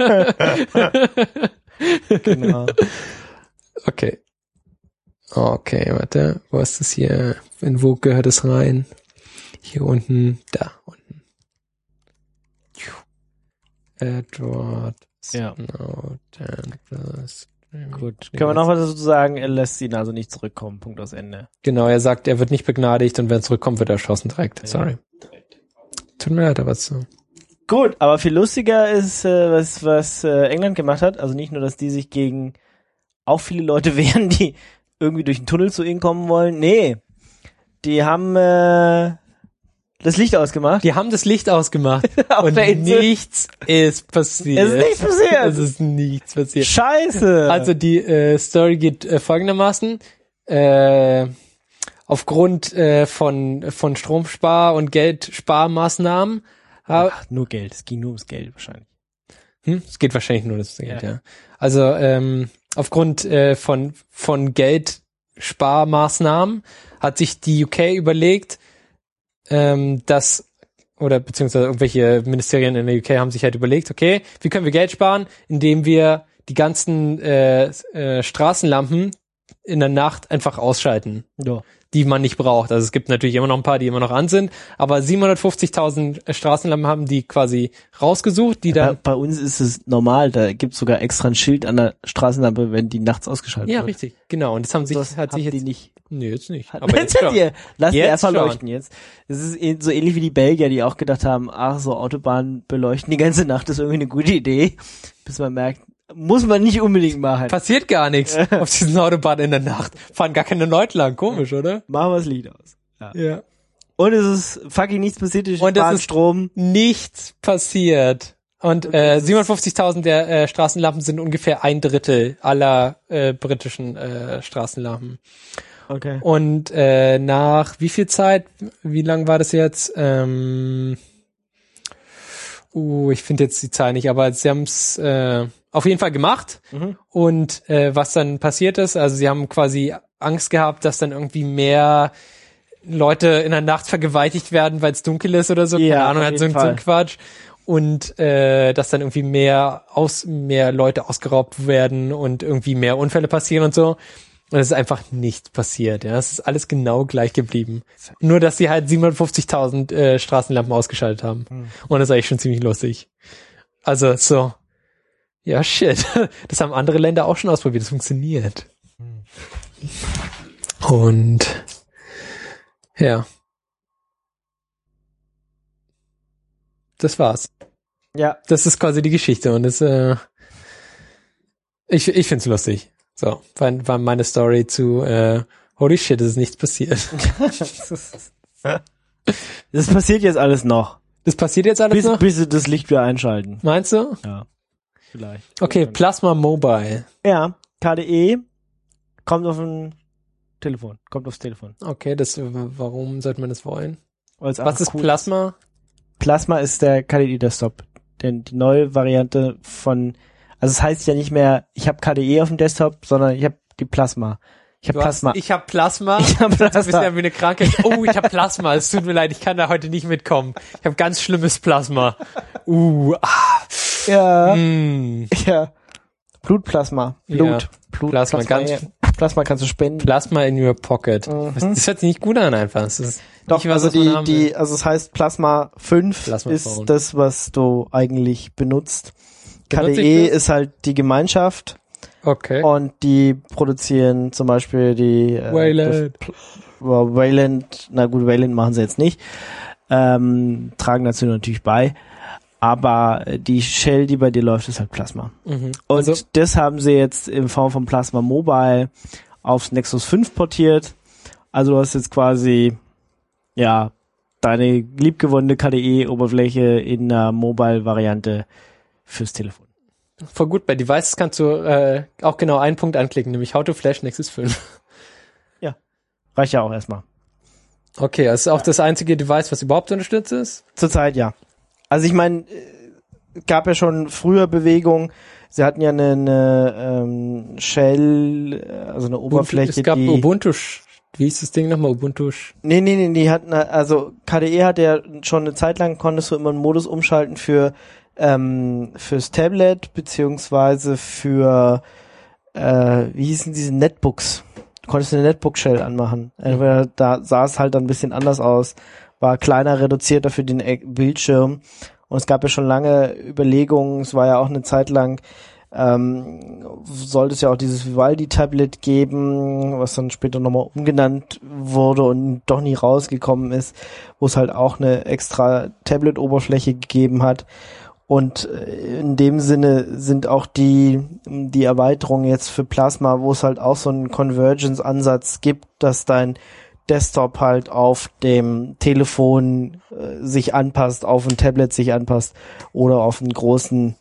Genau. Okay. Okay, warte. Wo ist das hier? In wo gehört es rein? Hier unten. Da unten. Edward Ja. Snowden. plus- Gut. Können wir noch was dazu sagen? Er lässt ihn also nicht zurückkommen. Punkt aus Ende. Genau, er sagt, er wird nicht begnadigt und wenn er zurückkommt, wird er erschossen direkt. Sorry. Tut mir leid, aber so. Gut, aber viel lustiger ist, äh, was, was äh, England gemacht hat. Also nicht nur, dass die sich gegen auch viele Leute wehren, die irgendwie durch den Tunnel zu ihnen kommen wollen. Nee, die haben äh, das Licht ausgemacht. Die haben das Licht ausgemacht Auf und der Insel. nichts ist passiert. Es ist nichts passiert. Es ist nichts passiert. Scheiße. Also die äh, Story geht äh, folgendermaßen. Äh, aufgrund äh, von von Stromspar- und Geldsparmaßnahmen ha- Ach, nur Geld. Es ging nur ums Geld wahrscheinlich. hm, es geht wahrscheinlich nur das Geld, Ja. ja. Also ähm, aufgrund äh, von von Geldsparmaßnahmen hat sich die U K überlegt, ähm, dass oder beziehungsweise irgendwelche Ministerien in der U K haben sich halt überlegt, okay, wie können wir Geld sparen, indem wir die ganzen äh, äh, Straßenlampen in der Nacht einfach ausschalten, Ja. die man nicht braucht. Also es gibt natürlich immer noch ein paar, die immer noch an sind, aber siebenhundertfünfzigtausend Straßenlampen haben die quasi rausgesucht, die Bei, dann bei uns ist es normal, da gibt's sogar extra ein Schild an der Straßenlampe, wenn die nachts ausgeschaltet ja, wird. richtig, genau. Und das haben sich, Das hat haben sich die jetzt, nicht. nee, jetzt nicht. Hat- Aber jetzt schon. Ihr, lass die Jetzt erstmal schon. leuchten jetzt. Das ist eh- so ähnlich wie die Belgier, die auch gedacht haben, ach, so Autobahnen beleuchten die ganze Nacht ist irgendwie eine gute Idee, bis man merkt, muss man nicht unbedingt machen. Passiert gar nichts auf diesen Autobahnen in der Nacht. Fahren gar keine Leute lang. Komisch, oder? Machen wir das Lied aus. Ja. Ja. Und es ist fucking nichts passiert, die Und es sparen ist- Strom. Nichts passiert. Und äh, siebenundfünfzigtausend der äh, Straßenlampen sind ungefähr ein Drittel aller äh, britischen äh, Straßenlampen. Okay. Und äh, nach wie viel Zeit, wie lang war das jetzt? Ähm, uh, ich finde jetzt die Zahl nicht, aber sie haben es äh, auf jeden Fall gemacht. Mhm. Und äh, was dann passiert ist, also sie haben quasi Angst gehabt, dass dann irgendwie mehr Leute in der Nacht vergewaltigt werden, weil es dunkel ist oder so. Ja, Keine Ahnung, auf halt so, jeden so ein Fall. Quatsch. Und äh, dass dann irgendwie mehr aus mehr Leute ausgeraubt werden und irgendwie mehr Unfälle passieren und so. Und es ist einfach nichts passiert. Ja, es ist alles genau gleich geblieben. Nur, dass sie halt siebenhundertfünfzigtausend äh, Straßenlampen ausgeschaltet haben. Mhm. Und das ist eigentlich schon ziemlich lustig. Also so, ja shit. Das haben andere Länder auch schon ausprobiert. Das funktioniert. Und ja. Das war's. Ja. Das ist quasi die Geschichte und das, äh, ich, ich find's lustig. So, war, war meine Story zu, äh, holy shit, es ist nichts passiert. Das passiert jetzt alles noch. Das passiert jetzt alles Bis, noch? bis sie das Licht wieder einschalten. Meinst du? Ja. Vielleicht. Okay, Plasma Mobile. Ja. K D E kommt auf ein Telefon. Kommt aufs Telefon. Okay, das, warum sollte man das wollen? Weil's Was einfach ist cool Plasma? Plasma ist der K D E-Desktop. Denn die neue Variante von, also es heißt ja nicht mehr, ich habe K D E auf dem Desktop, sondern ich habe die Plasma. Ich habe Du Plasma. Hast, ich hab Plasma. Ich hab Du bist Plasma. ja wie eine Krankheit. Oh, ich hab Plasma. Es tut mir leid, ich kann da heute nicht mitkommen. Ich habe ganz schlimmes Plasma. Uh, ah, Ja, mm. ja. Blutplasma. Blut. Ja, Blut. Plasma, ganz- ja. Plasma kannst du spenden. Plasma in your pocket. Mhm. Das, das hört sich nicht gut an einfach. Das ist Doch, nicht was, also was man die, haben will. die, also es heißt Plasma fünf Plasma ist Phone. das, was du eigentlich benutzt. Benutze ich K D E das? ist halt die Gemeinschaft Okay. Und die produzieren zum Beispiel die äh, Wayland. das- well, Wayland, na gut, Wayland machen sie jetzt nicht. Ähm, tragen dazu natürlich bei. Aber die Shell, die bei dir läuft, ist halt Plasma. Mhm. Und Also, das haben sie jetzt in Form von Plasma Mobile aufs Nexus fünf portiert. Also du hast jetzt quasi, ja, deine liebgewonnene K D E-Oberfläche in einer Mobile-Variante fürs Telefon. voll gut, bei Devices kannst du äh, auch genau einen Punkt anklicken, nämlich How to Flash Nexus fünf. Reicht ja auch erstmal. Okay, das ist auch das einzige Device, was überhaupt unterstützt ist? Zurzeit ja. Also ich meine, es gab ja schon früher Bewegungen. Sie hatten ja eine, eine ähm, Shell, also eine Oberfläche, Es gab die... Ubuntu, wie hieß das Ding nochmal? Ubuntu. Nee, nee, nee, die hatten, also K D E hat ja schon eine Zeit lang, konntest du immer einen Modus umschalten für ähm, fürs Tablet, beziehungsweise für, äh, wie hießen diese Netbooks? Du konntest eine Netbook-Shell anmachen. Entweder da sah es halt dann ein bisschen anders aus, war kleiner, reduzierter für den E- Bildschirm. Und es gab ja schon lange Überlegungen, es war ja auch eine Zeit lang, ähm, sollte es ja auch dieses Vivaldi-Tablet geben, was dann später nochmal umgenannt wurde und doch nie rausgekommen ist, wo es halt auch eine extra Tablet-Oberfläche gegeben hat. Und in dem Sinne sind auch die die Erweiterungen jetzt für Plasma, wo es halt auch so einen Convergence-Ansatz gibt, dass dein Desktop halt auf dem Telefon äh, sich anpasst, auf ein Tablet sich anpasst oder auf einen großen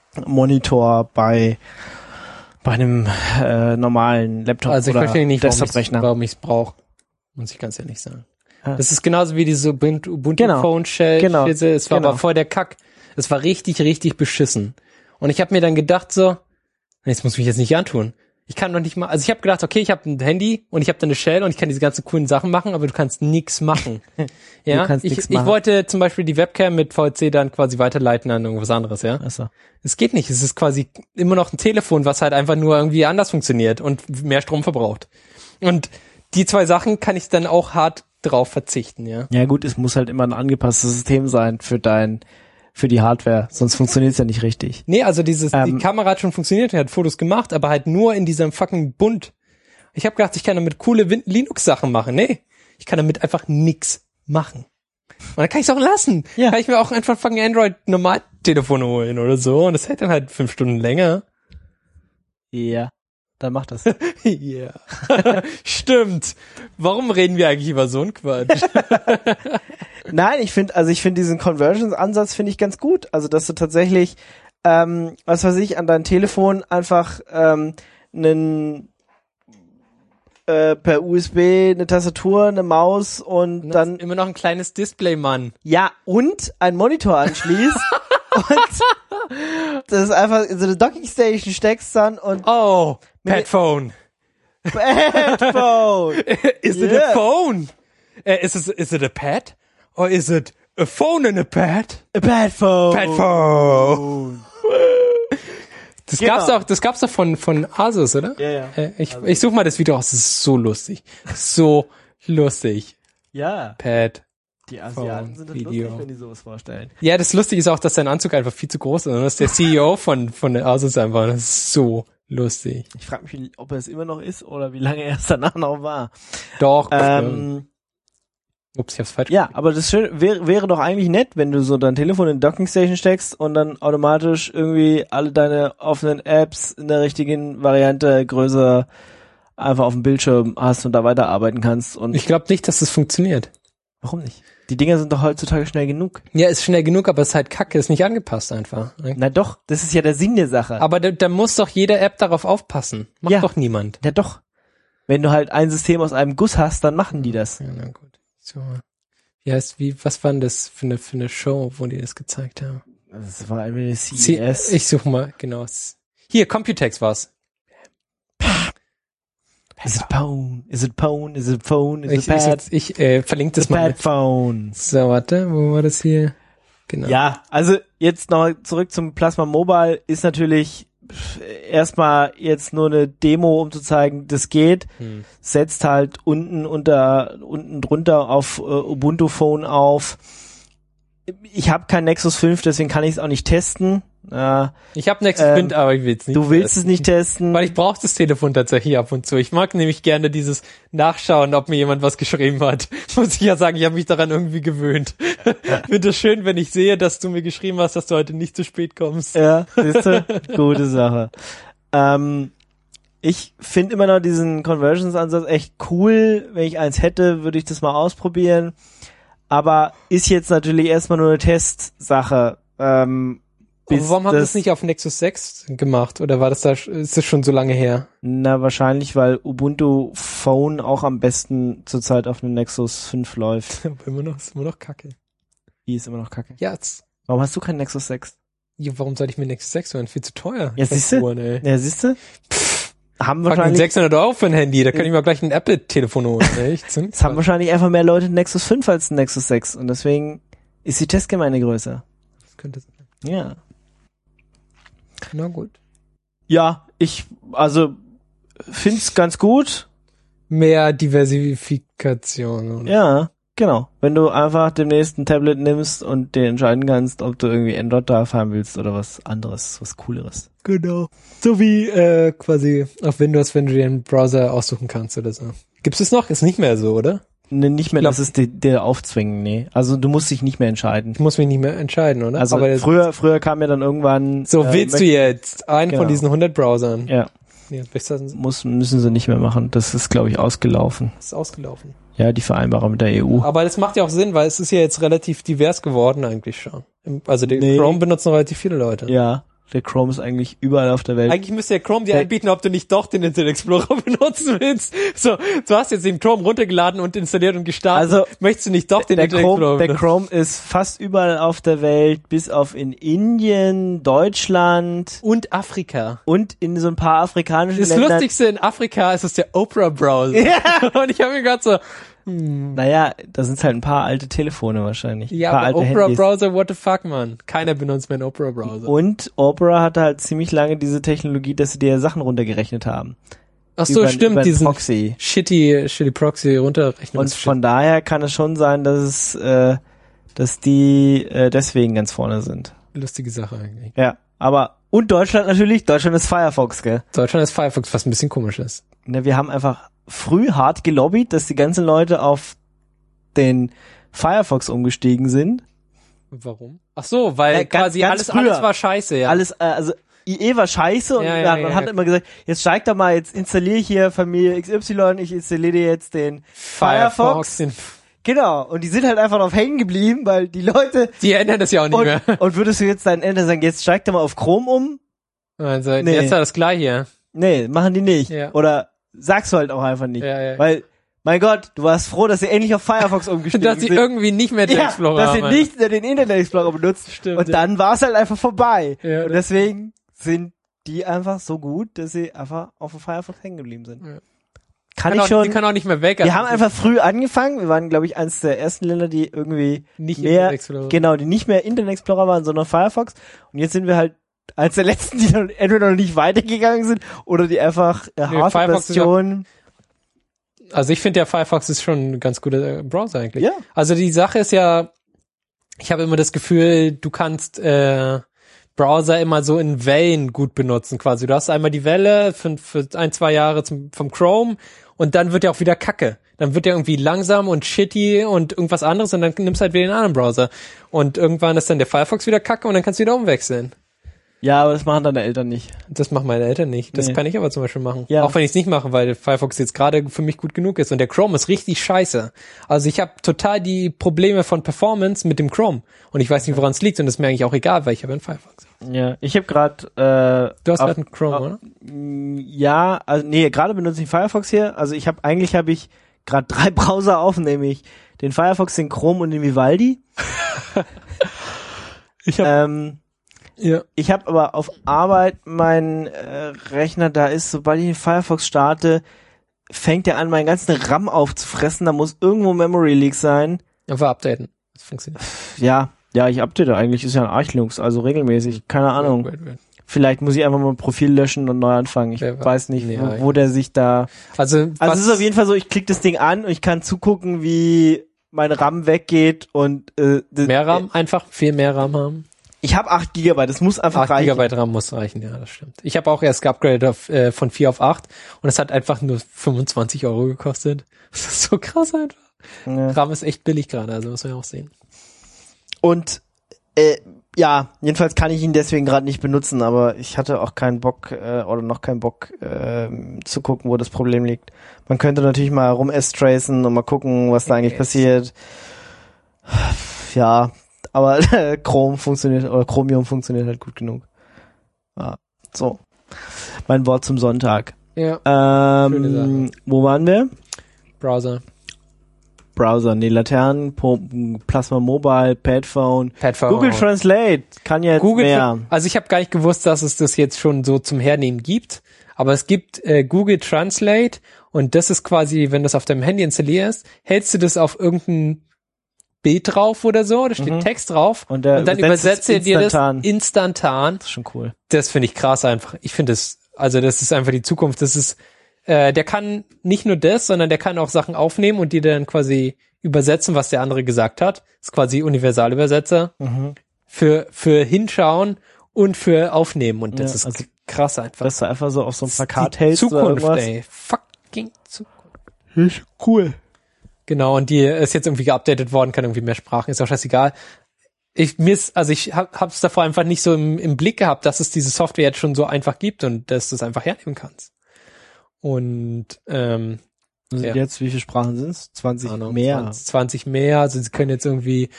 Monitor bei bei einem äh, normalen Laptop Also ich oder verstehe nicht, warum ich Desktop-Rechner. warum ich's brauche. Muss ich ganz ehrlich sagen. Ja. Das ist genauso wie diese Ubuntu, Ubuntu Genau. Phone Shell. Genau. Schisse. Es war Genau. aber voll der Kack. Es war richtig, richtig beschissen. Und ich habe mir dann gedacht so, jetzt muss ich mich jetzt nicht antun. Ich kann doch nicht mal, also ich habe gedacht, okay, ich habe ein Handy und ich habe dann eine Shell und ich kann diese ganzen coolen Sachen machen, aber du kannst nix machen. Ja, kannst ich, nix ich machen. wollte zum Beispiel die Webcam mit V C dann quasi weiterleiten an irgendwas anderes, ja. Achso. Es geht nicht. Es ist quasi immer noch ein Telefon, was halt einfach nur irgendwie anders funktioniert und mehr Strom verbraucht. Und die zwei Sachen kann ich dann auch hart drauf verzichten, ja. Ja gut, es muss halt immer ein angepasstes System sein für dein für die Hardware, sonst funktioniert es ja nicht richtig. Nee, also dieses, Ähm, die Kamera hat schon funktioniert, er hat Fotos gemacht, aber halt nur in diesem fucking Bund. Ich habe gedacht, ich kann damit coole Win- Linux-Sachen machen. Nee, ich kann damit einfach nix machen. Und dann kann ich es auch lassen. Ja. Kann ich mir auch einfach fucking Android-Normal-Telefon holen oder so und das hält dann halt fünf Stunden länger. Ja, dann mach das. Ja. Stimmt. Warum reden wir eigentlich über so einen Quatsch? Nein, ich finde, also ich finde diesen Conversions-Ansatz finde ich ganz gut. Also dass du tatsächlich, ähm, was weiß ich, an dein Telefon einfach ähm, einen äh, per U S B eine Tastatur, eine Maus und dann immer noch ein kleines Display, Mann. ja und ein Monitor anschließt und das ist einfach in so eine Dockingstation steckst dann und Oh, Mit- Padphone. Headphone. Is it Yeah. a phone? Uh, is it is it a pad? Or is it a phone and a pad? A Padphone. Padphone. Das Genau. gab's auch, das gab's doch von von Asus, oder? Ja, ja. Äh, Ich ich suche mal das Video aus, das ist so lustig. So lustig. Ja, Pad. die Asiaten Phone, sind das Video. lustig, wenn die sowas vorstellen. Ja, das Lustige ist auch, dass sein Anzug einfach viel zu groß ist. Und das ist der C E O von von der Asus einfach. Das ist so lustig. Ich frage mich, wie- ob er es immer noch ist oder wie lange er es danach noch war. Doch. Ähm, Ups, ich hab's falsch ja, aber das schön, wäre, wäre doch eigentlich nett, wenn du so dein Telefon in die Dockingstation steckst und dann automatisch irgendwie alle deine offenen Apps in der richtigen Variante größer einfach auf dem Bildschirm hast und da weiterarbeiten kannst. Und Ich glaube nicht, dass das funktioniert. warum nicht? Die Dinger sind doch heutzutage schnell genug. Ja, ist schnell genug, aber es ist halt kacke, ist nicht angepasst einfach. Na doch, das ist ja der Sinn der Sache. Aber da, da muss doch jede App darauf aufpassen. Macht Ja. doch niemand. Ja doch. Wenn du halt ein System aus einem Guss hast, dann machen die das. Ja, na gut. So. Wie heißt, wie, was war denn das für eine, für eine Show, wo die das gezeigt haben? Das war eine C E Sie, S. ich suche mal, genau. Hier, Computex war's. Is it phone? Is it phone? Is it phone? Is Ich, it ich, pad? ich, ich äh, verlinke das The mal. pad phone. So, warte, wo war das hier? Genau. Ja, also jetzt noch zurück zum Plasma Mobile ist natürlich pff, erstmal jetzt nur eine Demo, um zu zeigen, das geht. Hm. Setzt halt unten unter unten drunter auf äh, Ubuntu Phone auf. Ich habe kein Nexus fünf, deswegen kann ich es auch nicht testen. Ja, Ich habe Nexus Ähm, Wind, aber ich will's nicht. du willst testen. es nicht testen. Weil ich brauche das Telefon tatsächlich ab und zu. Ich mag nämlich gerne dieses Nachschauen, ob mir jemand was geschrieben hat. Muss ich ja sagen, ich habe mich daran irgendwie gewöhnt. Ich finde es schön, wenn ich sehe, dass du mir geschrieben hast, dass du heute nicht zu spät kommst. Ja, siehst du? Gute Sache. Ähm, ich finde immer noch diesen Conversions-Ansatz echt cool. Wenn ich eins hätte, würde ich das mal ausprobieren. Aber ist jetzt natürlich erstmal nur eine Testsache. Ähm, Aber bis warum haben wir das das nicht auf Nexus sechs gemacht? Oder war das da, ist das schon so lange her? Na, wahrscheinlich, weil Ubuntu Phone auch am besten zurzeit auf einem Nexus fünf läuft. Aber immer noch, ist immer noch kacke. Die ist immer noch kacke. Ja, jetzt. Warum hast du keinen Nexus sechs? Ja, warum sollte ich mir Nexus sechs holen? Viel zu teuer. Ja, siehst du? Uhren, ey. Ja, siehst du? Haben Fucking wahrscheinlich, sechshundert Euro für ein Handy, da kann ich mir gleich ein Apple-Telefon holen. Echt? es haben wahrscheinlich einfach mehr Leute ein Nexus fünf als ein Nexus sechs und deswegen ist die Testgemeinde größer. Das könnte sein. Ja. Na gut. Ja, ich, also, find's ganz gut. Mehr Diversifikation. Oder? Ja, genau. Wenn du einfach demnächst ein Tablet nimmst und dir entscheiden kannst, ob du irgendwie Android drauf haben willst oder was anderes, was Cooleres. Genau. So wie äh, quasi auf Windows, wenn du dir einen Browser aussuchen kannst oder so. Gibt's es noch? Ist nicht mehr so, oder? Ne, nicht mehr, Ich glaub- das ist dir, dir aufzwingen, nee. Also du musst dich nicht mehr entscheiden. Ich muss mich nicht mehr entscheiden, oder? Also Aber früher, früher kam ja dann irgendwann. so äh, willst du jetzt einen Genau. von diesen hundert Browsern. Ja, Nee, besser sind sie. muss, müssen sie nicht mehr machen. Das ist, glaube ich, ausgelaufen. Ist ausgelaufen. Ja, die Vereinbarung mit der E U. Aber das macht ja auch Sinn, weil es ist ja jetzt relativ divers geworden eigentlich schon. Im- Also den Nee. Chrome benutzen relativ viele Leute. Ja, der Chrome ist eigentlich überall auf der Welt. Eigentlich müsste der Chrome dir Der- anbieten, ob du nicht doch den Internet Explorer benutzen willst. So, du hast jetzt den Chrome runtergeladen und installiert und gestartet. Also, möchtest du nicht doch den der Internet Chrome, Explorer der benutzen? Chrome ist fast überall auf der Welt, bis auf in Indien, Deutschland Und Afrika. und in so ein paar afrikanischen Das Ländern. Lustigste in Afrika ist es der Opera-Browser. Und ich habe mir gerade so, Naja, da sind halt ein paar alte Telefone wahrscheinlich. ja, ein paar aber alte Handys. Opera-Browser, what the fuck, man. Keiner benutzt mehr einen Opera-Browser. Und Opera hatte halt ziemlich lange diese Technologie, dass sie dir Sachen runtergerechnet haben. Ach so, über, stimmt, über diesen Proxy. shitty, shitty Proxy runterrechnen. Und von daher kann es schon sein, dass es, äh, dass die äh, deswegen ganz vorne sind. lustige Sache eigentlich. Ja, aber und Deutschland natürlich. Deutschland ist Firefox, gell? Deutschland ist Firefox, was ein bisschen komisch ist. Ne, wir haben einfach früh hart gelobbyt, dass die ganzen Leute auf den Firefox umgestiegen sind. Warum? Ach so, weil Ja, ganz- quasi ganz alles, früher. alles war scheiße, ja. Alles, äh, also I E war scheiße und Ja, ja, ja, ja, man ja. hat immer gesagt, jetzt steig doch mal, jetzt installiere ich hier Familie X Y, ich installiere dir jetzt den Firefox. den, Genau, und die sind halt einfach drauf hängen geblieben, weil die Leute die ändern das ja auch nicht mehr. und, und würdest du jetzt deinen Ende sagen, jetzt steig doch mal auf Chrome um? Also, Nee. jetzt war das gleiche. Nee, machen die nicht. Ja. Oder sagst du halt auch einfach nicht. Ja, ja. Weil, mein Gott, du warst froh, dass sie endlich auf Firefox umgestiegen Dass sie sind. irgendwie nicht mehr den ja, Explorer dass haben. sie nicht den Internet Explorer benutzt. Stimmt, und ja. dann war es halt einfach vorbei. Ja, und das- deswegen sind die einfach so gut, dass sie einfach auf dem Firefox hängen geblieben sind. Ja. Kann, Kann ich auch, schon. die kann auch nicht mehr weg. Wir Also haben einfach früh angefangen. Wir waren, glaube ich, eines der ersten Länder, die irgendwie nicht mehr, Internet Explorer. genau, die nicht mehr Internet Explorer waren, sondern Firefox. Und jetzt sind wir halt eines der letzten, die noch, entweder noch nicht weitergegangen sind oder die einfach äh, Nee, harte Firefox ist Version. Also ich finde, der Firefox ist schon ein ganz guter äh, Browser eigentlich. Ja. Also die Sache ist ja, ich habe immer das Gefühl, du kannst äh, Browser immer so in Wellen gut benutzen quasi. Du hast einmal die Welle für, für ein, zwei Jahre zum, vom Chrome und dann wird der auch wieder kacke. Dann wird der irgendwie langsam und shitty und irgendwas anderes und dann nimmst du halt wieder den anderen Browser. Und irgendwann ist dann der Firefox wieder kacke und dann kannst du wieder umwechseln. Ja, aber das machen deine Eltern nicht. Das machen meine Eltern nicht. Das Nee. kann ich aber zum Beispiel machen. Ja. Auch wenn ich es nicht mache, weil Firefox jetzt gerade für mich gut genug ist. Und der Chrome ist richtig scheiße. Also ich habe total die Probleme von Performance mit dem Chrome. Und ich weiß nicht, woran es liegt. Und das ist mir eigentlich auch egal, weil ich habe einen Firefox. Ja, ich habe gerade äh, Du hast auf- gerade einen Chrome, auf- oder? Mm, Ja, also nee, gerade benutze ich Firefox hier. Also ich habe eigentlich habe ich gerade drei Browser auf, nämlich den Firefox, den Chrome und den Vivaldi. Ich habe Ähm, ja. ich habe aber auf Arbeit meinen äh, Rechner, da ist, sobald ich den Firefox starte, fängt er an, meinen ganzen RAM aufzufressen. Da muss irgendwo Memory Leak sein. Einfach updaten. Das funktioniert. Ja, ja, ich update eigentlich. Ist ja ein Arch Linux, also regelmäßig. Keine Ahnung. Wait, wait. Vielleicht muss ich einfach mal ein Profil löschen und neu anfangen. Ich Wer weiß nicht, ja, wo, ja. wo der sich da... Also, Also was, es ist auf jeden Fall so, ich klicke das Ding an und ich kann zugucken, wie mein RAM weggeht und äh, d- mehr RAM, einfach viel mehr RAM haben. Ich habe acht Gigabyte, das muss einfach acht reichen. Gigabyte RAM muss reichen, ja, das stimmt. Ich habe auch erst geupgradet auf, äh, von vier auf acht und es hat einfach nur fünfundzwanzig Euro gekostet. Das ist so krass einfach. Ja. RAM ist echt billig gerade, also muss man ja auch sehen. Und äh, ja, jedenfalls kann ich ihn deswegen gerade nicht benutzen, aber ich hatte auch keinen Bock äh, oder noch keinen Bock äh, zu gucken, wo das Problem liegt. Man könnte natürlich mal rum S-tracen und mal gucken, was da eigentlich yes. passiert. Ja, aber Chrome funktioniert oder Chromium funktioniert halt gut genug. Ja, so. Mein Wort zum Sonntag. Ja. Ähm, wo waren wir? Browser. Browser, nee, Laternen, Plasma Mobile, Padphone, Padphone. Google Translate kann jetzt Google mehr. Also ich habe gar nicht gewusst, dass es das jetzt schon so zum Hernehmen gibt, aber es gibt äh, Google Translate und das ist quasi, wenn du das auf deinem Handy installierst, hältst du das auf irgendein Bild drauf oder so, da steht mhm. Text drauf und, und dann übersetzt er dir das instantan. Das ist schon cool. Das finde ich krass einfach. Ich finde das, also das ist einfach die Zukunft. Das ist Äh, der kann nicht nur das, sondern der kann auch Sachen aufnehmen und die dann quasi übersetzen, was der andere gesagt hat. Das ist quasi Universalübersetzer mhm. für für Hinschauen und für Aufnehmen und das ja, ist also krass einfach. Dass du einfach so auf so ein Plakat hältst Zukunft, oder irgendwas. Ey. Fucking Zukunft. Ist cool. Genau, und die ist jetzt irgendwie geupdatet worden, kann irgendwie mehr Sprachen, ist auch scheißegal. Ich mir ist, also ich hab, hab's davor einfach nicht so im, im Blick gehabt, dass es diese Software jetzt schon so einfach gibt und dass du es einfach hernehmen kannst. Und ähm, also ja. jetzt, wie viele Sprachen sind's? zwanzig Ahnung, mehr. zwanzig, zwanzig mehr, also sie können jetzt irgendwie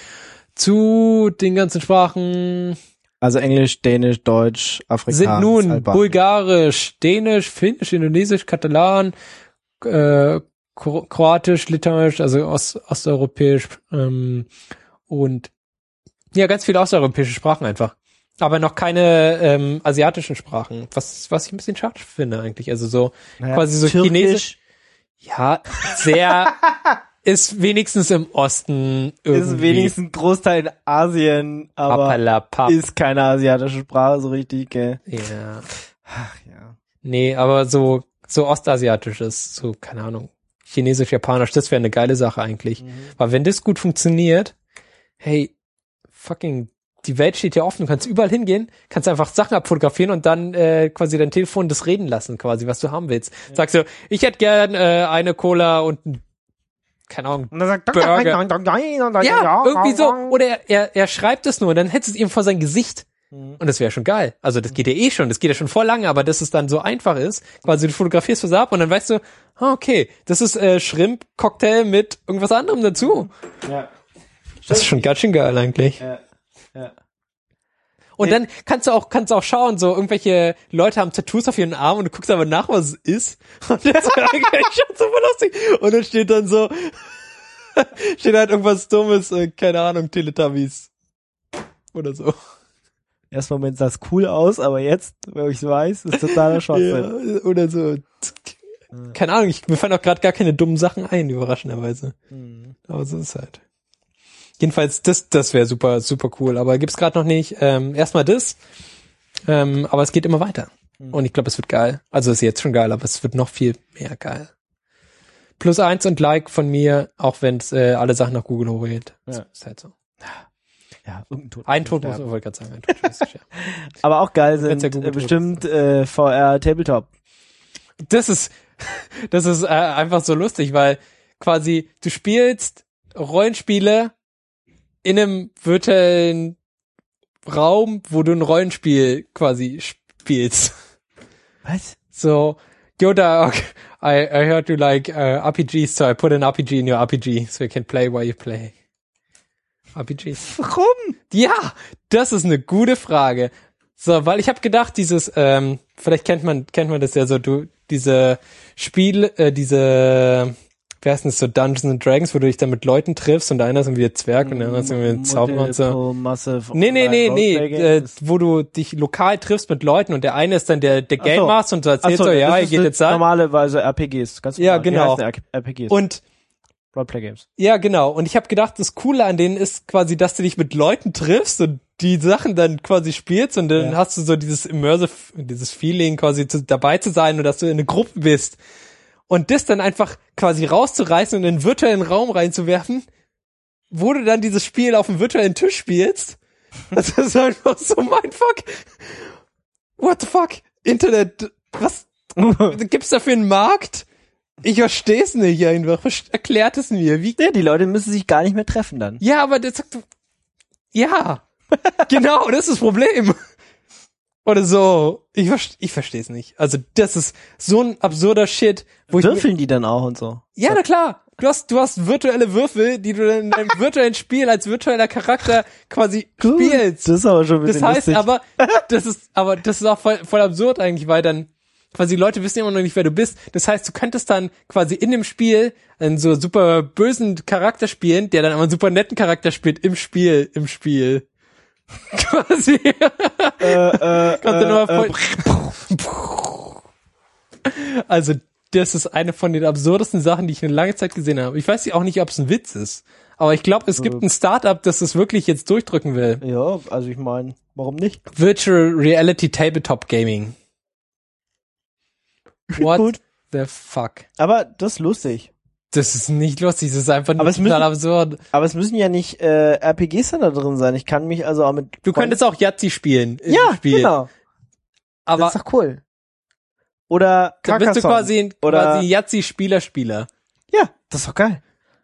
zu den ganzen Sprachen. Also Englisch, Dänisch, Deutsch, Afrikaans, sind nun Albanisch. Bulgarisch, Dänisch, Finnisch, Indonesisch, Katalan, äh, Kroatisch, Litauisch, also Ost, osteuropäisch ähm, und ja, ganz viele osteuropäische Sprachen einfach. Aber noch keine ähm, asiatischen Sprachen, was was ich ein bisschen schade finde eigentlich. Also so naja, quasi so Türkisch. Chinesisch. Ja, sehr ist wenigstens im Osten irgendwie. Ist wenigstens ein Großteil in Asien, aber Papalapap. Ist keine asiatische Sprache so richtig, gell? Ja. Ach ja. Nee, aber so so ostasiatisches, so keine Ahnung, Chinesisch, Japanisch, das wäre eine geile Sache eigentlich. Mhm. Weil wenn das gut funktioniert, hey, fucking die Welt steht ja offen, du kannst überall hingehen, kannst einfach Sachen abfotografieren und dann äh, quasi dein Telefon das reden lassen, quasi, was du haben willst. Ja. Sagst du, ich hätte gern äh, eine Cola und ein, keine Ahnung, und dann sagt, Burger. Ja, irgendwie so. Oder er, er, er schreibt es nur und dann hättest du es ihm vor sein Gesicht. Mhm. Und das wäre schon geil. Also das geht ja eh schon, das geht ja schon voll lange, aber dass es dann so einfach ist, quasi du fotografierst was ab und dann weißt du, ah, okay, das ist äh, Shrimp-Cocktail mit irgendwas anderem dazu. Ja. Das ist schon ganz schön geil eigentlich. Ja. Ja. Und dann kannst du auch, kannst du auch schauen, so irgendwelche Leute haben Tattoos auf ihren Armen und du guckst aber nach, was es ist. Und das ist eigentlich schon super lustig. Und dann steht dann so, steht halt irgendwas Dummes, äh, keine Ahnung, Teletubbies. Oder so. Erst Moment sah es cool aus, aber jetzt, wenn ich es weiß, ist totaler Schwachsinn. Ja, oder so. Keine Ahnung, ich, mir fallen auch gerade gar keine dummen Sachen ein, überraschenderweise. Mhm. Aber so ist es halt. Jedenfalls, das das wäre super, super cool. Aber gibt's gerade noch nicht. Ähm, erstmal das. Ähm, aber es geht immer weiter. Mhm. Und ich glaube, es wird geil. Also es ist jetzt schon geil, aber es wird noch viel mehr geil. Plus eins und Like von mir, auch wenn es äh, alle Sachen nach Google hochgeht. Ja. Ist halt so. Ja, irgendein Tod. Ein Tod muss man wohl gerade sagen. Ein Tod muss ich, ja. Aber auch geil sind ja äh, bestimmt äh, V R Tabletop. Das ist, das ist äh, einfach so lustig, weil quasi du spielst Rollenspiele in einem virtuellen Raum, wo du ein Rollenspiel quasi spielst. Was? So, Yoda, okay, I, I heard you like uh, R P Gs, so I put an R P G in your R P G, so you can play while you play. R P Gs. Warum? Ja, das ist eine gute Frage. So, weil ich habe gedacht, dieses, ähm, vielleicht kennt man kennt man das ja so, du diese Spiel, äh, diese, wie heißt das so, Dungeons and Dragons, wo du dich dann mit Leuten triffst und einer ist irgendwie ein Zwerg und der andere ist irgendwie ein Zauberer und so. Nee, nee, nee, nee, äh, wo du dich lokal triffst mit Leuten und der eine ist dann der, der Game Master und du erzählst so, so ja, ihr geht jetzt da. Normalerweise R P Gs, ganz ja, genau. R P Gs. Und Roleplay Games. Ja, genau. Und ich habe gedacht, das Coole an denen ist quasi, dass du dich mit Leuten triffst und die Sachen dann quasi spielst und dann ja. hast du so dieses immersive, dieses Feeling quasi zu, dabei zu sein und dass du in eine Gruppe bist. Und das dann einfach quasi rauszureißen und in einen virtuellen Raum reinzuwerfen, wo du dann dieses Spiel auf dem virtuellen Tisch spielst Das ist einfach so mein Fuck. What the fuck? Internet, was? Gibt's dafür einen Markt? Ich versteh's nicht einfach. Erklärt es mir. Wie? Ja, die Leute müssen sich gar nicht mehr treffen dann. Ja, aber der sagt, ja. Genau, das ist das Problem. Oder so. Ich, verste- ich versteh's nicht. Also, das ist so ein absurder Shit. Wo Würfeln ich die dann auch und so? Ja, na klar. Du hast, du hast virtuelle Würfel, die du dann in deinem virtuellen Spiel als virtueller Charakter quasi spielst. Das ist aber schon ein Das bisschen heißt lustig. aber, das ist, aber das ist auch voll, voll absurd eigentlich, weil dann quasi Leute wissen immer noch nicht, wer du bist. Das heißt, du könntest dann quasi in dem Spiel einen so super bösen Charakter spielen, der dann aber einen super netten Charakter spielt im Spiel, im Spiel. Quasi. äh, äh, Kommt dann nur äh, voll. Also, das ist eine von den absurdesten Sachen, die ich eine lange Zeit gesehen habe. Ich weiß auch nicht, ob es ein Witz ist. Aber ich glaube, es gibt ein Startup, das es wirklich jetzt durchdrücken will. Ja, also ich meine, warum nicht? Virtual Reality Tabletop Gaming. What Gut. the fuck? Aber das ist lustig. Das ist nicht lustig, das ist einfach nur Aber es total müssen- absurd. Aber es müssen ja nicht äh, R P Gs dann da drin sein. Ich kann mich also auch mit... Du könntest auch Yahtzee spielen im Ja, Spiel. genau. Aber das ist doch cool. Oder dann bist du Carcassonne. quasi ein Oder- quasi Yahtzee-Spieler-Spieler. Ja, das ist doch geil.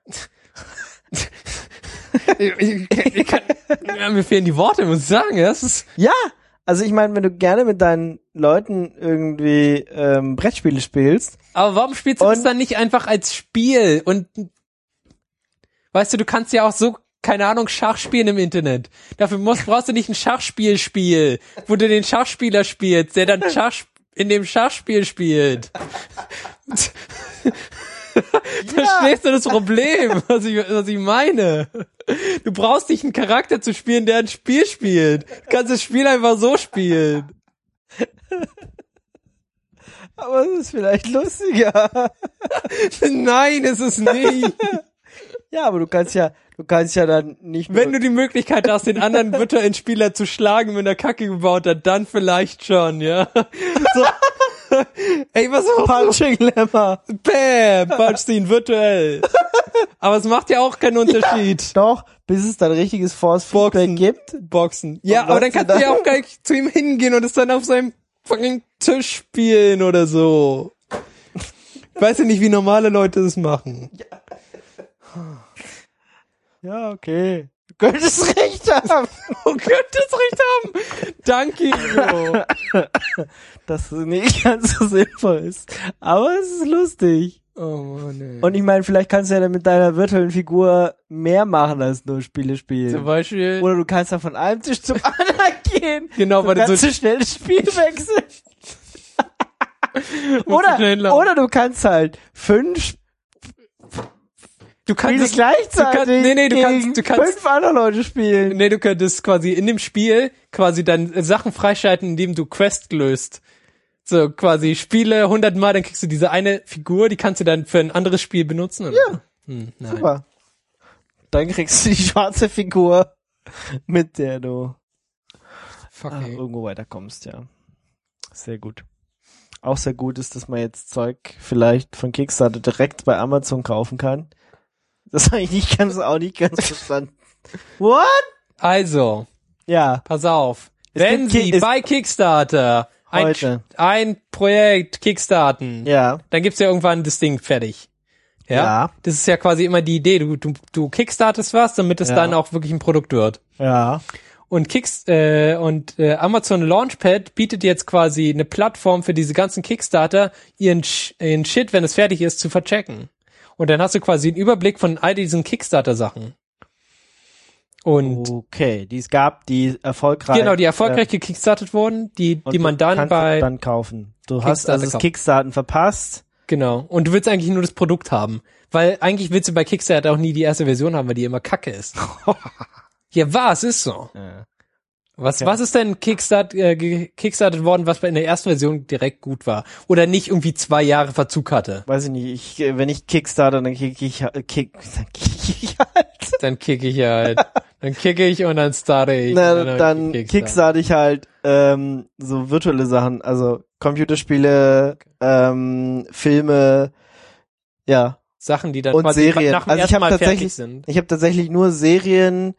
ich, ich, ich kann, ja, mir fehlen die Worte, muss ich sagen. Das ist Ja, also ich meine, wenn du gerne mit deinen Leuten irgendwie ähm, Brettspiele spielst, Aber warum spielst du das Und- dann nicht einfach als Spiel? Und weißt du, du kannst ja auch so, keine Ahnung, Schach spielen im Internet. Dafür musst, brauchst du nicht ein Schachspielspiel, wo du den Schachspieler spielst, der dann Schach in dem Schachspiel spielt. Verstehst du das Problem, was ich, was ich meine? Du brauchst nicht einen Charakter zu spielen, der ein Spiel spielt. Du kannst das Spiel einfach so spielen. aber es ist vielleicht lustiger. Nein, ist es nicht. Ja, aber du kannst ja, du kannst ja dann nicht Wenn du die Möglichkeit hast, den anderen virtuellen Spieler zu schlagen, wenn er Kacke gebaut hat, dann vielleicht schon, ja. So. Ey, was auch Punching Lemma. Bam, punchst ihn virtuell. Aber es macht ja auch keinen Unterschied. Doch, bis es dann richtiges Force Feedback Boxen. gibt. Boxen. Ja, Und aber dann Leute kannst du ja dann- auch gleich zu ihm hingehen und es dann auf seinem fucking Tisch spielen oder so. Ich weiß ja nicht, wie normale Leute das machen. Ja, okay. Du könntest recht haben. Du könntest recht haben. Danke, Ingo. Dass es nicht ganz so sinnvoll ist. Aber es ist lustig. Oh Mann, ey. Und ich meine, vielleicht kannst du ja dann mit deiner virtuellen Figur mehr machen als nur Spiele spielen. Zum Beispiel, Oder du kannst dann von einem Tisch zum anderen gehen. genau, Du weil du kannst so so schnell das Spiel wechseln. musst du schnell Oder, laufen. oder du kannst halt fünf Du Spiele kannst, gleichzeitig du kannst- nee, nee, du gegen kannst- du kannst- fünf andere Leute spielen. nee, du könntest quasi in dem Spiel quasi dann Sachen freischalten, indem du Quest löst. So, quasi Spiele hundertmal, dann kriegst du diese eine Figur, die kannst du dann für ein anderes Spiel benutzen. Oder? Ja. Hm, nein. Super. Dann kriegst du die schwarze Figur, mit der du Fuck, ah, ey. irgendwo weiterkommst, ja. Sehr gut. Auch sehr gut ist, dass man jetzt Zeug vielleicht von Kickstarter direkt bei Amazon kaufen kann. Das habe ich nicht ganz, auch nicht ganz verstanden. What? Also, Ja, pass auf. Es Wenn gibt Ki- Sie es- bei Kickstarter ein, Heute. ein Projekt kickstarten, ja, dann gibt's ja irgendwann das Ding fertig. Ja? Ja. Das ist ja quasi immer die Idee. Du, du, du kickstartest was, damit es Ja. dann auch wirklich ein Produkt wird. ja. Und Kicks äh, und äh, Amazon Launchpad bietet jetzt quasi eine Plattform für diese ganzen Kickstarter, ihren, Sch ihren Shit, wenn es fertig ist, zu verchecken. Und dann hast du quasi einen Überblick von all diesen Kickstarter-Sachen. Und Okay, die es gab, die erfolgreich. genau, die erfolgreich gekickstartet wurden, die und die man du dann kannst bei es dann kaufen. Du hast Kickstarter also das kaufen. Kickstarten verpasst. genau. Und du willst eigentlich nur das Produkt haben, weil eigentlich willst du bei Kickstarter auch nie die erste Version haben, weil die immer Kacke ist. Ja, was ist so? Ja. Was, Okay. was ist denn Kickstart, äh, gekickstartet worden, was bei in der ersten Version direkt gut war? Oder nicht irgendwie zwei Jahre Verzug hatte? Weiß ich nicht, ich, äh, wenn ich Kickstarter, dann kick ich, äh, kick, dann kick ich halt. Dann kicke ich halt. Dann kicke ich und dann starte ich. Na, Und dann kickstarten. kickstarte ich halt ähm, so virtuelle Sachen, also Computerspiele, ähm, Filme, ja. Sachen, die dann Und quasi Serien. nach dem Also ich ersten hab Mal fertig tatsächlich- sind. Ich habe tatsächlich nur Serien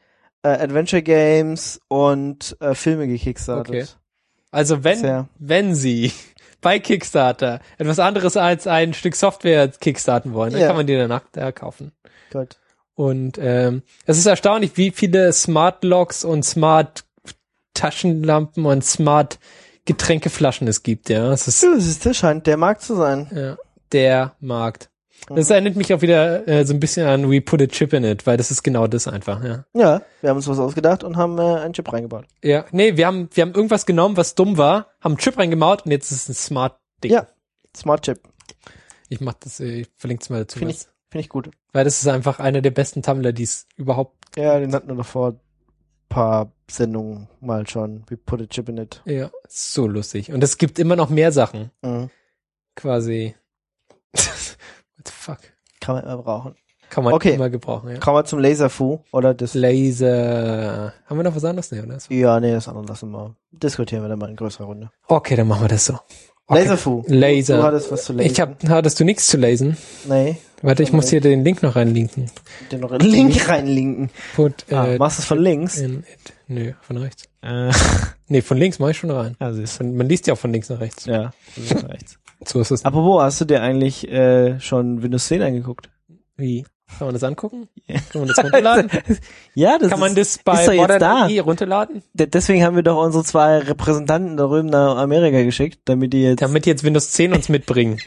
äh, Adventure Games und äh, Filme gekickstartet. Okay. Also wenn, Sehr. wenn sie bei Kickstarter etwas anderes als ein Stück Software kickstarten wollen, dann Ja. kann man die danach da kaufen. Gut. Und ähm, es ist erstaunlich, wie viele Smart Locks und Smart Taschenlampen und Smart Getränkeflaschen es gibt, ja. Es ist Das ist, das scheint der Markt zu sein. ja, der Markt. Das erinnert mich auch wieder äh, so ein bisschen an We Put a Chip in It, weil das ist genau das einfach, ja. Ja, wir haben uns was ausgedacht und haben äh, einen Chip reingebaut. Ja, nee, wir haben wir haben irgendwas genommen, was dumm war, haben einen Chip reingemaut und jetzt ist es ein Smart Ding. Ja, Smart Chip. Ich mach das, äh, ich verlink's mal dazu. Finde was. ich, finde ich gut. Weil das ist einfach einer der besten Tumblr, die es überhaupt, Ja, den hatten wir doch vor ein paar Sendungen mal schon. We put a chip in it. ja, so lustig. Und es gibt immer noch mehr Sachen, Mhm. quasi. What the fuck? Kann man immer brauchen. Kann man Okay. immer gebrauchen, ja. Kommen wir zum Laserfu oder das. Laser. Haben wir noch was anderes? Nee, oder? Ja, nee, das andere lassen wir. Diskutieren wir dann mal in größerer Runde. Okay, dann machen wir das so. Okay. Laserfu. Laser. Du hattest was zu lasen. Ich hab, hattest du nichts zu lesen? Nee, Warte, ich muss hier den Link noch reinlinken. den noch in den Link reinlinken. Put, Ah, äh, machst du es von links? in it. Nö, von rechts. Äh, Nee, von links mache ich schon rein. also ist, Von, man liest ja auch von links nach rechts. ja, das ist rechts. So ist es. Apropos, hast du dir eigentlich äh, schon Windows zehn angeguckt? Wie? Kann man das angucken? Kann man das runterladen? Ja, das Kann man ist, das bei ist doch jetzt Modern da. A I runterladen? D- Deswegen haben wir doch unsere zwei Repräsentanten da drüben nach Amerika geschickt, damit die jetzt... Damit jetzt Windows zehn uns mitbringen.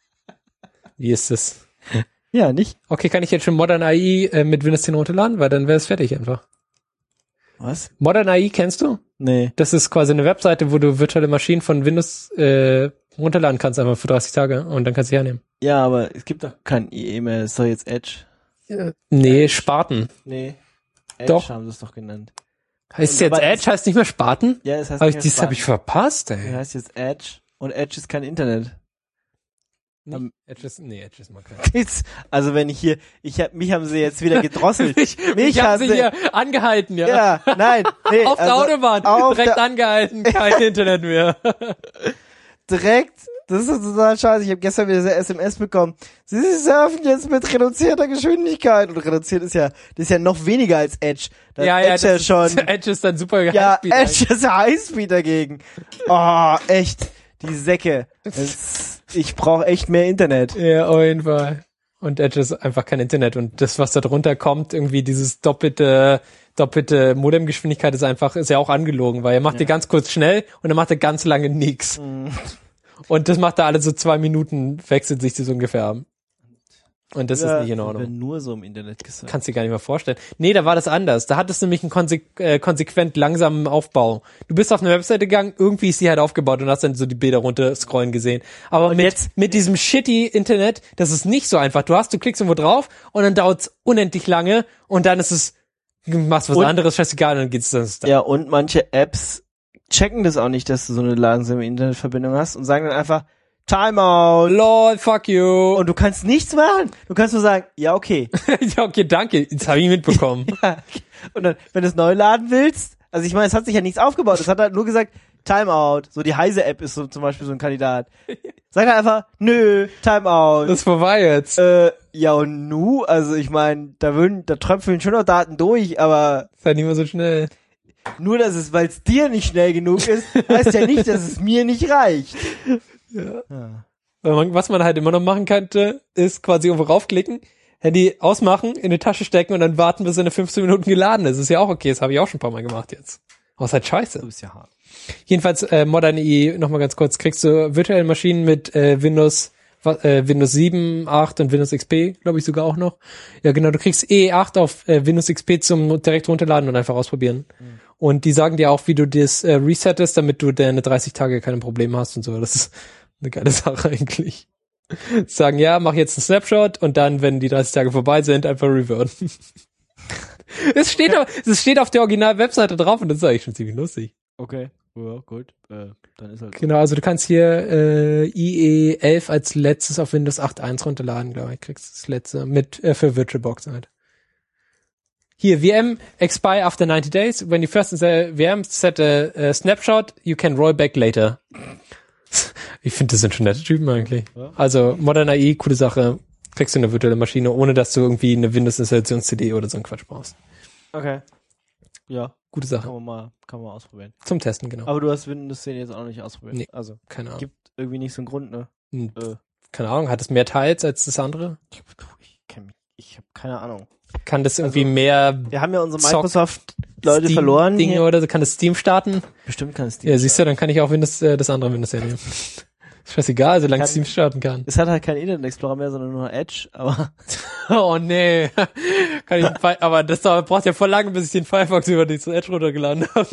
Wie ist das? Ja, nicht? Okay, kann ich jetzt schon Modern A I äh, mit Windows zehn runterladen? Weil dann wäre es fertig einfach. Was? Modern A I kennst du? Nee. Das ist quasi eine Webseite, wo du virtuelle Maschinen von Windows äh, runterladen kannst, einfach für dreißig Tage und dann kannst du sie hernehmen. Ja, aber es gibt doch kein I E mehr, es ist doch jetzt Edge. Nee, Sparten. Nee. Edge Doch. haben sie es doch genannt. Heißt Und es jetzt aber- Edge, heißt nicht mehr Sparten? Ja, es heißt Hab ich, nicht mehr das habe ich verpasst, Spartan. Ja, ey. heißt jetzt Edge und Edge ist kein Internet. Nee, Edge ist, nee, Edge ist mal kein. Jetzt, also wenn ich hier, ich hab, mich haben sie jetzt wieder gedrosselt. Ich, Mich ich hab haben sie sie- hier angehalten, ja. Ja, nein, nee, Auf der also Autobahn, auf direkt der- angehalten, kein Internet mehr. Direkt. Das ist total scheiße. Ich habe gestern wieder eine S M S bekommen. Sie surfen jetzt mit reduzierter Geschwindigkeit. Und reduziert ist ja, das ist ja noch weniger als Edge. Das ja, ja, Edge ja das schon. Ist, Edge ist dann super Ja, Highspeed Edge ist ja Highspeed dagegen. Oh, echt. Die Säcke. Das, ich brauche echt mehr Internet. Ja, auf jeden Fall. Und Edge ist einfach kein Internet. Und das, was da drunter kommt, irgendwie dieses doppelte, doppelte Modemgeschwindigkeit ist einfach, ist ja auch angelogen, weil er macht dir ganz kurz schnell und dann macht er ganz lange nix. Und das macht er alle so zwei Minuten, wechselt sich das ungefähr ab. Und das ist nicht in Ordnung. Wird nur so im Internet gesagt. Kannst dir gar nicht mehr vorstellen. Nee, da war das anders. Da hat es nämlich einen konse- äh, konsequent langsamen Aufbau. Du bist auf eine Webseite gegangen, irgendwie ist die halt aufgebaut und hast dann so die Bilder runter scrollen gesehen. Aber mit, jetzt- mit diesem shitty Internet, das ist nicht so einfach. Du hast, du klickst irgendwo drauf und dann dauert's unendlich lange und dann ist es, du machst was Und- anderes, scheißegal, dann geht's dann. Ja, und manche Apps checken das auch nicht, dass du so eine langsame Internetverbindung hast und sagen dann einfach Timeout. Lol, fuck you. Und du kannst nichts machen. Du kannst nur sagen, ja, okay. ja, okay, danke. Jetzt habe ich mitbekommen. Ja. Und dann, wenn du es neu laden willst, also ich meine, es hat sich ja nichts aufgebaut. Es hat halt nur gesagt, Timeout. So die Heise-App ist so zum Beispiel so ein Kandidat. Sag halt einfach, nö, Timeout. Das ist vorbei jetzt. Äh, ja und nu, also ich meine, da würden, da tröpfeln schon noch Daten durch, aber Ist halt nicht mehr so schnell. nur, dass es, weil es dir nicht schnell genug ist, heißt ja nicht, dass es mir nicht reicht. Weil man, was man halt immer noch machen könnte, ist quasi irgendwo raufklicken, Handy ausmachen, in die Tasche stecken und dann warten, bis er in fünfzehn Minuten geladen ist. Ist ja auch okay, das habe ich auch schon ein paar Mal gemacht jetzt. Aber ist halt scheiße. Du bist ja hart. Jedenfalls, äh, Modern A I, nochmal ganz kurz, kriegst du virtuelle Maschinen mit äh, Windows wa- äh, Windows sieben, acht und Windows X P, glaube ich sogar auch noch. Ja genau, du kriegst E acht auf äh, Windows X P zum direkt runterladen und einfach ausprobieren. Mhm. Und die sagen dir auch, wie du das äh, resettest, damit du deine dreißig Tage keine Probleme hast und so. Das ist eine geile Sache eigentlich. Sagen, ja, mach jetzt einen Snapshot und dann, wenn die dreißig Tage vorbei sind, einfach reverten. Es steht, auf, es steht auf der Original-Webseite drauf und das ist eigentlich schon ziemlich lustig. Okay. Ja, gut. Äh, dann ist halt. Genau, also du kannst hier äh, I E elf als letztes auf Windows acht Punkt eins runterladen, glaube ich. Kriegst das letzte mit äh, für VirtualBox halt. Hier, V M expire after ninety days. When you first install V M, set a, a snapshot, you can roll back later. Ich finde, das sind schon nette Typen eigentlich. Ja. Also Modern A I, coole Sache. Kriegst du eine virtuelle Maschine, ohne dass du irgendwie eine Windows-Installations-C D oder so ein Quatsch brauchst. Okay. Ja, Gute kann Sache. man mal, kann man mal ausprobieren. Zum Testen, genau. Aber du hast Windows zehn jetzt auch noch nicht ausprobiert. Nee. Also, Keine Ahnung. gibt irgendwie nicht so einen Grund, ne? Hm, Äh, Keine Ahnung. Hat es mehr Teils als das andere? ich kenn mich, ich habe keine Ahnung. Kann das irgendwie Also, mehr Wir haben ja unsere Zock- Microsoft-Leute Steam verloren. Dinge hier. oder so? Kann das Steam starten? Bestimmt kann es Steam Ja, siehst du, dann kann ich auch Windows, äh, das andere Windows nehmen. Scheißegal, solange Kann- Steam starten kann. Es hat halt keinen Internet Explorer mehr, sondern nur Edge, aber Oh nee. Kann ich, Fi- aber das dauert- braucht ja voll lange, bis ich den Firefox über die Edge runtergeladen habe.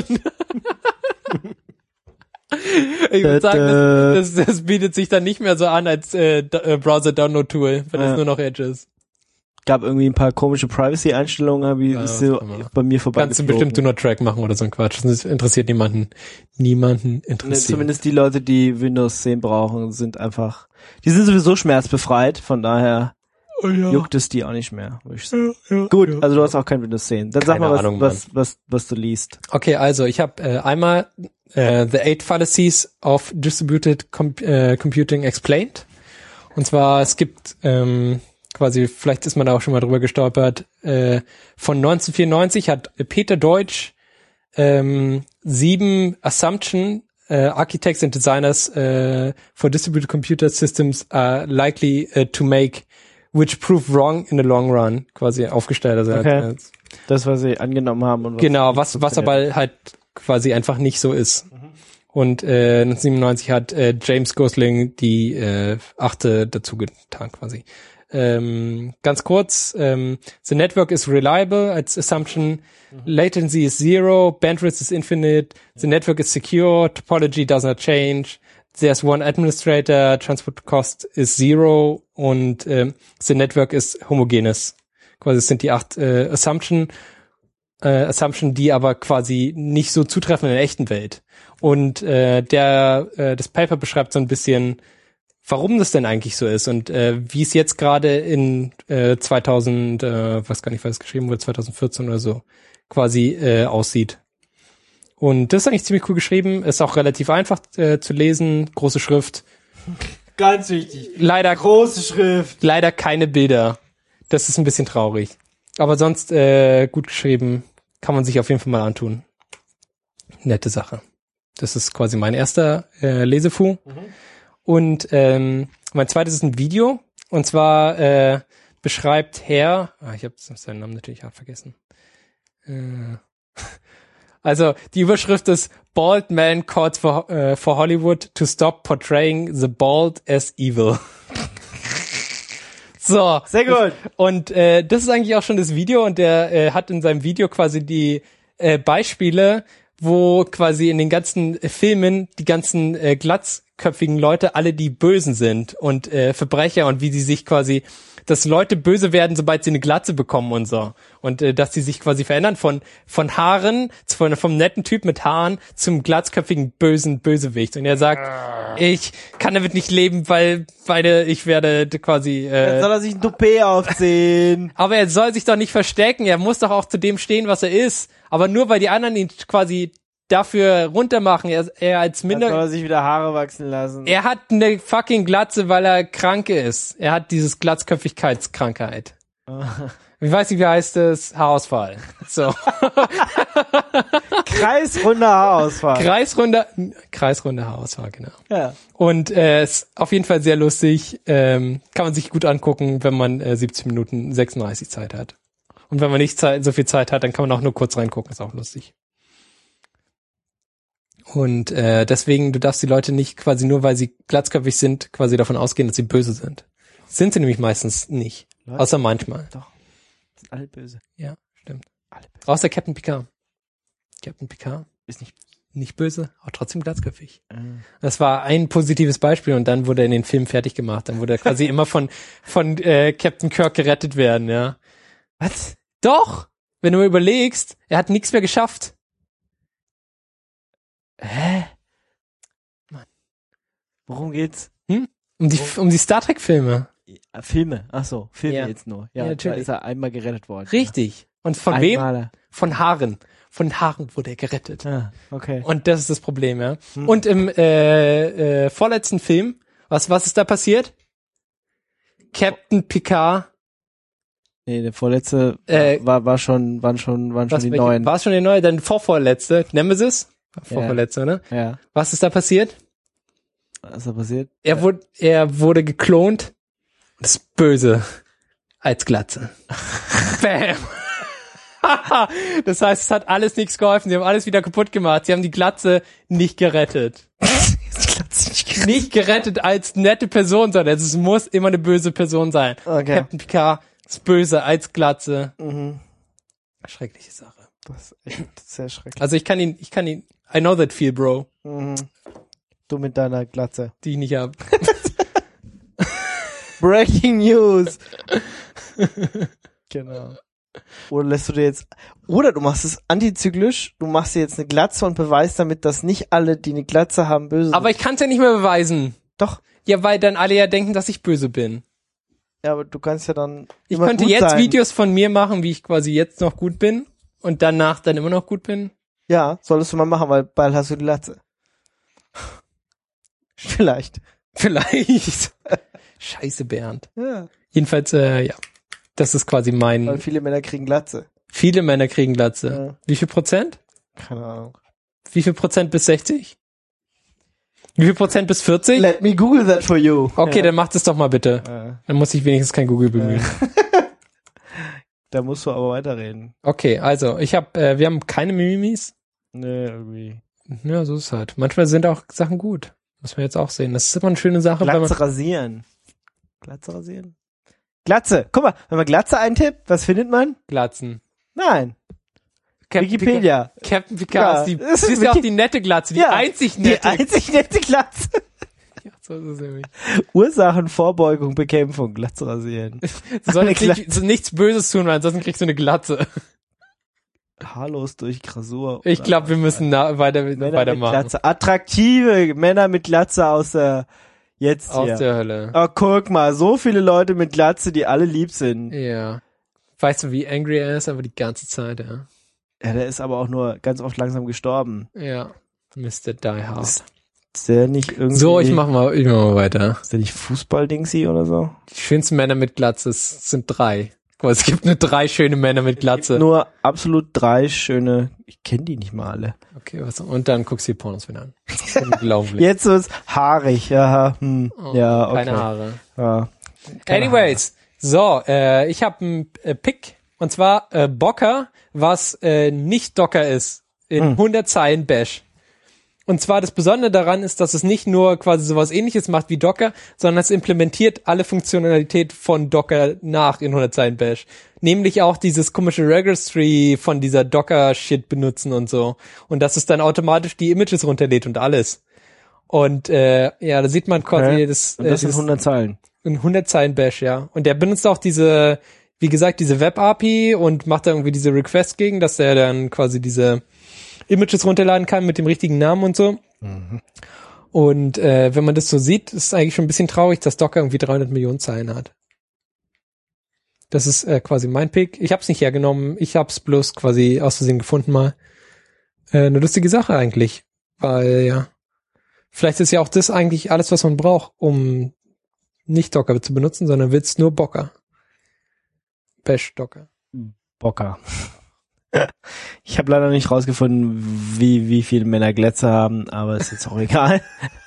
Ich würde sagen, das, das, das bietet sich dann nicht mehr so an als äh, D- äh, Browser-Download-Tool, wenn Ja. es nur noch Edge ist. gab irgendwie ein paar komische Privacy-Einstellungen, wie Ja, ist was so kann man. bei mir vorbei. Kannst du bestimmt Do-Not-Track machen oder so ein Quatsch. Das interessiert niemanden. Niemanden Ne, interessiert. zumindest die Leute, die Windows zehn brauchen, sind einfach, die sind sowieso schmerzbefreit, von daher Oh ja. juckt es die auch nicht mehr, würde ich sagen. Ja, ja, Gut, ja. also du hast auch kein Windows zehn. Dann sag Keine mal, was, Ahnung, was, was, was du liest. Okay, also ich habe äh, einmal äh, The Eight Fallacies of Distributed Com äh, Computing Explained. Und zwar, es gibt ähm, quasi, vielleicht ist man da auch schon mal drüber gestolpert, äh, von neunzehnhundertvierundneunzig hat Peter Deutsch ähm, sieben Assumption uh, Architects and Designers uh, for Distributed Computer Systems are likely uh, to make, which prove wrong in the long run, quasi aufgestellt. Also Okay. er hat, äh, Das, was sie angenommen haben und was genau, nicht was was funktioniert. aber halt quasi einfach nicht so ist. Und äh, neunzehnhundertsiebenundneunzig hat äh, James Gosling die äh, achte dazu getan quasi. Ähm, ganz kurz, ähm, the network is reliable als assumption, latency is zero, bandwidth is infinite, the network is secure, topology does not change, there's one administrator, transport cost is zero und ähm, the network is homogeneous. Quasi es sind die acht äh, Assumption, äh, Assumption, die aber quasi nicht so zutreffen in der echten Welt. Und äh, der äh, das Paper beschreibt so ein bisschen, warum das denn eigentlich so ist und äh, wie es jetzt gerade in äh, zweitausend, äh, weiß gar nicht, was es geschrieben wurde, zweitausendvierzehn oder so, quasi äh, aussieht. Und das ist eigentlich ziemlich cool geschrieben, ist auch relativ einfach äh, zu lesen, große Schrift. Ganz wichtig. Leider Große Schrift. leider keine Bilder. Das ist ein bisschen traurig. Aber sonst äh, gut geschrieben, kann man sich auf jeden Fall mal antun. Nette Sache. Das ist quasi mein erster äh, Lesefu. Mhm. Und ähm, mein zweites ist ein Video. Und zwar äh, beschreibt Herr, ah, ich habe seinen Namen natürlich auch vergessen. Äh, also die Überschrift ist Bald Man calls for, uh, for Hollywood to stop portraying the bald as evil. So. Sehr gut. Und äh, das ist eigentlich auch schon das Video und der äh, hat in seinem Video quasi die äh, Beispiele, wo quasi in den ganzen äh, Filmen die ganzen äh, glatzköpfigen Leute alle die Bösen sind und äh, Verbrecher und wie sie sich quasi, dass Leute böse werden, sobald sie eine Glatze bekommen und so. Und äh, dass sie sich quasi verändern von von Haaren, von, vom netten Typ mit Haaren zum glatzköpfigen bösen Bösewicht. Und er sagt, ich kann damit nicht leben, weil weil ich werde quasi... Äh, Jetzt soll er sich ein Toupet aufziehen. aber er soll sich doch nicht verstecken. Er muss doch auch zu dem stehen, was er ist. Aber nur weil die anderen ihn quasi dafür runtermachen, er, er als Dann soll minder... er sich wieder Haare wachsen lassen. Er hat eine fucking Glatze, weil er krank ist. Er hat dieses Glatzköpfigkeitskrankheit. Ich weiß nicht, wie heißt es? Haarausfall. So. Kreisrunder Haarausfall. Kreisrunder, kreisrunder Haarausfall, genau. Ja. Und äh, ist auf jeden Fall sehr lustig. Ähm, kann man sich gut angucken, wenn man äh, siebzig Minuten sechsunddreißig Zeit hat. Und wenn man nicht Zeit, so viel Zeit hat, dann kann man auch nur kurz reingucken. Ist auch lustig. Und äh, deswegen, du darfst die Leute nicht quasi nur, weil sie glatzköpfig sind, quasi davon ausgehen, dass sie böse sind. Sind sie nämlich meistens nicht. Was? Außer manchmal. Doch. Sind alle böse. Ja, stimmt. Alle böse. Außer Captain Picard. Captain Picard, Ist nicht nicht böse, aber trotzdem glatzköpfig. äh. Das war ein positives Beispiel und dann wurde er in den Film fertig gemacht. Dann wurde er quasi immer von von äh, Captain Kirk gerettet werden, ja. Was? Doch! Wenn du mal überlegst, er hat nichts mehr geschafft. Hä? Mann. Worum geht's? Um die, um die Star Trek Filme. Ah, Filme. Ach so, Filme Ja. jetzt nur. Ja, Ja, da natürlich. ist er einmal gerettet worden. Richtig. Und von wem? Einmal. Von Haaren. Von Haaren wurde er gerettet. Ah, okay. Und das ist das Problem, ja. Hm. Und im äh, äh, vorletzten Film, was was ist da passiert? Captain Picard Nee, der vorletzte Äh, war, war schon, waren schon, waren schon die welche- neuen. War es schon die neue? Dann vorvorletzte. Nemesis? Vorvorletzte, ne? Ja. Was ist da passiert? Was ist da passiert? Er wurde, er wurde geklont. Das ist böse. Als Glatze. Bam. Das heißt, es hat alles nichts geholfen. Sie haben alles wieder kaputt gemacht. Sie haben die Glatze nicht gerettet. Nicht gerettet als nette Person, sondern es muss immer eine böse Person sein. Okay. Captain Picard ist böse als Glatze. Mhm. Schreckliche Sache. Das ist echt sehr schrecklich. Also ich kann ihn, ich kann ihn, I know that feel, bro, Mhm. Du mit deiner Glatze. die ich nicht hab. Breaking News. Genau. Oder lässt du dir jetzt, oder du machst es antizyklisch, du machst dir jetzt eine Glatze und beweist damit, dass nicht alle, die eine Glatze haben, böse sind. Aber ich kann es ja nicht mehr beweisen. Doch. Ja, weil dann alle ja denken, dass ich böse bin. Ja, aber du kannst ja dann Ich immer könnte gut jetzt sein. Videos von mir machen, wie ich quasi jetzt noch gut bin und danach dann immer noch gut bin. Ja, solltest du mal machen, weil bald hast du die Glatze. Vielleicht. Vielleicht. Scheiße, Bernd. Ja. Jedenfalls, äh, ja. Das ist quasi Weil mein... viele Männer kriegen Glatze. Viele Männer kriegen Glatze. Ja. Wie viel Prozent? Keine Ahnung. Wie viel Prozent bis sechzig? Wie viel Prozent bis vierzig? Let me Google that for you. Okay, ja. dann macht es doch mal bitte. Ja. Dann muss ich wenigstens kein Google bemühen. Da musst du aber weiterreden. Okay, also ich habe, äh, wir haben keine Mimimis. Nee, irgendwie. Ja, so ist es halt. Manchmal sind auch Sachen gut. Muss man jetzt auch sehen. Das ist immer eine schöne Sache, wenn man Glatze rasieren. Glatze rasieren? Glatze. Guck mal, wenn man Glatze eintippt, was findet man? Glatzen. Nein. Captain Wikipedia. Picard, Captain Picard Ja, ist die, das das ist ist ja auch Wiki- die nette Glatze, die Ja, einzig Die nette. einzig nette Glatze. Ja, so ist es nämlich. Ursachen, Vorbeugung, Bekämpfung, Glatze rasieren. Du sollst Eine nicht, so nichts Böses tun, weil ansonsten kriegst du eine Glatze. Haarlos durch Rasur. Ich oder glaube, wir müssen na, weiter, Männer weitermachen. mit Glatze. Attraktive Männer mit Glatze aus der, jetzt Aus hier. der Hölle. Oh, guck mal, so viele Leute mit Glatze, die alle lieb sind. Ja. Weißt du, wie angry er ist? Aber die ganze Zeit, ja. Ja, der ist aber auch nur ganz oft langsam gestorben. Ja. Mister Die Hard. Ist der nicht irgendwie... So, ich mach mal, ich mach mal weiter. Ist der nicht Fußball-Dingsi oder so? Die schönsten Männer mit Glatze es sind drei. Guck mal, es gibt nur drei schöne Männer mit Glatze. Nur absolut drei schöne... Ich kenne die nicht mal alle. Okay, was? Und dann guckst du die Pornos wieder an. Unglaublich. Jetzt so ist haarig, ja, hm, Oh, ja, okay. Keine Haare. Ja. Keine Anyways, so, äh, ich habe einen äh, Pick und zwar äh, Docker, was äh, nicht Docker ist, in Hm. hundert Zeilen Bash. Und zwar das Besondere daran ist, dass es nicht nur quasi sowas Ähnliches macht wie Docker, sondern es implementiert alle Funktionalität von Docker nach in hundert Zeilen Bash. Nämlich auch dieses komische Registry von dieser Docker-Shit benutzen und so. Und dass es dann automatisch die Images runterlädt und alles. Und äh, ja, da sieht man quasi Okay. das, Und äh, das sind dieses- hundert Zeilen. in hundert Zeilen Bash, ja. Und der benutzt auch diese, wie gesagt, diese Web-A P I und macht da irgendwie diese Request gegen, dass er dann quasi diese Images runterladen kann mit dem richtigen Namen und so. Mhm. Und äh, wenn man das so sieht, ist es eigentlich schon ein bisschen traurig, dass Docker irgendwie dreihundert Millionen Zeilen hat. Das ist äh, quasi mein Pick. Ich hab's nicht hergenommen, ich hab's bloß quasi aus Versehen gefunden mal. Äh, eine lustige Sache eigentlich, weil ja, vielleicht ist ja auch das eigentlich alles, was man braucht, um nicht Docker zu benutzen, sondern willst nur Docker. Bash Docker. Bocker. Ich habe leider nicht rausgefunden, wie wie viele Männer Glätze haben, aber ist jetzt auch egal.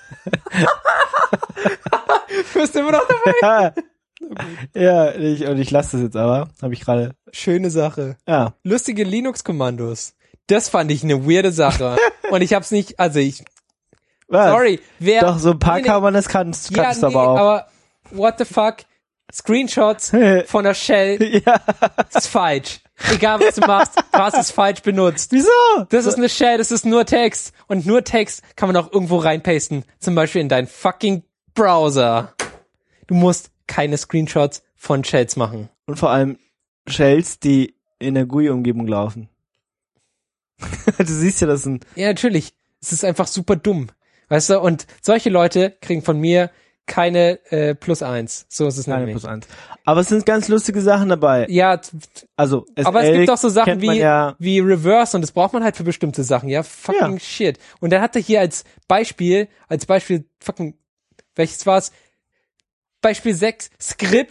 Du bist immer noch dabei. Ja, ich, und ich lasse das jetzt aber. Habe ich gerade. Schöne Sache. Ja. Lustige Linux-Kommandos. Das fand ich eine weirde Sache. Und ich hab's nicht, also ich, Was? sorry, wer... Doch, so ein paar Nee, nee. kann man das kannst, Ja, kannst nee, du aber auch. aber what the fuck? Screenshots von der Shell, Ja. das ist falsch. Egal was du machst, du hast es falsch benutzt. Wieso? Das ist eine Shell, das ist nur Text. Und nur Text kann man auch irgendwo reinpasten. Zum Beispiel in deinen fucking Browser. Du musst keine Screenshots von Shells machen. Und vor allem Shells, die in der G U I-Umgebung laufen. Du siehst ja, das sind... Ja, natürlich. Es ist einfach super dumm. Weißt du, und solche Leute kriegen von mir keine äh, plus eins. So ist es Keine nämlich. plus eins. Aber es sind ganz lustige Sachen dabei. Ja, t- Also, S L aber es gibt auch so Sachen kennt man wie, ja, wie Reverse und das braucht man halt für bestimmte Sachen, ja, fucking Ja. shit. Und dann hat er hier als Beispiel, als Beispiel, fucking, welches war's? Beispiel sechs, Skript,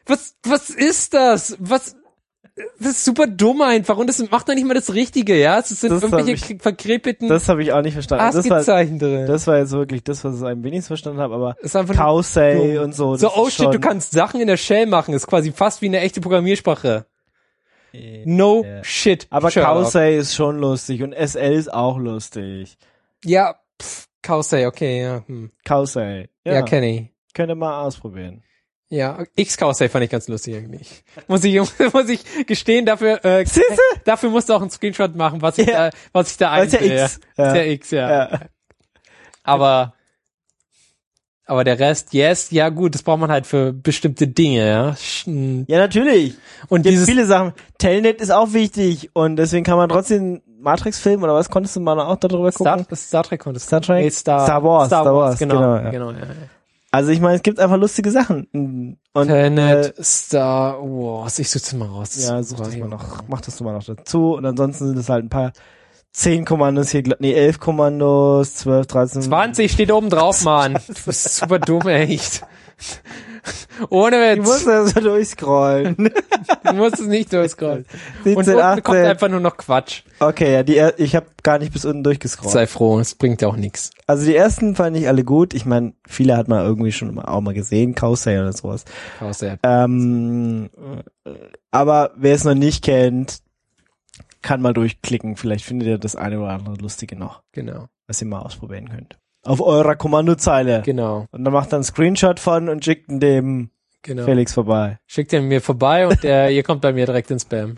Was, was ist das? Was, das ist super dumm einfach und das macht doch nicht mal das Richtige, ja? Es sind Das hab irgendwelche ich- verkrepelten Das habe ich auch nicht verstanden. Das war, ASCII-Zeichen drin. das war jetzt wirklich das, was ich am wenigsten verstanden habe, aber ist einfach nur Kausei dumm. und so. So, das oh ist shit, du schon- kannst Sachen in der Shell machen, ist quasi fast wie eine echte Programmiersprache. No Ja. shit. Aber Sherlock. Kausei ist schon lustig und S L ist auch lustig. Ja, pff, Kausei, okay, ja. Hm. Kausei. Ja, Ja, kenne ich. könnt ihr mal ausprobieren. Ja, X-Kausei fand ich ganz lustig eigentlich. Muss ich, muss ich gestehen, dafür, äh, Siehste? dafür musst du auch einen Screenshot machen, was ich Ja. da, was ich da Weil es ja einsehe. X. Ist Ja. ja X, ja. Ja. Aber, aber der Rest, yes, ja gut, das braucht man halt für bestimmte Dinge, ja. Sch- Ja, natürlich. Und Gibt dieses, viele Sachen. Telnet ist auch wichtig und deswegen kann man trotzdem Matrix filmen oder was konntest du mal auch darüber gucken? Star, Star Trek konntest Star Trek? Nee, Star, Star Wars, Star Star Wars, Wars, genau, genau, ja. genau, ja. ja. Also ich meine, es gibt einfach lustige Sachen. Und Tenet, äh, Star Wars, ich suche mal raus. ja, such das mal noch, mach das mal noch dazu und ansonsten sind es halt ein paar zehn Kommandos hier, nee, elf Kommandos, zwölf, dreizehn. zwanzig steht oben drauf, Mann. Du bist super dumm, echt. Ohne Du Witz. musst da so durchscrollen. Du musst es nicht durchscrollen. Und siebzehn, unten kommt achtzehn. einfach nur noch Quatsch. Okay, ja, die er ich habe gar nicht bis unten durchgescrollt. Sei froh, es bringt ja auch nichts. Also die ersten fand ich alle gut. Ich meine, viele hat man irgendwie schon mal, auch mal gesehen, Kausei oder sowas. Außer Ähm, äh, aber wer es noch nicht kennt, kann mal durchklicken. Vielleicht findet ihr das eine oder andere Lustige noch, genau, was ihr mal ausprobieren könnt. Auf eurer Kommandozeile. genau, Und dann macht er einen Screenshot von und schickt ihn dem genau. Felix vorbei. Schickt den mir vorbei und der, ihr kommt bei mir direkt ins Spam.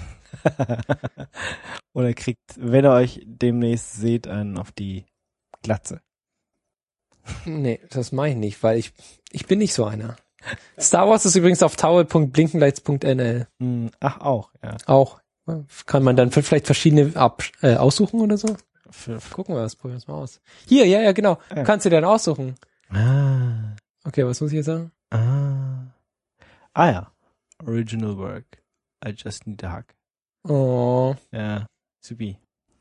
Oder kriegt, wenn ihr euch demnächst seht, einen auf die Glatze. Nee, das mache ich nicht, weil ich, ich bin nicht so einer. Star Wars ist übrigens auf towel punkt blinkenlights punkt n l. Hm, ach, auch, ja. Auch. Kann man dann vielleicht verschiedene ab, äh, aussuchen oder so? Für, Gucken wir das, probieren wir es mal aus. Hier, ja, ja, genau. Ja. Kannst du dann aussuchen. ah, Okay, was muss ich jetzt sagen? ah. Ah ja. Original work. I just need a hug. Oh, Ja, supi.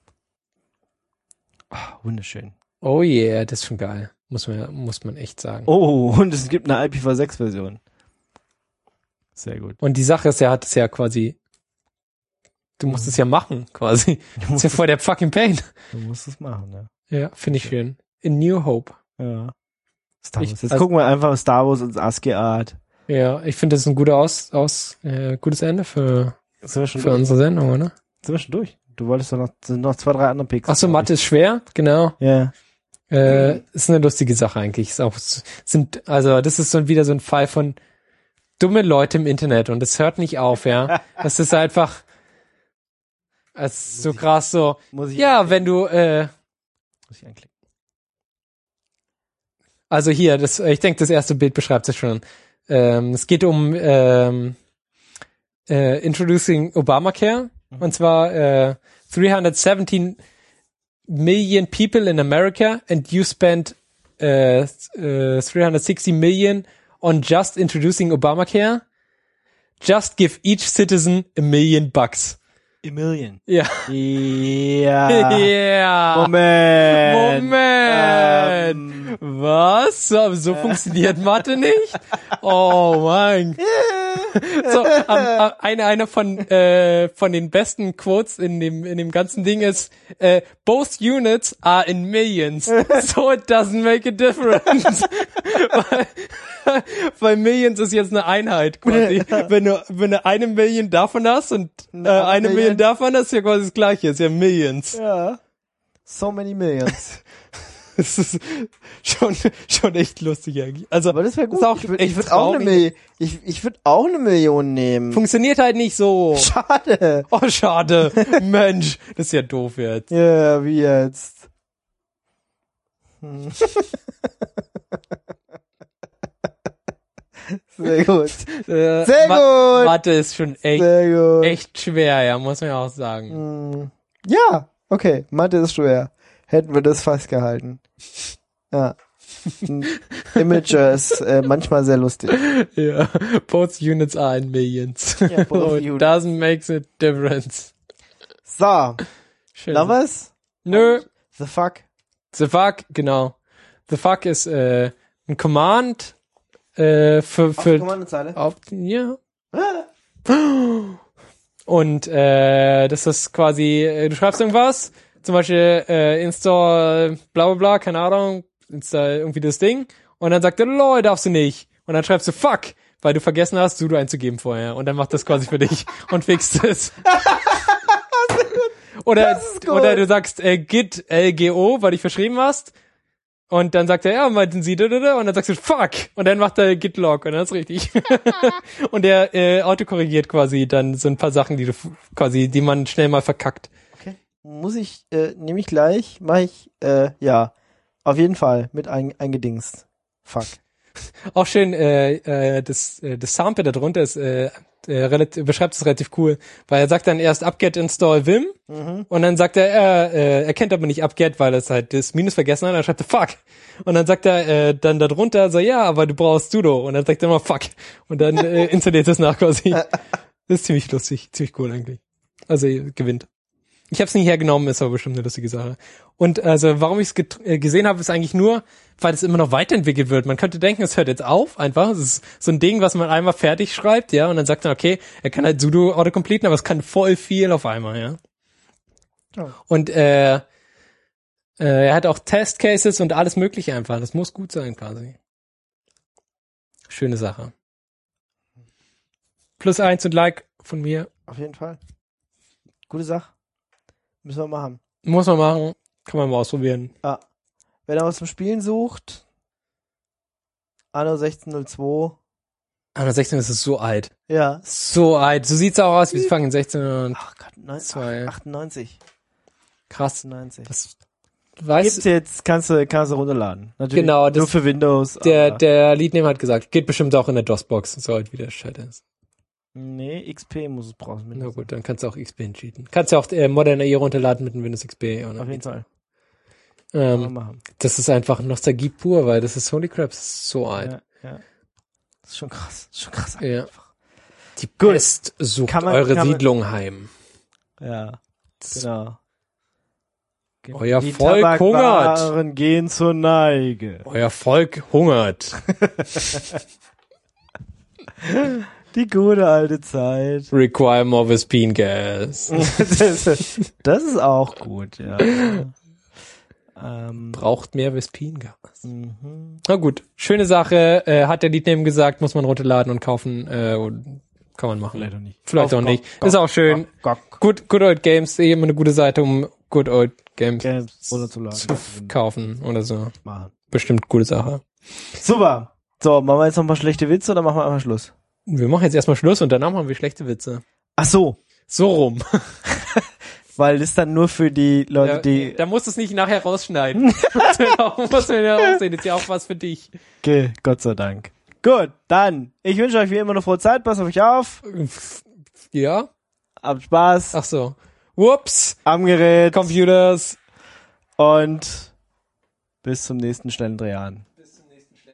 Ah, wunderschön. oh yeah, das ist schon geil. Muss man, muss man echt sagen. Oh, und es gibt eine I P v sechs Version. Sehr gut. Und die Sache ist, er hat es ja quasi, du musst es ja machen, quasi. Das ist ja voll der fucking Pain. Du musst es machen, ne? Ja, finde ich schön. In New Hope. Ja. Star Ich- Wars. Jetzt also- gucken wir einfach Star Wars ins ASCII Art. Ja, ich finde, das ist ein guter Aus, aus, äh, gutes Ende für, Sind wir schon für durch? unsere Sendung, oder? Sind wir schon durch? Du wolltest doch noch, sind noch zwei, drei andere Picks. Ach so, Mathe ist schwer, genau. Ja. Äh, ist eine lustige Sache eigentlich. Ist auch, sind, also, das ist so wieder so ein Fall von dumme Leute im Internet und es hört nicht auf, ja. Das ist einfach, es ist so krass so, Muss ich, ja, wenn du, äh, muss ich anklicken. also hier, das, ich denke, das erste Bild beschreibt es schon. Ähm, es geht um ähm, äh, Introducing Obamacare. Mhm. Und zwar äh, three hundred seventeen million people in America and you spent äh, äh, three hundred sixty million on just introducing Obamacare. Just give each citizen a million bucks. A million. Ja. Ja. Ja. Moment. Moment. Ähm, Was? So, so funktioniert Mathe nicht? Oh mein. So, ähm, äh, eine, einer von, äh, von den besten Quotes in dem, in dem ganzen Ding ist, äh, both units are in millions, so it doesn't make a difference. weil, weil Millions ist jetzt eine Einheit quasi. Wenn du, wenn du eine Million davon hast und äh, eine Million davon hast, ist ja quasi das Gleiche, ist ja Millions. ja. So many millions. Das ist schon, schon echt lustig eigentlich. Also, Aber das wäre gut. ist auch ich würde echt würd auch eine traurig. Million, ich, ich würde auch eine Million nehmen. Funktioniert halt nicht so. Schade. Oh, schade. Mensch, das ist ja doof jetzt. Ja, wie jetzt? Hm. Sehr gut. Äh, Sehr Ma- gut. Mathe ist schon echt, Sehr gut. echt schwer, ja, muss man ja auch sagen. Hm. Ja, okay. Mathe ist schwer. Hätten wir das fast gehalten. Ja. Hm. Imager ist äh, manchmal sehr lustig. Ja, both units are in millions. Ja, both Oh, it units. doesn't make a difference. So, Schön. noch was? Nö, The fuck? the fuck, genau. The fuck ist äh, ein Command äh, für, für Kommandozeile? auf, ja, Und äh, das ist quasi, äh, du schreibst irgendwas, zum Beispiel äh, install bla bla bla, keine Ahnung, install irgendwie das Ding und dann sagt er, lol, darfst du nicht. Und dann schreibst du fuck, weil du vergessen hast, sudo einzugeben vorher. Und dann macht das quasi für dich und fixt es. Oder, oder du sagst äh, git L G O, weil du dich verschrieben hast. Und dann sagt er, ja, meinten sie, und dann sagst du fuck. Und dann macht er git log und dann ist richtig. Und der äh, autokorrigiert quasi dann so ein paar Sachen, die du quasi, die man schnell mal verkackt. Okay. Muss ich, äh, nehme ich gleich, mache ich, äh, ja, auf jeden Fall mit ein, eingedingst. Fuck. Auch schön, äh, äh, das, äh, das Sample da drunter ist, äh, äh, relativ, beschreibt es relativ cool, weil er sagt dann erst apt-get install vim mhm. und dann sagt er, er, äh, er kennt aber nicht apt-get, weil es halt das Minus vergessen hat, dann schreibt er fuck und dann sagt er äh, dann da drunter so, ja, aber du brauchst sudo und dann sagt er immer fuck und dann äh, installiert es nach quasi. Das ist ziemlich lustig, ziemlich cool eigentlich. Also gewinnt. Ich habe es nicht hergenommen, ist aber bestimmt eine lustige Sache. Und also, warum ich es äh, gesehen habe, ist eigentlich nur, weil es immer noch weiterentwickelt wird. Man könnte denken, es hört jetzt auf, einfach. Es ist so ein Ding, was man einmal fertig schreibt, ja, und dann sagt man, okay, er kann halt sudo autocompleten, aber es kann voll viel auf einmal, ja. Oh. Und äh, äh, er hat auch Testcases und alles Mögliche einfach. Das muss gut sein, quasi. Schöne Sache. Plus eins und Like von mir. Auf jeden Fall. Gute Sache. Müssen wir machen. Muss man machen. Kann man mal ausprobieren. Ah. Wenn er was zum Spielen sucht, Anno sechzehn null zwei. Anno sechzehn ist so alt. Ja. So alt. So sieht's auch aus, wie sie fangen in sechzehn und Ach Gott, achtundneunzig. Krass. achtundneunzig. Das weißt Gibt's jetzt, kannst du, kannst du runterladen. Natürlich. Genau. Das, nur für Windows. Der, der Leadname hat gesagt, geht bestimmt auch in der DOS-Box, so alt wie der Scheiße ist. Nee, X P muss es brauchen. Na gut, dann kannst du auch X P entschieden. Kannst ja auch äh, Modern A I runterladen mit dem Windows X P. Auf jeden Fall. Ähm, das ist einfach Nostalgie pur, weil das ist Holy Crap, das ist so alt. Ja, ja. Das ist schon krass. Das ist schon krass. Ja. Die Pest sucht man, eure Siedlung man, heim. Ja, genau. Euer Die Volk hungert. Gehen zur Neige. Euer Volk hungert. Die gute alte Zeit. Require more Vespine gas. Das ist auch gut, ja. ähm. Braucht mehr Vespine gas. Mhm. Na gut, schöne Sache. Äh, hat der Leadname gesagt, muss man runterladen und kaufen. Äh, kann man machen. Vielleicht auch nicht. Vielleicht auch nicht. Ist auch schön. Good, Good Old Games, eh immer eine gute Seite, um Good Old Games, Games runterzuladen. Zu kaufen oder so. Machen. Bestimmt gute Sache. Super. So, machen wir jetzt noch ein paar schlechte Witze oder machen wir einfach Schluss? Wir machen jetzt erstmal Schluss und danach machen wir schlechte Witze. Ach so. So rum. Weil das dann nur für die Leute, ja, die... Da musst du es nicht nachher rausschneiden. Muss man ja auch sehen, ist ja auch was für dich. Okay, Gott sei Dank. Gut, dann. Ich wünsche euch wie immer eine frohe Zeit, passt auf euch auf. Ja. Habt Spaß. Ach so. Whoops. Am Gerät. Computers. Und bis zum nächsten schnellen Dreh an.